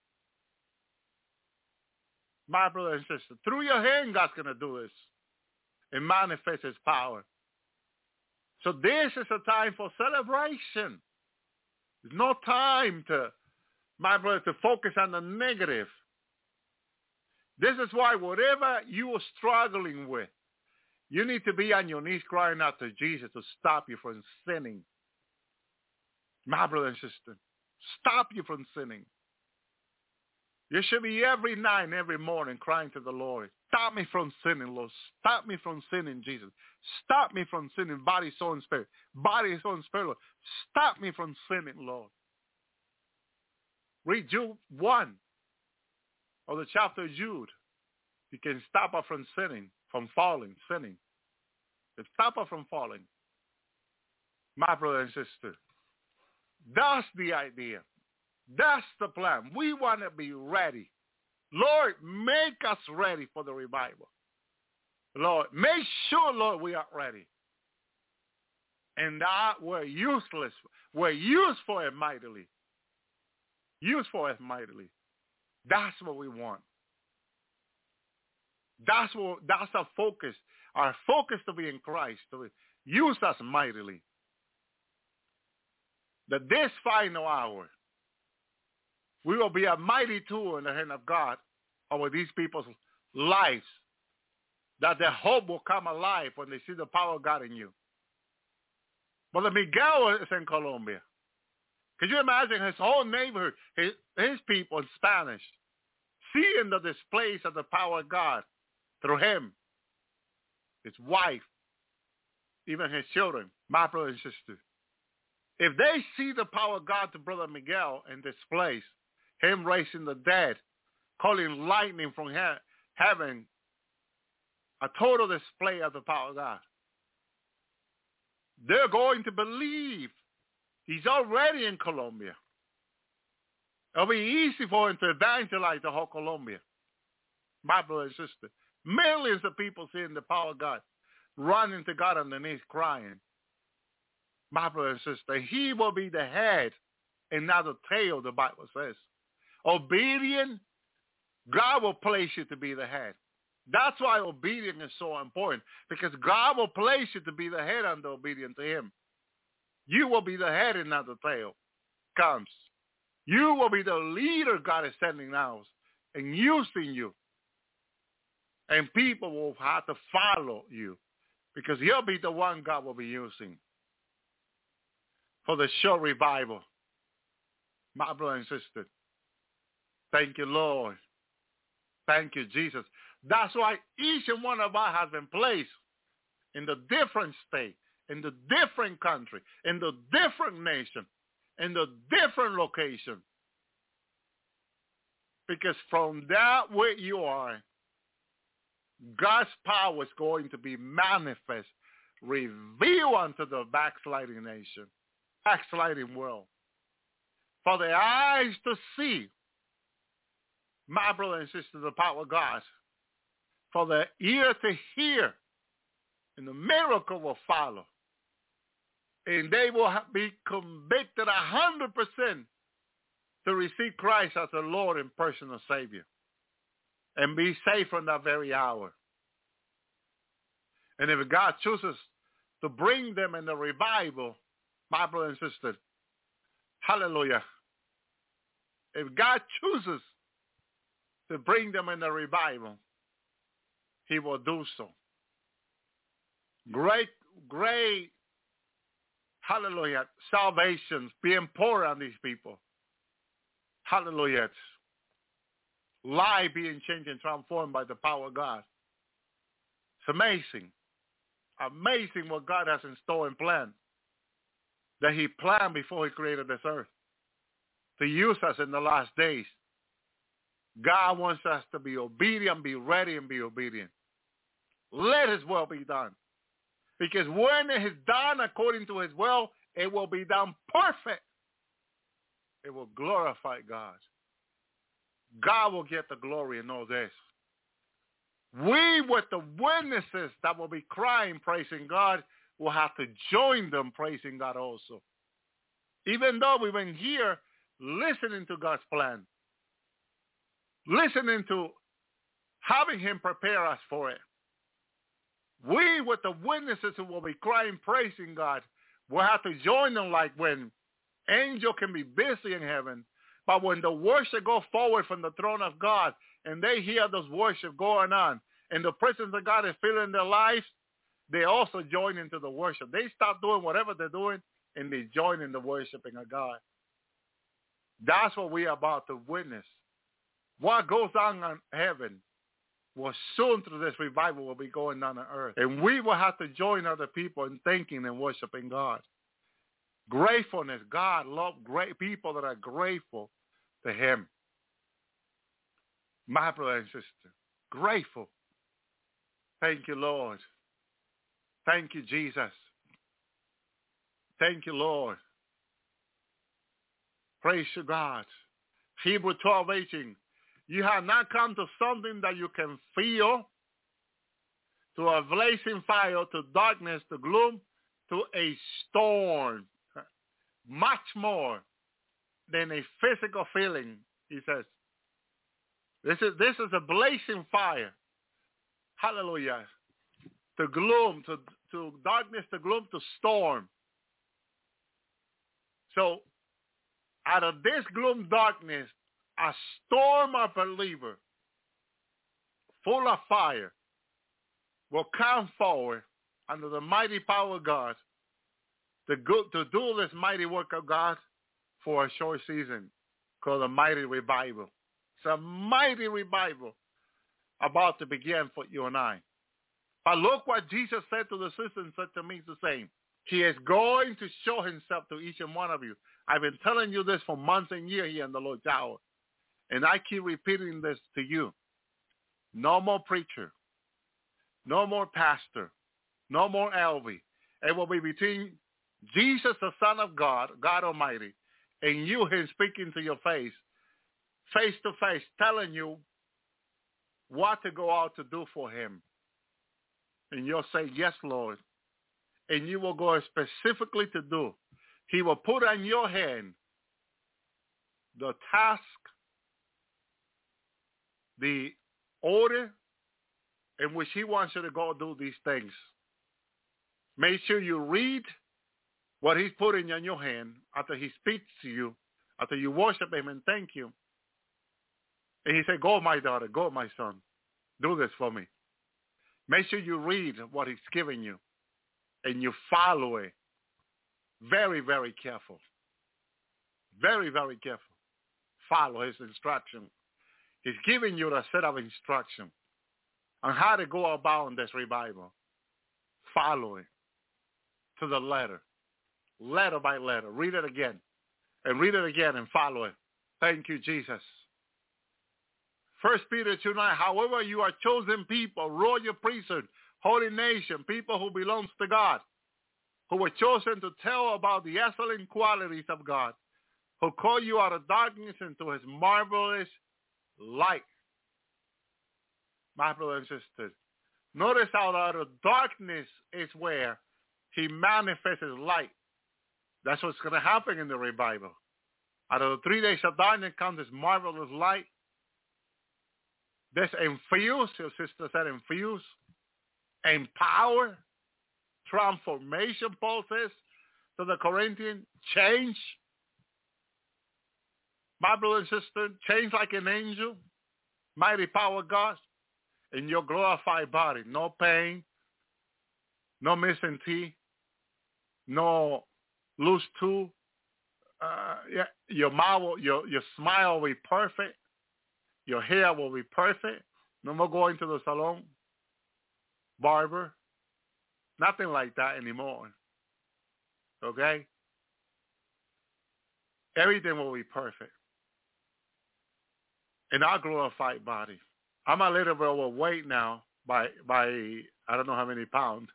My brother and sister, through your hand, God's going to do this and manifest his power. So this is a time for celebration. There's no time to, my brother, to focus on the negative. This is why whatever you are struggling with, you need to be on your knees crying out to Jesus to stop you from sinning. My brother and sister, stop you from sinning. You should be every night and every morning crying to the Lord. Stop me from sinning, Lord. Stop me from sinning, Jesus. Stop me from sinning, body, soul, and spirit. Body, soul, and spirit, Lord. Stop me from sinning, Lord. Read Jude 1 of the chapter of Jude. You can stop her from sinning, from falling, sinning. You stop her from falling. My brother and sister, that's the idea. That's the plan. We want to be ready. Lord, make us ready for the revival. Lord, make sure, Lord, we are ready. And that we're useless. We're used for it mightily. Used for it mightily. That's what we want. That's our focus. Our focus to be in Christ. To use us mightily. That this final hour, we will be a mighty tool in the hand of God over these people's lives. That their hope will come alive when they see the power of God in you. Brother Miguel is in Colombia. Could you imagine his whole neighborhood, his people in Spanish, seeing the displays of the power of God through him, his wife, even his children, my brother and sister. If they see the power of God to Brother Miguel in this place, him raising the dead, calling lightning from heaven, a total display of the power of God. They're going to believe. He's already in Colombia. It'll be easy for him to evangelize the whole Colombia. My brother and sister. Millions of people seeing the power of God, running to God on their knees crying. My brother and sister, he will be the head and not the tail, the Bible says. Obedient, God will place you to be the head. That's why obedience is so important, because God will place you to be the head and obedient to him. You will be the head and not the tail. Comes. You will be the leader God is sending out and using you. And people will have to follow you because you'll be the one God will be using for the short revival. My brother and sister, thank you, Lord. Thank you, Jesus. That's why each and one of us has been placed in the different state, in the different country, in the different nation, in the different location. Because from that where you are, God's power is going to be manifest, revealed unto the backsliding nation, backsliding world. For the eyes to see, my brother and sister, the power of God. For the ear to hear, and the miracle will follow. And they will be convicted 100% to receive Christ as the Lord and personal Savior and be saved from that very hour. And if God chooses to bring them in the revival, my brother and sister, hallelujah. If God chooses to bring them in the revival, he will do so. Great, hallelujah, salvations being poured on these people. Hallelujah. Life being changed and transformed by the power of God. It's amazing. Amazing what God has in store and planned. That he planned before he created this earth. To use us in the last days. God wants us to be obedient, be ready, and be obedient. Let his will be done. Because when it is done according to his will, it will be done perfect. It will glorify God. God will get the glory in all this. We, with the witnesses that will be crying, praising God, will have to join them praising God also. Even though we've been here listening to God's plan, listening to having him prepare us for it. We, with the witnesses who will be crying, praising God, will have to join them like when angels can be busy in heaven, but when the worship goes forward from the throne of God and they hear those worship going on and the presence of God is filling their lives, they also join into the worship. They stop doing whatever they're doing and they join in the worshiping of God. That's what we are about to witness. What goes on in heaven will soon through this revival will be going on earth. And we will have to join other people in thanking and worshiping God. Gratefulness. God loves great people that are grateful to him. My brother and sister, grateful. Thank you, Lord. Thank you, Jesus. Thank you, Lord. Praise to God. Hebrews 12:18. You have not come to something that you can feel, to a blazing fire, to darkness, to gloom, to a storm. Much more than a physical feeling, he says. This is a blazing fire. Hallelujah. To gloom, to darkness, to gloom, to storm. So, out of this gloom, darkness, a storm of believer full of fire will come forward under the mighty power of God to do this mighty work of God for a short season called a mighty revival. It's a mighty revival about to begin for you and I. But look what Jesus said to the sister and said to me the same. He is going to show himself to each and one of you. I've been telling you this for months and years here in the Lord's hour. And I keep repeating this to you. No more preacher. No more pastor. No more LV. It will be between Jesus, the Son of God, God Almighty, and you, him speaking to your face to face, telling you what to go out to do for him. And you'll say, yes, Lord. And you will go specifically to do. He will put on your hand the task, the order in which he wants you to go do these things. Make sure you read what he's putting in your hand after he speaks to you, after you worship him and thank you. And he said, go, my daughter, go, my son, do this for me. Make sure you read what he's giving you and you follow it. Very, very careful. Very, very careful. Follow his instruction. He's giving you a set of instruction on how to go about in this revival. Follow it. to the letter by letter. Read it again, and read it again, and follow it. Thank you, Jesus. 1 Peter 2:9, however, you are chosen people, royal priesthood, holy nation, people who belongs to God, who were chosen to tell about the excellent qualities of God, who called you out of darkness into his marvelous light. My brothers and sisters, notice how out of darkness is where he manifests his light. That's what's going to happen in the revival. Out of the 3 days of darkness comes this marvelous light. This infused, your sister said, infused, empower, transformation, Paul says to the Corinthians, change. My brother and sister, change like an angel, mighty power of God, in your glorified body. No pain, no missing teeth, no loose tooth. Your mouth, your smile will be perfect. Your hair will be perfect. No more going to the salon, barber. Nothing like that anymore. Okay? Everything will be perfect. In our glorified body. I'm a little bit overweight now by I don't know how many pounds.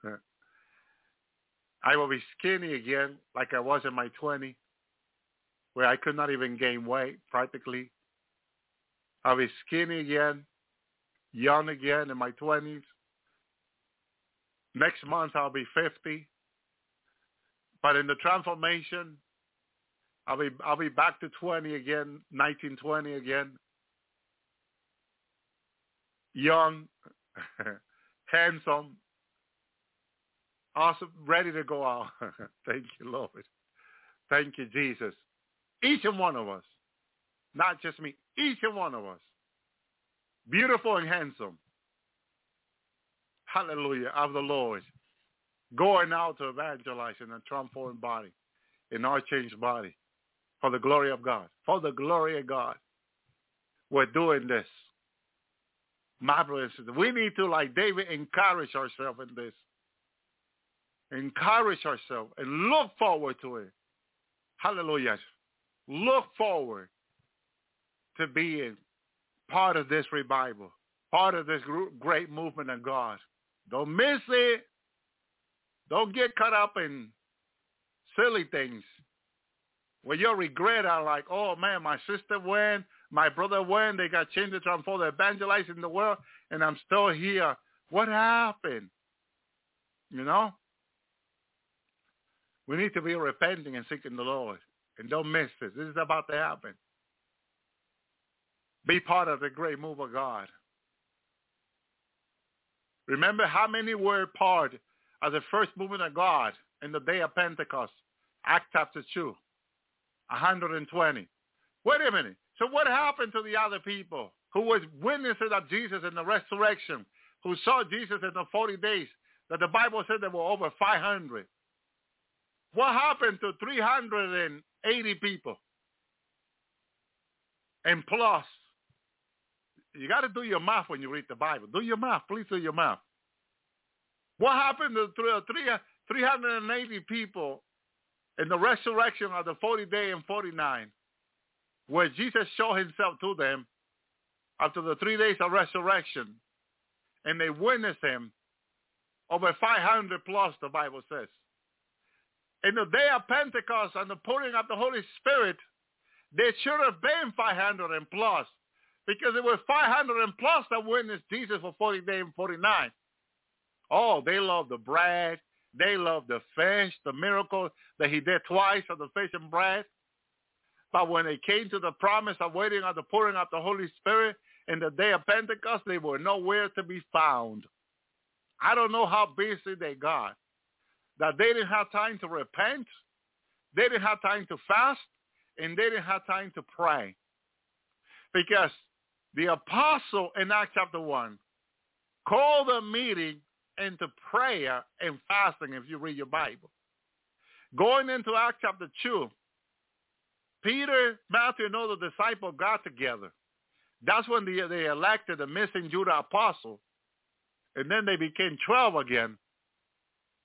I will be skinny again like I was in my 20s, where I could not even gain weight practically. I'll be skinny again, young again in my 20s. Next month I'll be 50. But in the transformation, I'll be back to 20 again, 1920 again. Young, handsome, awesome, ready to go out. Thank you, Lord. Thank you, Jesus. Each and one of us, not just me, each and one of us, beautiful and handsome. Hallelujah, of the Lord. Going out to evangelize in a transformed body, in our changed body, for the glory of God. For the glory of God. We're doing this. My brothers and sisters, we need to, like David, encourage ourselves in this. Encourage ourselves and look forward to it. Hallelujah. Look forward to being part of this revival, part of this great movement of God. Don't miss it. Don't get caught up in silly things where you'll regret are like, oh man, my sister went, my brother went, they got changed to transform, evangelize in the world, and I'm still here. What happened? You know? We need to be repenting and seeking the Lord. And don't miss this. This is about to happen. Be part of the great move of God. Remember how many were part of the first movement of God in the day of Pentecost? Acts chapter 2. 120. Wait a minute. So what happened to the other people who was witnesses of Jesus in the resurrection, who saw Jesus in the 40 days that the Bible said there were over 500? What happened to 380 people? And plus, you got to do your math when you read the Bible. Do your math. Please do your math. What happened to 380 people in the resurrection of the 40 day and 49, where Jesus showed himself to them after the 3 days of resurrection, and they witnessed him? Over 500 plus, the Bible says. In the day of Pentecost and the pouring of the Holy Spirit, there should have been 500 and plus, because it was 500 and plus that witnessed Jesus for 40 days and 49. Oh, they loved the bread. They loved the fish, the miracle that he did twice of the fish and bread. But when they came to the promise of waiting on the pouring of the Holy Spirit in the day of Pentecost, they were nowhere to be found. I don't know how busy they got, that they didn't have time to repent, they didn't have time to fast, and they didn't have time to pray. Because the apostle in Acts chapter 1 called a meeting into prayer and fasting, if you read your Bible. Going into Acts chapter 2, Peter, Matthew, and all the disciples got together. That's when they elected the missing Judah apostle. And then they became 12 again.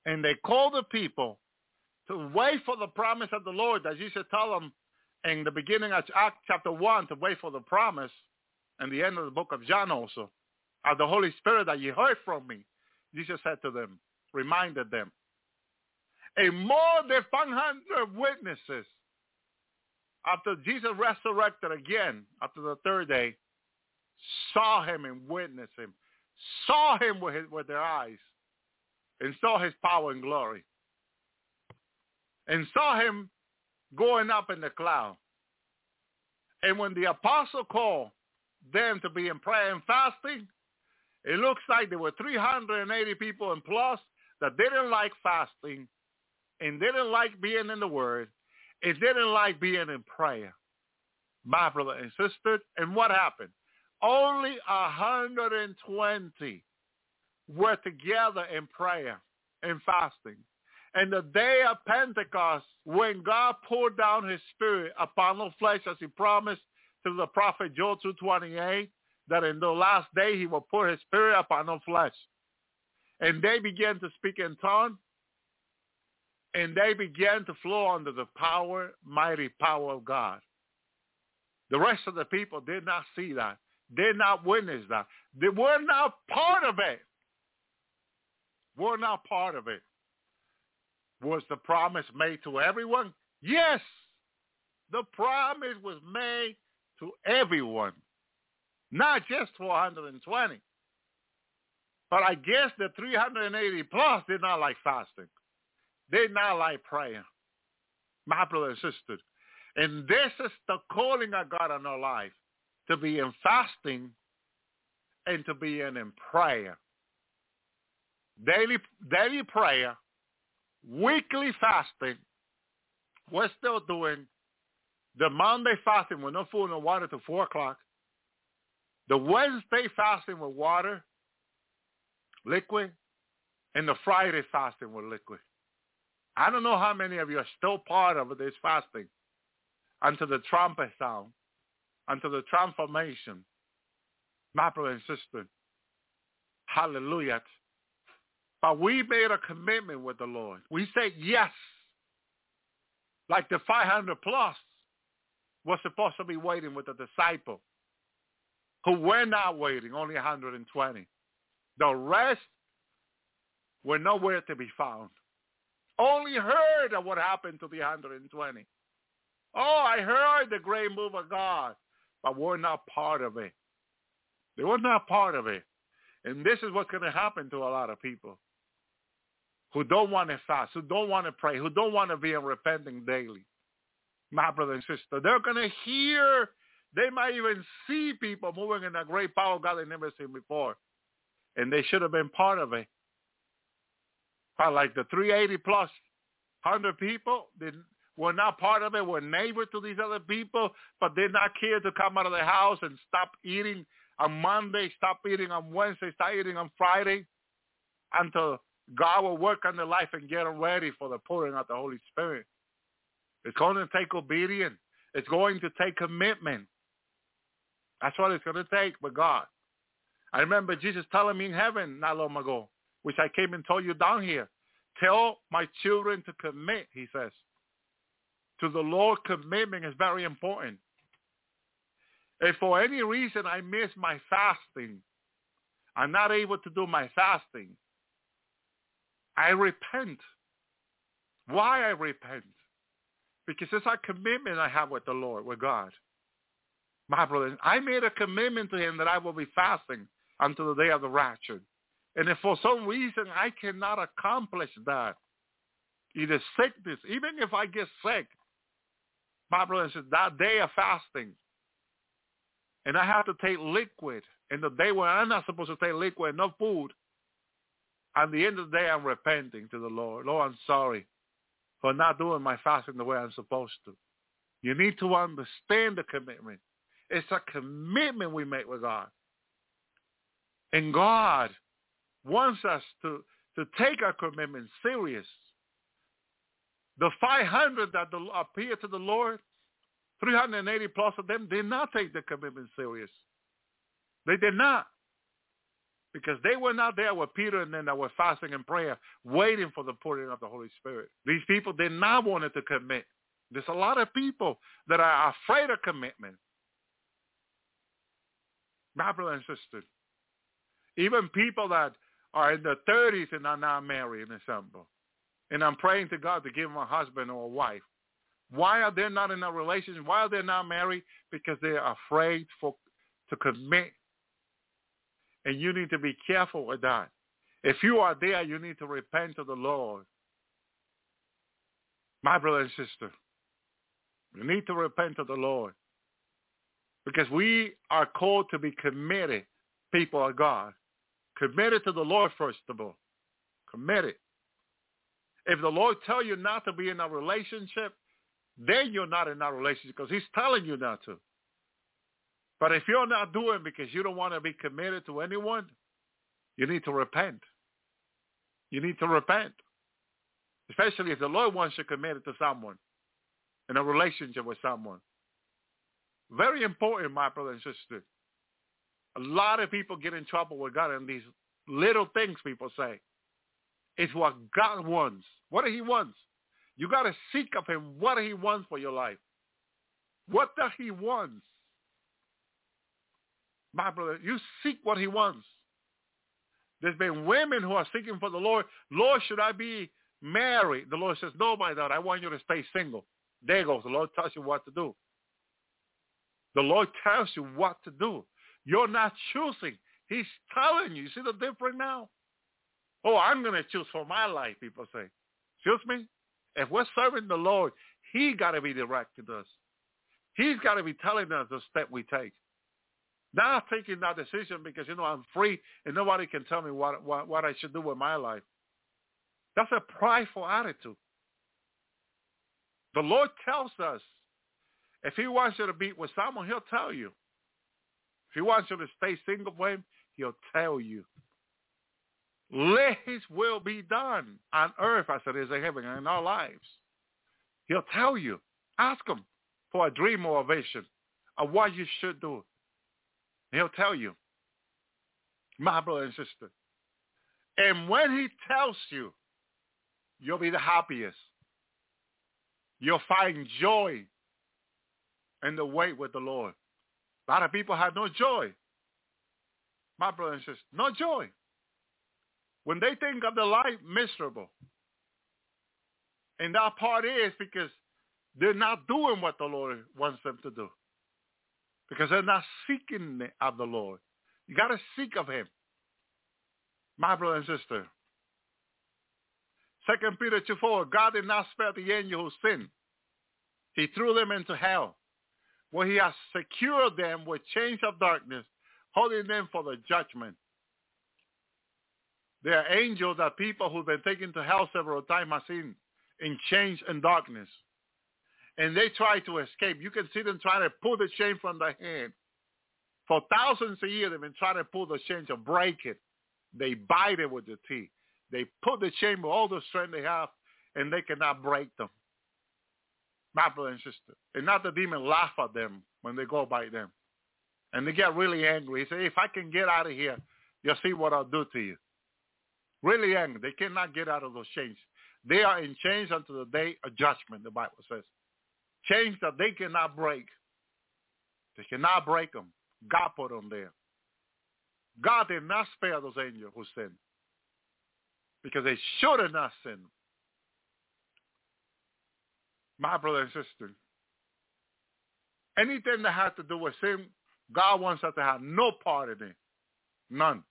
And they called the people to wait for the promise of the Lord, that Jesus told them in the beginning of Acts chapter 1 to wait for the promise, and the end of the book of John also, of the Holy Spirit that you heard from me. Jesus said to them, reminded them. And more than 500 witnesses, after Jesus resurrected again, after the third day, saw him and witnessed him, saw him with their eyes, and saw his power and glory, and saw him going up in the cloud. And when the apostle called them to be in prayer and fasting, it looks like there were 380 people and plus that didn't like fasting and didn't like being in the Word and didn't like being in prayer. My brother and sister, and what happened? Only 120 were together in prayer and fasting. And the day of Pentecost, when God poured down his Spirit upon all flesh, as he promised to the prophet Joel 2:28, that in the last day he will pour his Spirit upon all flesh. And they began to speak in tongues, and they began to flow under the power, mighty power of God. The rest of the people did not see that, did not witness that. They were not part of it. Were not part of it. Was the promise made to everyone? Yes. The promise was made to everyone, not just 420. But I guess the 380 plus did not like fasting. They did not like prayer. My brother and sister. And this is the calling of God on our life, to be in fasting and to be in prayer. Daily prayer, weekly fasting. We're still doing the Monday fasting with no food, no water till 4 o'clock. The Wednesday fasting with water, liquid, and the Friday fasting with liquid. I don't know how many of you are still part of this fasting until the trumpet sound, until the transformation. My brother and sister, hallelujah. But we made a commitment with the Lord. We said yes. Like the 500 plus was supposed to be waiting with the disciple, who were not waiting, only 120. The rest were nowhere to be found. Only heard of what happened to the 120. Oh, I heard the great move of God, but were not part of it. They were not part of it. And this is what's going to happen to a lot of people who don't want to fast, who don't want to pray, who don't want to be in repenting daily. My brother and sister, they're going to hear, they might even see people moving in a great power of God they've never seen before. And they should have been part of it. But like the 380 plus 100 people, they were not part of it, were neighbor to these other people, but did not care to come out of the house and stop eating on Monday, stop eating on Wednesday, start eating on Friday, until God will work on their life and get them ready for the pouring of the Holy Spirit. It's going to take obedience. It's going to take commitment. That's what it's going to take with God. I remember Jesus telling me in heaven not long ago, which I came and told you down here. Tell my children to commit, he says. To the Lord, commitment is very important. If for any reason I miss my fasting, I'm not able to do my fasting, I repent. Why I repent? Because it's a commitment I have with the Lord, with God. My brother, I made a commitment to him that I will be fasting until the day of the rapture. And if for some reason I cannot accomplish that, either sickness, even if I get sick, my brother says that day of fasting, and I have to take liquid, and the day when I'm not supposed to take liquid, no food, at the end of the day I'm repenting to the Lord. Lord, I'm sorry for not doing my fasting the way I'm supposed to. You need to understand the commitment. It's a commitment we make with God. And God wants us to take our commitment serious. The 500 that appeared to the Lord, 380 plus of them did not take the commitment serious. They did not. Because they were not there with Peter and then they were fasting and prayer, waiting for the pouring of the Holy Spirit. These people did not want to commit. There's a lot of people that are afraid of commitment. My brother and sister, even people that are in their 30s and are not married, in example. And I'm praying to God to give them a husband or a wife. Why are they not in a relationship? Why are they not married? Because they are afraid to commit. And you need to be careful with that. If you are there, you need to repent to the Lord. My brother and sister, you need to repent to the Lord. Because we are called to be committed people of God. Committed to the Lord, first of all. Committed. If the Lord tells you not to be in a relationship, then you're not in that relationship because he's telling you not to. But if you're not doing it because you don't want to be committed to anyone, you need to repent. You need to repent. Especially if the Lord wants you committed to someone, in a relationship with someone. Very important, my brother and sister. A lot of people get in trouble with God and these little things people say. It's what God wants. What he wants. You got to seek of him what he wants for your life. What does he want? My brother, you seek what he wants. There's been women who are seeking for the Lord. Lord, should I be married? The Lord says, no, my daughter, I want you to stay single. There goes. The Lord tells you what to do. The Lord tells you what to do. You're not choosing. He's telling you. You see the difference now? Oh, I'm going to choose for my life, people say. Excuse me? If we're serving the Lord, he got to be directing us. He's got to be telling us the step we take. Not taking that decision because, I'm free and nobody can tell me what I should do with my life. That's a prideful attitude. The Lord tells us, if he wants you to be with someone, he'll tell you. If he wants you to stay single with him, he'll tell you. Let his will be done on earth as it is in heaven and in our lives. He'll tell you. Ask him for a dream or a vision of what you should do. He'll tell you, my brother and sister. And when he tells you, you'll be the happiest. You'll find joy in the way with the Lord. A lot of people have no joy. My brother and sister, no joy. When they think of their life, miserable. And that part is because they're not doing what the Lord wants them to do. Because they're not seeking of the Lord. You got to seek of him. My brother and sister. 2 Peter 2:4, God did not spare the angels who sinned. He threw them into hell, where he has secured them with chains of darkness, holding them for the judgment. There are angels that people who've been taken to hell several times have seen in chains and darkness. And they try to escape. You can see them trying to pull the chain from their hand. For thousands of years, they've been trying to pull the chain to break it. They bite it with their teeth. They put the chain with all the strength they have, and they cannot break them. My brother and sister. And not the demon laugh at them when they go by them. And they get really angry. They say, if I can get out of here, you'll see what I'll do to you. Really angry. They cannot get out of those chains. They are in chains until the day of judgment, the Bible says. Chains that they cannot break. They cannot break them. God put them there. God did not spare those angels who sinned. Because they should have not sinned. My brother and sister. Anything that has to do with sin, God wants us to have no part in it. None.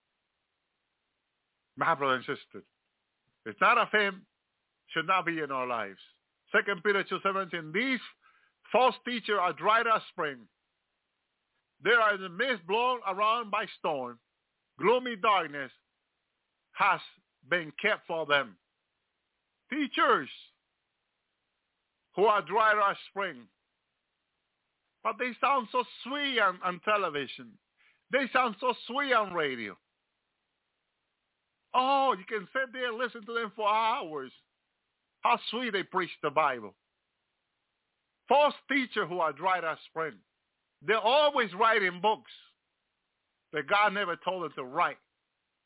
My brother and sister. It's not of him, should not be in our lives. 2 Peter 2:17, these false teachers are dried as spring. They are in the mist blown around by storm. Gloomy darkness has been kept for them. Teachers who are dried as spring. But they sound so sweet on television. They sound so sweet on radio. Oh, you can sit there and listen to them for hours. How sweet they preach the Bible. False teachers who are dried as spring. They're always writing books that God never told them to write.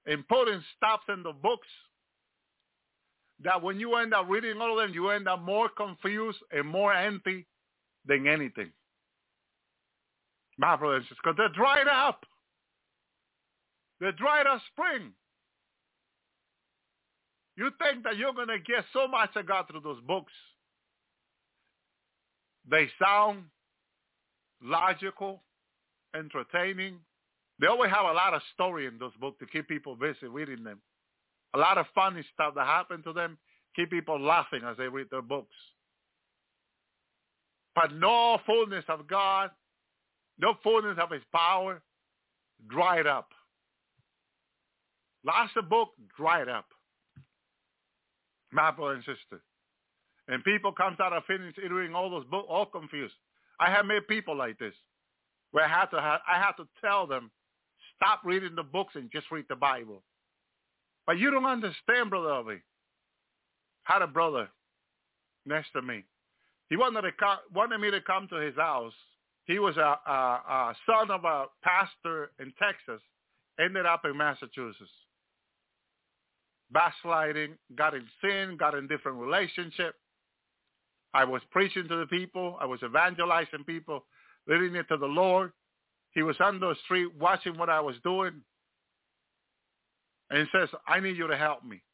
and putting stops in the books that when you end up reading all of them, you end up more confused and more empty than anything. My brothers, because they're dried up. They're dried up spring. You think that you're going to get so much of God through those books. They sound logical, entertaining. They always have a lot of story in those books to keep people busy reading them. A lot of funny stuff that happened to them, keep people laughing as they read their books. But no fullness of God, no fullness of his power, dried up. Lots of book, dried up. My brother and sister. And people comes out of finishing reading all those books, all confused. I have met people like this, where I had to tell them, stop reading the books and just read the Bible. But you don't understand, Brother Obi. Had a brother next to me. He wanted me to come to his house. He was a son of a pastor in Texas, ended up in Massachusetts. Backsliding, got in sin, got in different relationships. I was preaching to the people. I was evangelizing people, leading it to the Lord. He was on the street watching what I was doing. And he says, I need you to help me.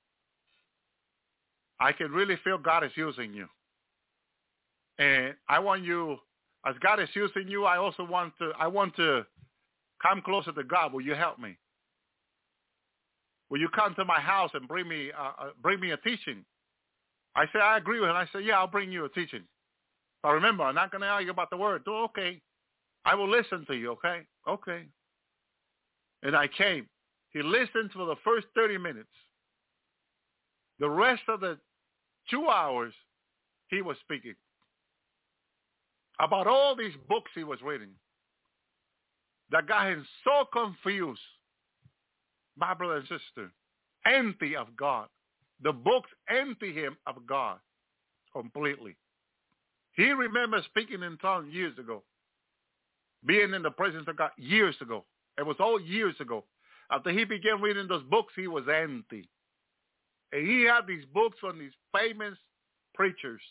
I can really feel God is using you. And I want you, as God is using you, I want to come closer to God. Will you help me? Will you come to my house and bring me a teaching? I said, I agree with him. I said, yeah, I'll bring you a teaching. But remember, I'm not going to argue about the word. Oh, okay. I will listen to you, okay? Okay. And I came. He listened for the first 30 minutes. The rest of the 2 hours, he was speaking about all these books he was reading that got him so confused. My brother and sister, empty of God. The books empty him of God completely. He remembers speaking in tongues years ago, being in the presence of God years ago. It was all years ago. After he began reading those books, he was empty. And he had these books from these famous preachers.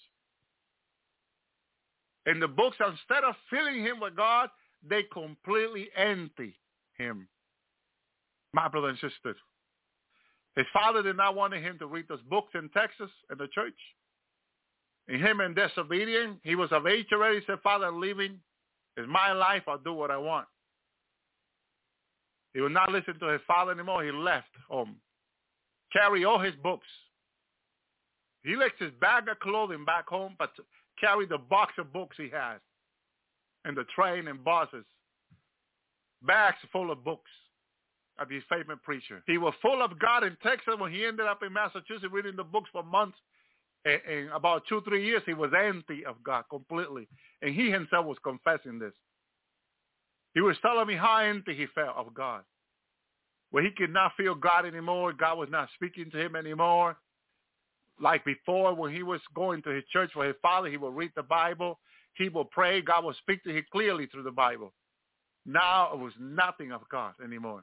And the books, instead of filling him with God, they completely empty him. My brother and sister. His father did not want him to read those books in Texas in the church. And him in disobedience, he was of age already. He said, Father, I'm leaving. It's my life. I'll do what I want. He would not listen to his father anymore. He left home. Carry all his books. He left his bag of clothing back home, but carry the box of books he has. And the train and buses. Bags full of books of his favorite preacher. He was full of God in Texas when he ended up in Massachusetts reading the books for months. And about 2-3 years, he was empty of God completely. And he himself was confessing this. He was telling me how empty he felt of God. Where he could not feel God anymore. God was not speaking to him anymore. Like before, when he was going to his church for his father, he would read the Bible. He would pray. God would speak to him clearly through the Bible. Now it was nothing of God anymore.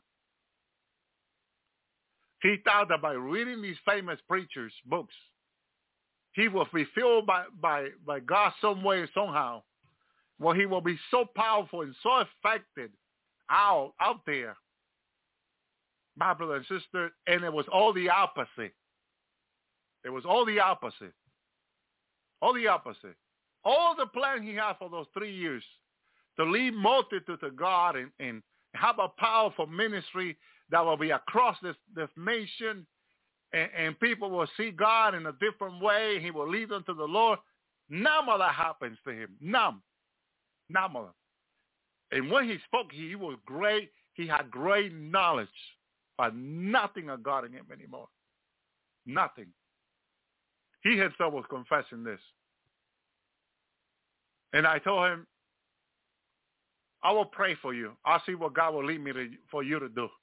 He thought that by reading these famous preachers' books, he will be filled by God some way, somehow. Well, he will be so powerful and so effective out there. My brother and sister, and it was all the opposite. It was all the opposite. All the opposite. All the plan he had for those 3 years to lead multitude to God and have a powerful ministry that will be across this nation, and people will see God in a different way. He will lead them to the Lord. None of that happens to him. None of that. And when he spoke, he was great. He had great knowledge, but nothing of God in him anymore. Nothing. He himself was confessing this. And I told him, I will pray for you. I'll see what God will lead me for you to do.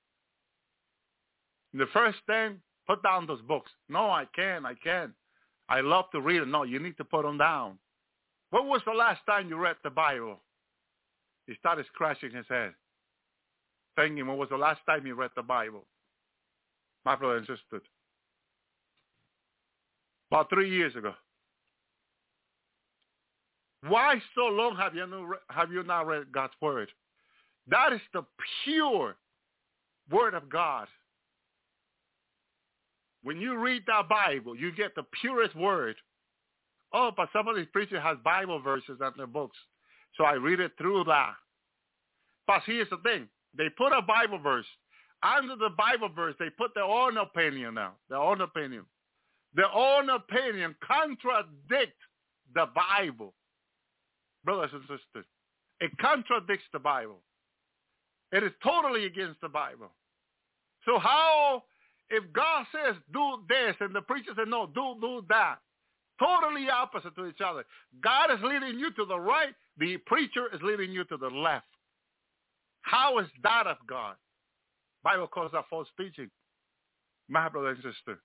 The first thing, put down those books. No, I can't. I love to read them. No, you need to put them down. When was the last time you read the Bible? He started scratching his head, thinking, when was the last time you read the Bible? my brother and sister. About 3 years ago. Why so long have you not read God's word? That is the pure word of God. When you read that Bible, you get the purest word. Oh, but some of these preachers have Bible verses in their books. So I read it through that. But here's the thing. They put a Bible verse. Under the Bible verse, they put their own opinion now. Their own opinion. Their own opinion contradicts the Bible. Brothers and sisters, it contradicts the Bible. It is totally against the Bible. So how, if God says do this and the preacher says no, do that, totally opposite to each other. God is leading you to the right. The preacher is leading you to the left. How is that of God? Bible calls that false teaching, my brother and sister.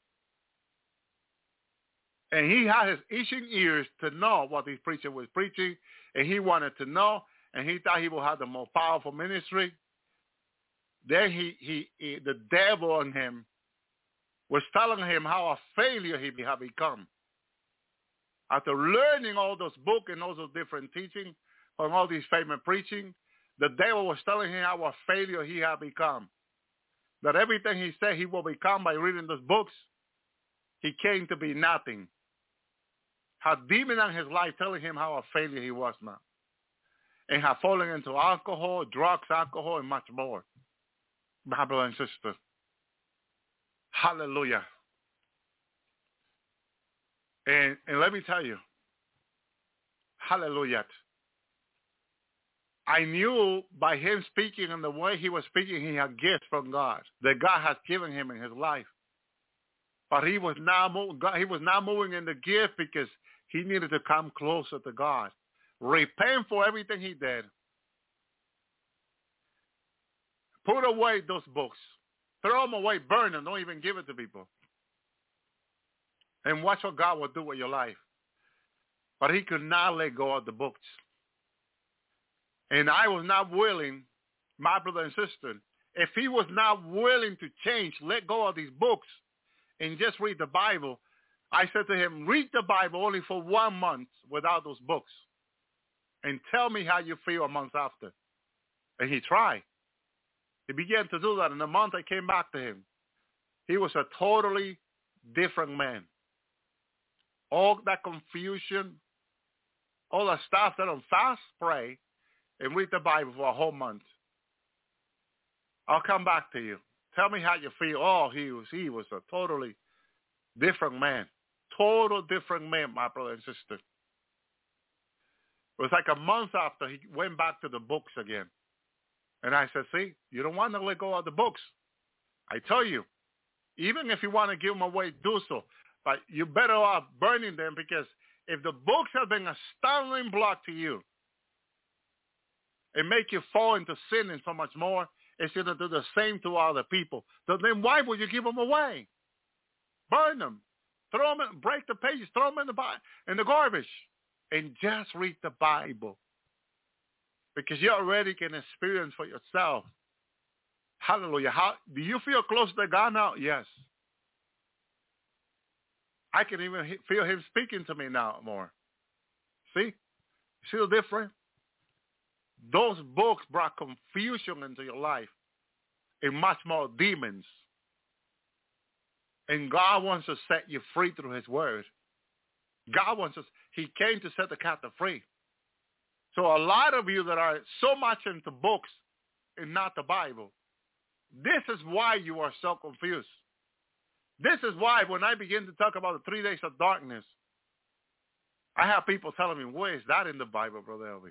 And he had his itching ears to know what this preacher was preaching, and he wanted to know, and he thought he would have the more powerful ministry. Then the devil in him was telling him how a failure he had become. After learning all those books and all those different teaching from all these famous preaching, the devil was telling him how a failure he had become. That everything he said he will become by reading those books, he came to be nothing. Had demon in his life telling him how a failure he was now. And had fallen into alcohol, drugs, alcohol, and much more. My brother and sister. Hallelujah. And let me tell you, hallelujah. I knew by him speaking and the way he was speaking, he had gifts from God that God has given him in his life. But he was not moving in the gift because he needed to come closer to God. Repent for everything he did. Put away those books. Throw them away, burn them. Don't even give it to people. And watch what God will do with your life. But he could not let go of the books. And I was not willing, my brother and sister, if he was not willing to change, let go of these books, and just read the Bible, I said to him, read the Bible only for 1 month without those books. And tell me how you feel a month after. And he tried. He began to do that. In a month, I came back to him. He was a totally different man. All that confusion, all the stuff that on fast, pray, and read the Bible for a whole month. I'll come back to you. Tell me how you feel. Oh, he was a totally different man. Total different man, my brother and sister. It was like a month after he went back to the books again. And I said, see, you don't want to let go of the books. I tell you, even if you want to give them away, do so. But you better off burning them, because if the books have been a stumbling block to you, and make you fall into sin and so much more, it's going to do the same to other people. So then why would you give them away? Burn them. Throw them, break the pages, throw them in the garbage. And just read the Bible. Because you already can experience for yourself. Hallelujah. Do you feel close to God now? Yes. I can even feel him speaking to me now more. See? See the difference? Those books brought confusion into your life and much more demons. And God wants to set you free through his word. God wants us, he came to set the captive free. So a lot of you that are so much into books and not the Bible, this is why you are so confused. This is why when I begin to talk about the 3 days of darkness, I have people telling me, where is that in the Bible, Brother Elvi?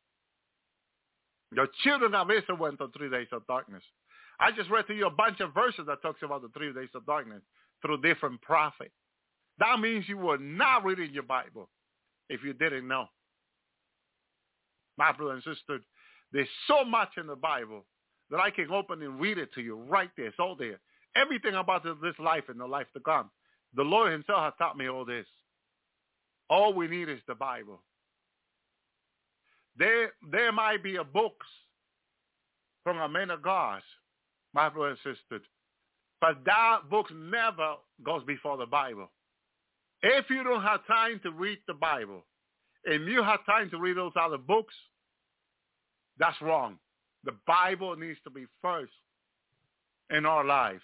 The children of Israel went on 3 days of darkness. I just read to you a bunch of verses that talks about the 3 days of darkness through different prophets. That means you were not reading your Bible if you didn't know. My brother and sister, there's so much in the Bible that I can open and read it to you right there. It's all there. Everything about this life and the life to come. The Lord himself has taught me all this. All we need is the Bible. There might be a books from a man of God, my brother and sister, But that book never goes before the Bible. If you don't have time to read the Bible, and you have time to read those other books, that's wrong. The Bible needs to be first in our lives.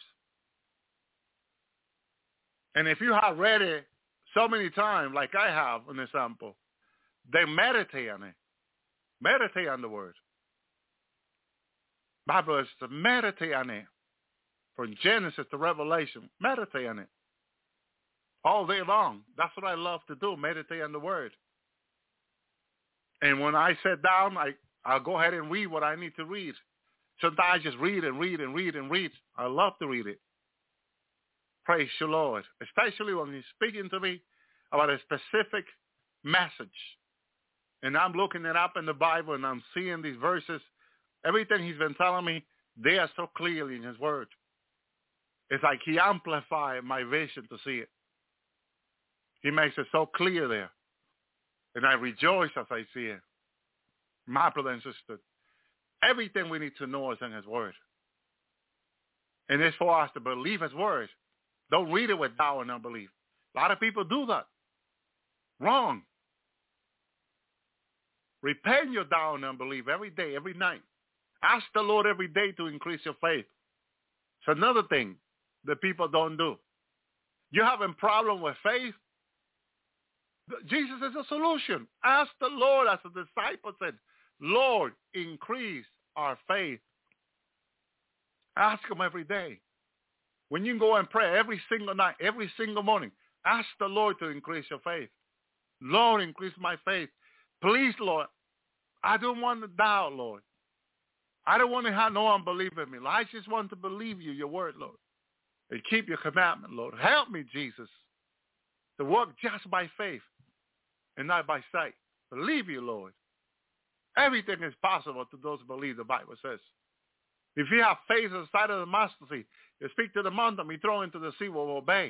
And if you have read it so many times, like I have, an example, then meditate on it. Meditate on the Word. Bible is to meditate on it. From Genesis to Revelation, meditate on it. All day long. That's what I love to do, meditate on the Word. And when I sit down, I'll go ahead and read what I need to read. Sometimes I just read and read and read and read. I love to read it. Praise the Lord. Especially when He's speaking to me about a specific message. And I'm looking it up in the Bible and I'm seeing these verses. Everything He's been telling me, they are so clearly in His Word. It's like He amplified my vision to see it. He makes it so clear there. And I rejoice as I see it. My brother and sister, everything we need to know is in His Word. And it's for us to believe His Word. Don't read it with doubt and unbelief. A lot of people do that. Wrong. Repent your doubt and unbelief every day, every night. Ask the Lord every day to increase your faith. It's another thing that people don't do. You're having a problem with faith? Jesus is a solution. Ask the Lord, as the disciple said, Lord, increase our faith. Ask Him every day. When you go and pray every single night, every single morning, ask the Lord to increase your faith. Lord, increase my faith. Please, Lord, I don't want to doubt, Lord. I don't want to have no unbelief in me. I just want to believe you, your word, Lord, and keep your commandment, Lord. Help me, Jesus, to walk just by faith and not by sight. Believe you, Lord. Everything is possible to those who believe, the Bible says. If you have faith on the side of the mustard seed, you speak to the mountain, be thrown into the sea, will obey.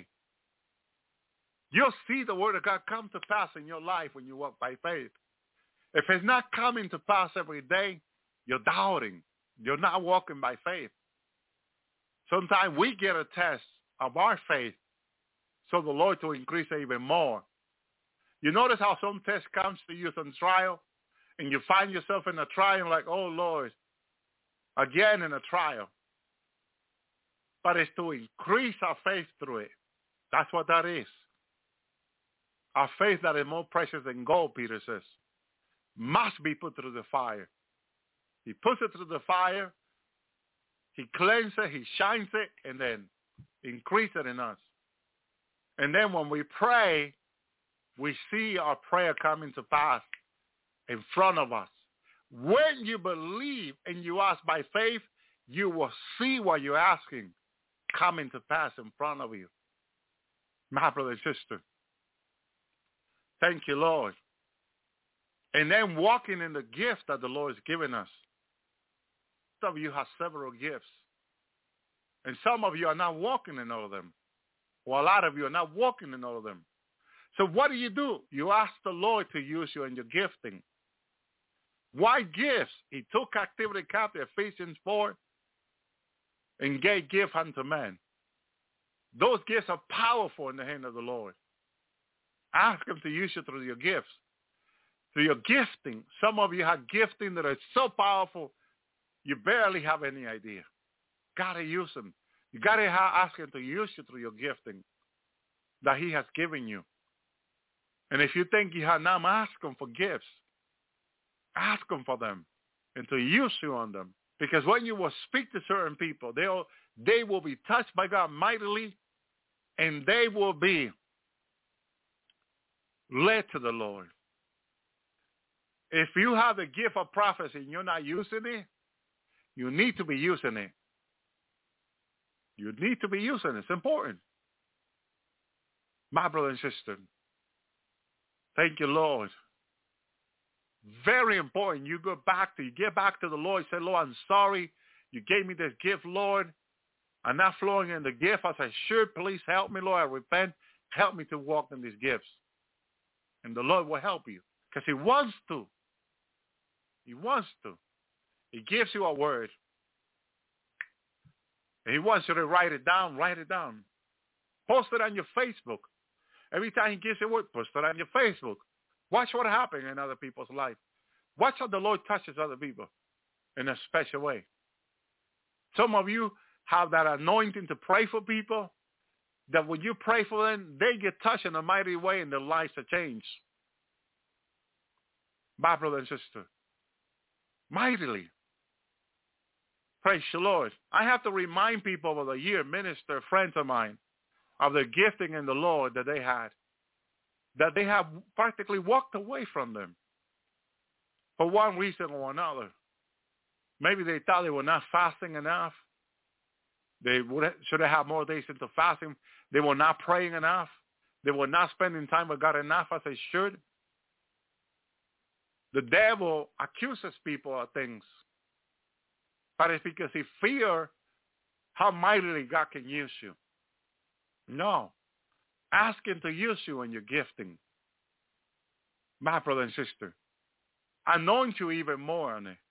You'll see the word of God come to pass in your life when you walk by faith. If it's not coming to pass every day, you're doubting. You're not walking by faith. Sometimes we get a test of our faith so the Lord to increase it even more. You notice how some test comes to you, some trial, and you find yourself in a trial like, oh, Lord, again in a trial. But it's to increase our faith through it. That's what that is. Our faith that is more precious than gold, Peter says, must be put through the fire. He puts it through the fire, He cleanses it, He shines it, and then increase it in us. And then when we pray, we see our prayer coming to pass in front of us. When you believe and you ask by faith, you will see what you're asking coming to pass in front of you. My brother and sister, thank you, Lord. And then walking in the gift that the Lord has given us. Some of you have several gifts. And some of you are not walking in all of them. Or a lot of you are not walking in all of them. So what do? You ask the Lord to use you in your gifting. Why gifts? He took captivity captive, Ephesians 4, and gave gift unto men. Those gifts are powerful in the hand of the Lord. Ask Him to use you through your gifts. Through your gifting. Some of you have gifting that is so powerful, you barely have any idea. Got to use them. You got to ask Him to use you through your gifting that He has given you. And if you think you have none, ask Him for gifts. Ask Him for them and to use you on them. Because when you will speak to certain people, they will be touched by God mightily, and they will be led to the Lord. If you have the gift of prophecy and you're not using it, you need to be using it. You need to be using it. It's important. My brother and sister, thank you, Lord. Very important. You get back to the Lord. Say, Lord, I'm sorry. You gave me this gift, Lord. I'm not flowing in the gift as I should. Please help me, Lord. I repent. Help me to walk in these gifts. And the Lord will help you because He wants to. He wants to. He gives you a word. And he wants you to write it down. Post it on your Facebook. Every time he gives you a word, post it on your Facebook. Watch what happens in other people's life. Watch how the Lord touches other people in a special way. Some of you have that anointing to pray for people, that when you pray for them, they get touched in a mighty way and their lives are changed. My brother and sister, mightily. Praise the Lord. I have to remind people over the year, minister, friends of mine, of the gifting in the Lord that they had, that they have practically walked away from them for one reason or another. Maybe they thought they were not fasting enough. They should have had more days into fasting. They were not praying enough. They were not spending time with God enough as they should. The devil accuses people of things, but it's because he fears how mightily God can use you. No. Ask him to use you in your gifting. My brother and sister, anoint you even more on it.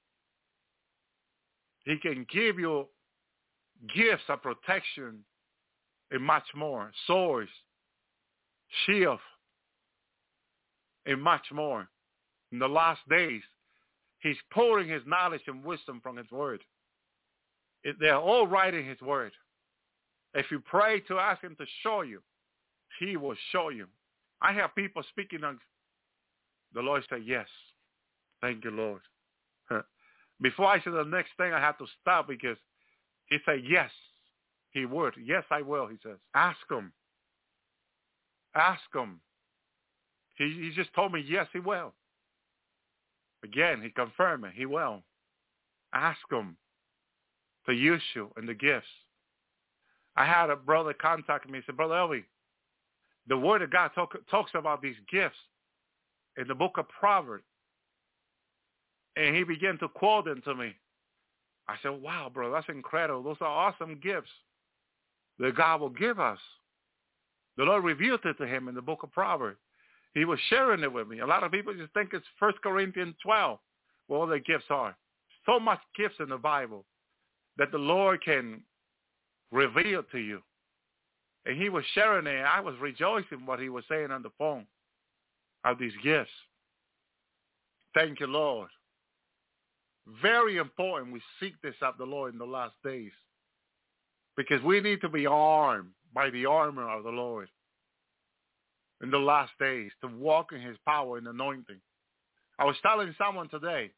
He can give you gifts of protection and much more. Swords, shield, and much more. In the last days, he's pouring his knowledge and wisdom from his word. They're all right in his word. If you pray to ask him to show you, he will show you. I have people speaking on the Lord say, yes. Thank you, Lord. Before I say the next thing, I have to stop because he said, yes, he would. Yes, I will, he says. Ask him. Ask him. He just told me, yes, he will. Again, he confirmed it. He will. Ask him to use you in the gifts. I had a brother contact me. He said, Brother Elvi, the Word of God talks about these gifts in the book of Proverbs. And he began to quote them to me. I said, wow, bro, that's incredible. Those are awesome gifts that God will give us. The Lord revealed it to him in the book of Proverbs. He was sharing it with me. A lot of people just think it's 1 Corinthians 12, where all the gifts are. So much gifts in the Bible that the Lord can reveal to you. And he was sharing it, and I was rejoicing what he was saying on the phone of these gifts. Thank you, Lord. Very important we seek this of the Lord in the last days, because we need to be armed by the armor of the Lord in the last days to walk in his power and anointing. I was telling someone today,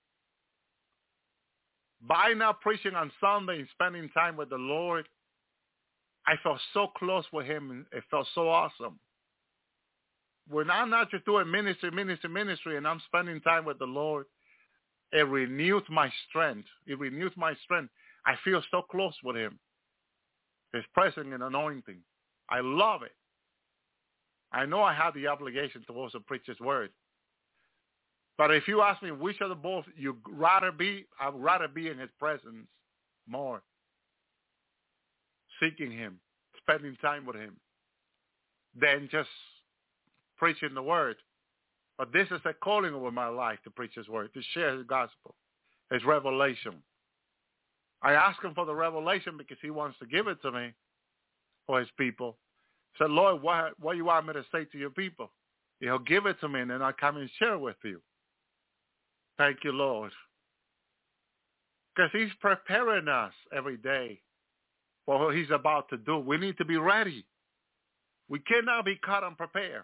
by not preaching on Sunday and spending time with the Lord, I felt so close with him, and it felt so awesome. When I'm not just doing ministry, and I'm spending time with the Lord, it renews my strength. I feel so close with him. His presence and anointing. I love it. I know I have the obligation to also preach his word. But if you ask me which of the both you'd rather be, I'd rather be in his presence more. Seeking him, spending time with him, than just preaching the word. But this is a calling over my life, to preach his word, to share his gospel, his revelation. I ask him for the revelation because he wants to give it to me for his people. I said, Lord, what do you want me to say to your people? He'll give it to me, and then I'll come and share with you. Thank you, Lord. Because he's preparing us every day for what he's about to do. We need to be ready. We cannot be caught unprepared.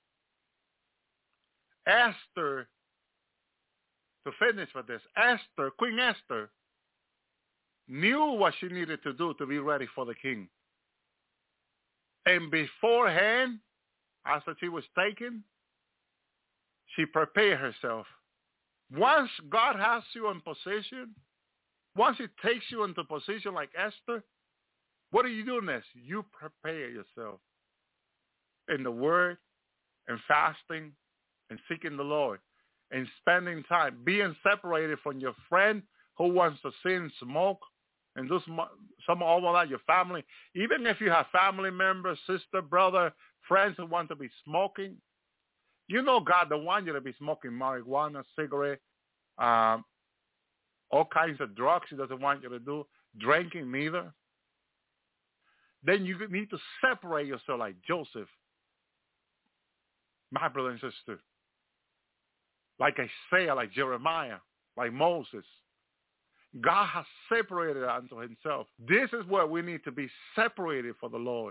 Esther, to finish with this, Queen Esther, knew what she needed to do to be ready for the king. And beforehand, after she was taken, she prepared herself. Once God has you in position, once he takes you into position like Esther, what are you doing next? You prepare yourself in the word and fasting and seeking the Lord and spending time, being separated from your friend who wants to sin, smoke, and do some all of that, your family. Even if you have family members, sister, brother, friends who want to be smoking, you know God don't want you to be smoking marijuana, cigarette, all kinds of drugs he doesn't want you to do, drinking neither. then you need to separate yourself like Joseph, my brother and sister, like Isaiah, like Jeremiah, like Moses. God has separated unto himself. This is where we need to be separated for the Lord.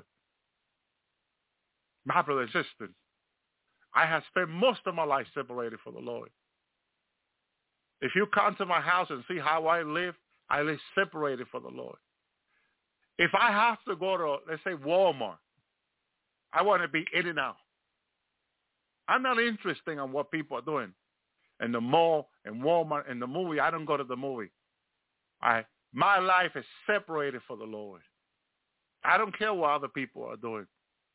My brother and sister, I have spent most of my life separated for the Lord. If you come to my house and see how I live separated for the Lord. If I have to go to, let's say, Walmart, I want to be in and out. I'm not interested in what people are doing. In the mall, in Walmart, in the movie, I don't go to the movie. My life is separated for the Lord. I don't care what other people are doing.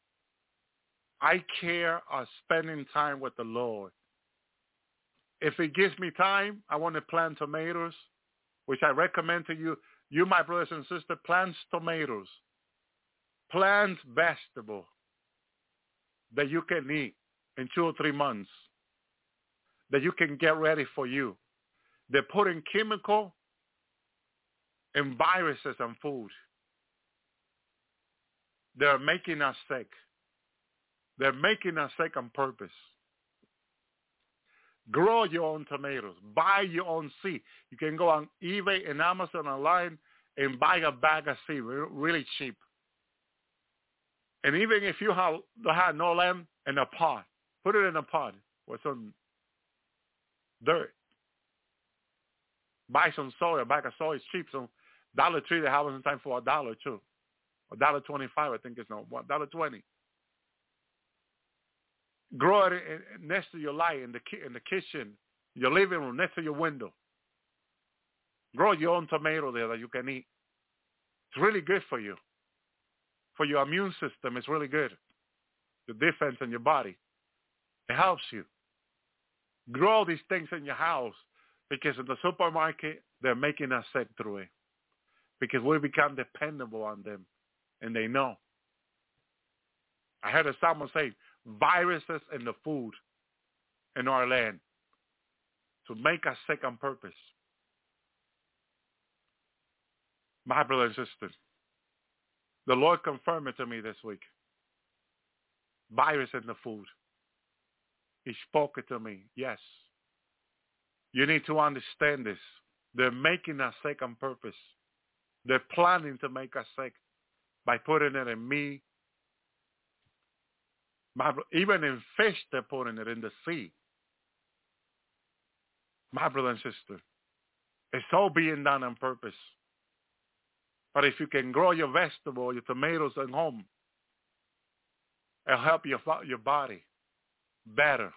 I care of spending time with the Lord. If it gives me time, I want to plant tomatoes, which I recommend to you. You, my brothers and sisters, plant tomatoes. Plant vegetables that you can eat in 2 or 3 months, that you can get ready for you. They're putting chemical and viruses on food. They're making us sick. They're making us sick on purpose. Grow your own tomatoes. Buy your own seed. You can go on eBay and Amazon online and buy a bag of seed really cheap. And even if you have no land, in a pot, put it in a pot with some dirt. Buy some soy. A bag of soy is cheap. So Dollar Tree, they have it sometimes for $1 too. $1.25, I think it's now $1.20. Grow it next to your light in the kitchen, your living room, next to your window. Grow your own tomato there that you can eat. It's really good for you. For your immune system, it's really good. The defense in your body. It helps you. Grow these things in your house because in the supermarket, they're making us sick through it. Because we become dependable on them, and they know. I heard someone say, viruses in the food in our land to make us sick on purpose. My brothers and sisters, the Lord confirmed it to me this week. Virus in the food. He spoke it to me. Yes. You need to understand this. They're making us sick on purpose. They're planning to make us sick by putting it in meat. Even in fish, they're putting it in the sea. My brother and sister, it's all being done on purpose. But if you can grow your vegetable, your tomatoes at home, it'll help your body better.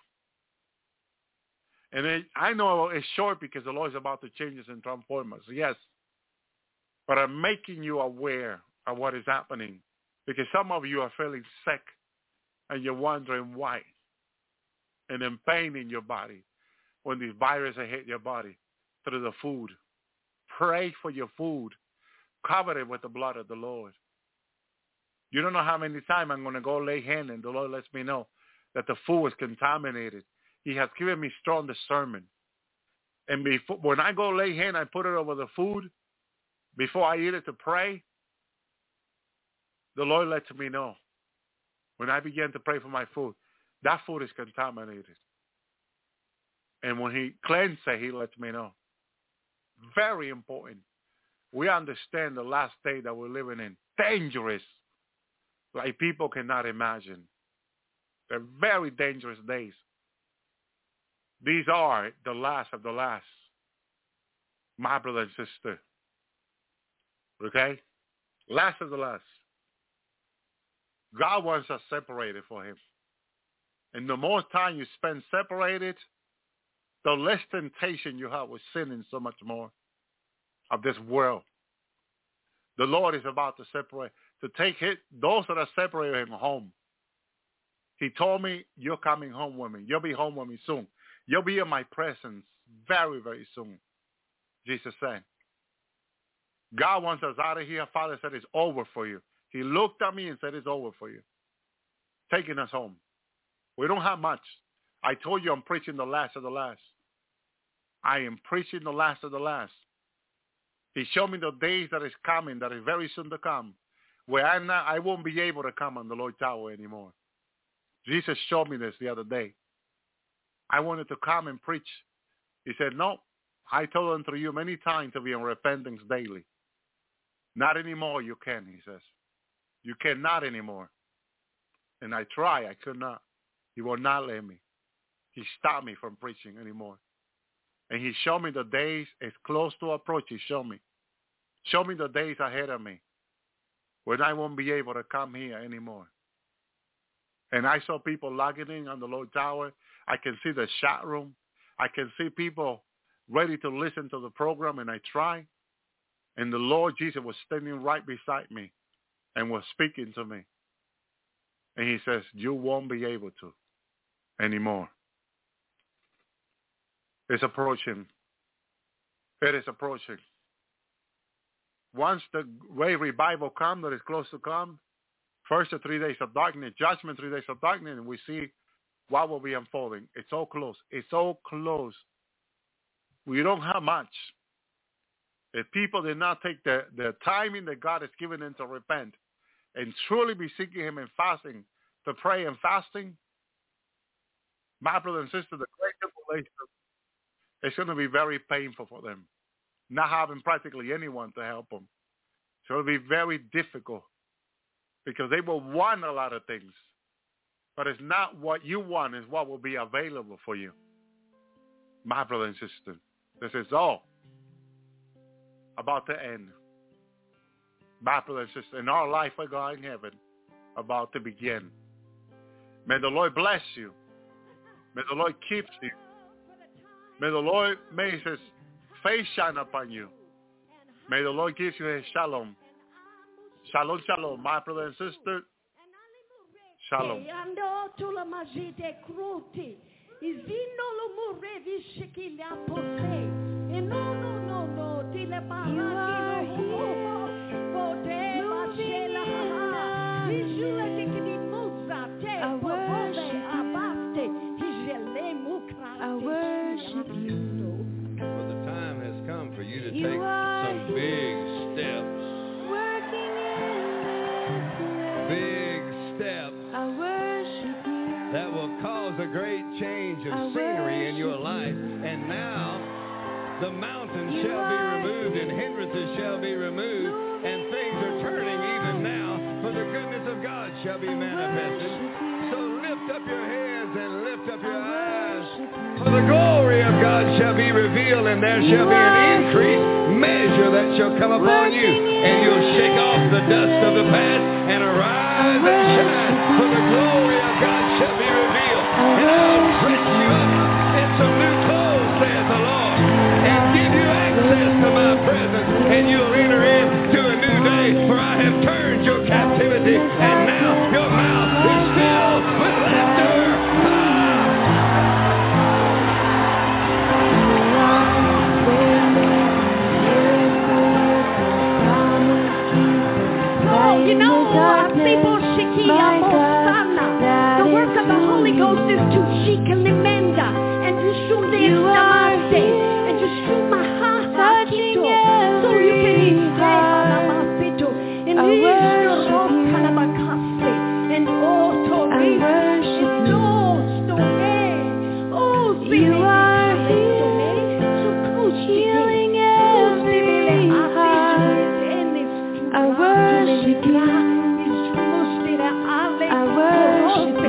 And I know it's short because the Lord is about to change us and transform us. Yes. But I'm making you aware of what is happening because some of you are feeling sick. And you're wondering why. And in pain in your body when these viruses hit your body through the food. Pray for your food. Cover it with the blood of the Lord. You don't know how many times I'm going to go lay hand and the Lord lets me know that the food is contaminated. He has given me strong discernment. And when I go lay hand, I put it over the food. Before I eat it to pray, the Lord lets me know. When I began to pray for my food, that food is contaminated. And when he cleanses it, he lets me know. Very important. We understand the last day that we're living in. Dangerous. Like people cannot imagine. They're very dangerous days. These are the last of the last. My brother and sister. Okay? Last of the last. God wants us separated for him. And the more time you spend separated, the less temptation you have with sinning so much more of this world. The Lord is about to separate, to take those that are separated him home. He told me, you're coming home with me. You'll be home with me soon. You'll be in my presence very, very soon. Jesus said. God wants us out of here. Father said it's over for you. He looked at me and said, it's over for you. Taking us home. We don't have much. I told you I'm preaching the last of the last. I am preaching the last of the last. He showed me the days that is coming, that is very soon to come, where I won't be able to come on the Lord Tower anymore. Jesus showed me this the other day. I wanted to come and preach. He said, no, I told unto you many times to be in repentance daily. Not anymore you can, he says. You cannot anymore. And I try, I could not. He will not let me. He stopped me from preaching anymore. And he showed me the days as close to approach. He showed me. Show me the days ahead of me when I won't be able to come here anymore. And I saw people logging in on the Lord Tower. I can see the chat room. I can see people ready to listen to the program, and I try. And the Lord Jesus was standing right beside me and was speaking to me. And he says, you won't be able to anymore. It's approaching. It is approaching. Once the great revival comes, that is close to come, first the 3 days of darkness, judgment, 3 days of darkness, and we see what will be unfolding. It's so close. It's so close. We don't have much. If people did not take the timing that God has given them to repent and truly be seeking him and fasting, to pray and fasting, my brother and sister, the great tribulation, it's going to be very painful for them, not having practically anyone to help them. So it'll be very difficult because they will want a lot of things, but it's not what you want, it's what will be available for you. My brother and sister, this is all about to end. My brother and sister, in our life of God in heaven, about to begin. May the Lord bless you. May the Lord keep you. May the Lord make his face shine upon you. May the Lord give you his shalom. Shalom, shalom, my brother and sister. Shalom. I worship you. Well, the time has come for you to take some big steps. Working in this Big steps. I worship you. That will cause a great change of scenery in your life. And now the mountains shall be removed and hindrances shall be removed, and things are turning even now, for the goodness of God shall be manifested. So lift up your hands and lift up your eyes, for the glory of God shall be revealed, and there shall be an increased measure that shall come upon you, and you'll shake off the dust of the past and arise and shine, for the glory of God shall be revealed, and I'll dress you up in some new clothes, saith the Lord, and give you access to my presence, and you'll enter into a new day, for I have turned your captivity, and now your mouth is filled with laughter. You know, the work of the Holy Ghost is to shikalimenda and to shumde namaste and to shumaha kito, so you can stay malamapito and kalabakaste and otori and ostone. Oh, you are healing every I worship you. I worship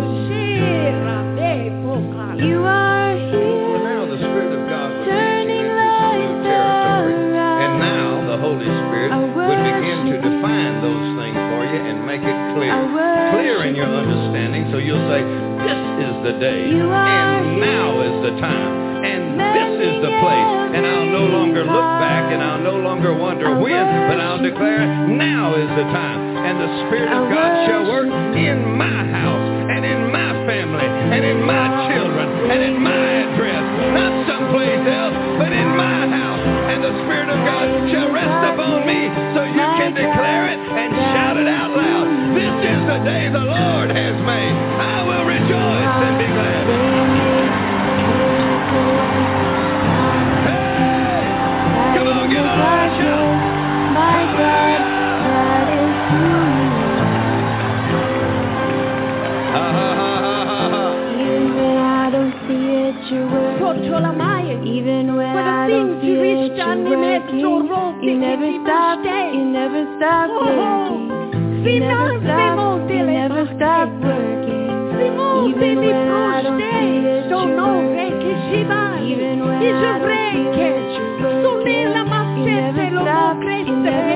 you. You are here. Well, now the Spirit of God will lead you into some new territory. And now the Holy Spirit would begin to define those things for you and make it clear in your understanding, so you'll say, this is the day, and now is the time, and this is the place, and I'll no longer look back, and I'll no longer wonder when, but I'll declare now is the time, and the Spirit of God shall work in my house, and in my family, and in my children, and in my address, not someplace else, but in my house, and the Spirit of God shall rest upon me, so you can declare it and shout it out loud. This is the day the Lord has made. I will rejoice and be glad. Hey, come on, give a loud shout. My God, that is stop working. You never stop working. Even when I don't see it, you work. Even when I don't see it, you work. You never stop working.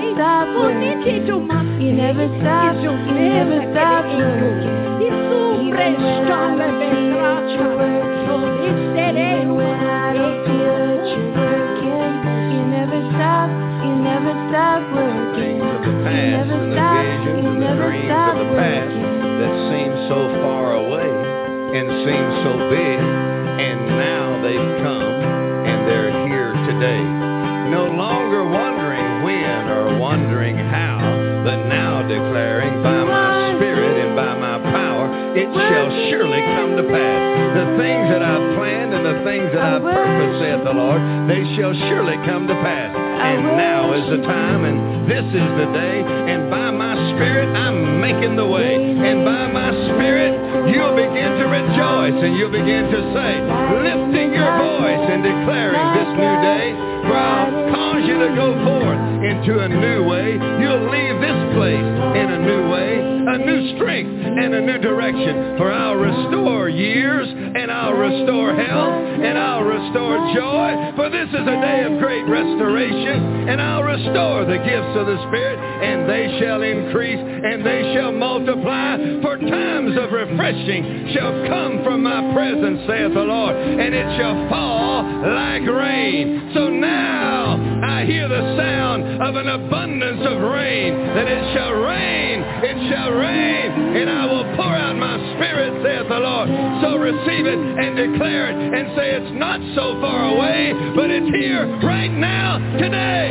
You never stop working. Even when I don't see it, you work. Even when I don't feel it, you working. You never stop working. Things of the past and the visions and the dreams of the past that seem so far away and seem so big, and now they've come and they're here today. No longer wondering when or wondering how, but now declaring by my Spirit and by my power, it shall surely come to pass. The things that I've planned and the things that I've purposed, saith the Lord, they shall surely come to pass. And now is the time, and this is the day, and by my Spirit I'm making the way. And by my Spirit you'll begin to rejoice, and you'll begin to say, lifting your voice and declaring this new day, for I'll cause you to go forth into a new way. You'll leave this place in a new way, a new strength and a new direction. For I'll restore years, and I'll restore health, and I'll restore joy. For this is a day of great restoration, and I'll restore the gifts of the Spirit, and they shall increase, and they shall multiply. For times of refreshing shall come from my presence, saith the Lord, and it shall fall like rain. So now I hear the sound of an abundance of rain, that it shall rain, and I will pour out my Spirit, saith the Lord. So receive it and declare it and say it's not so far away, but it's here right now, today.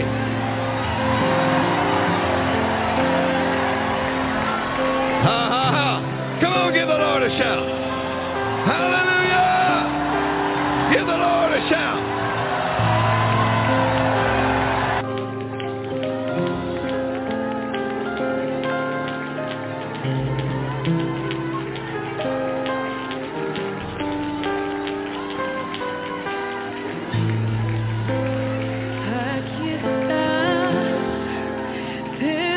Ha ha ha. Come on, give the Lord a shout. Hallelujah. Give the Lord a shout. I can't stop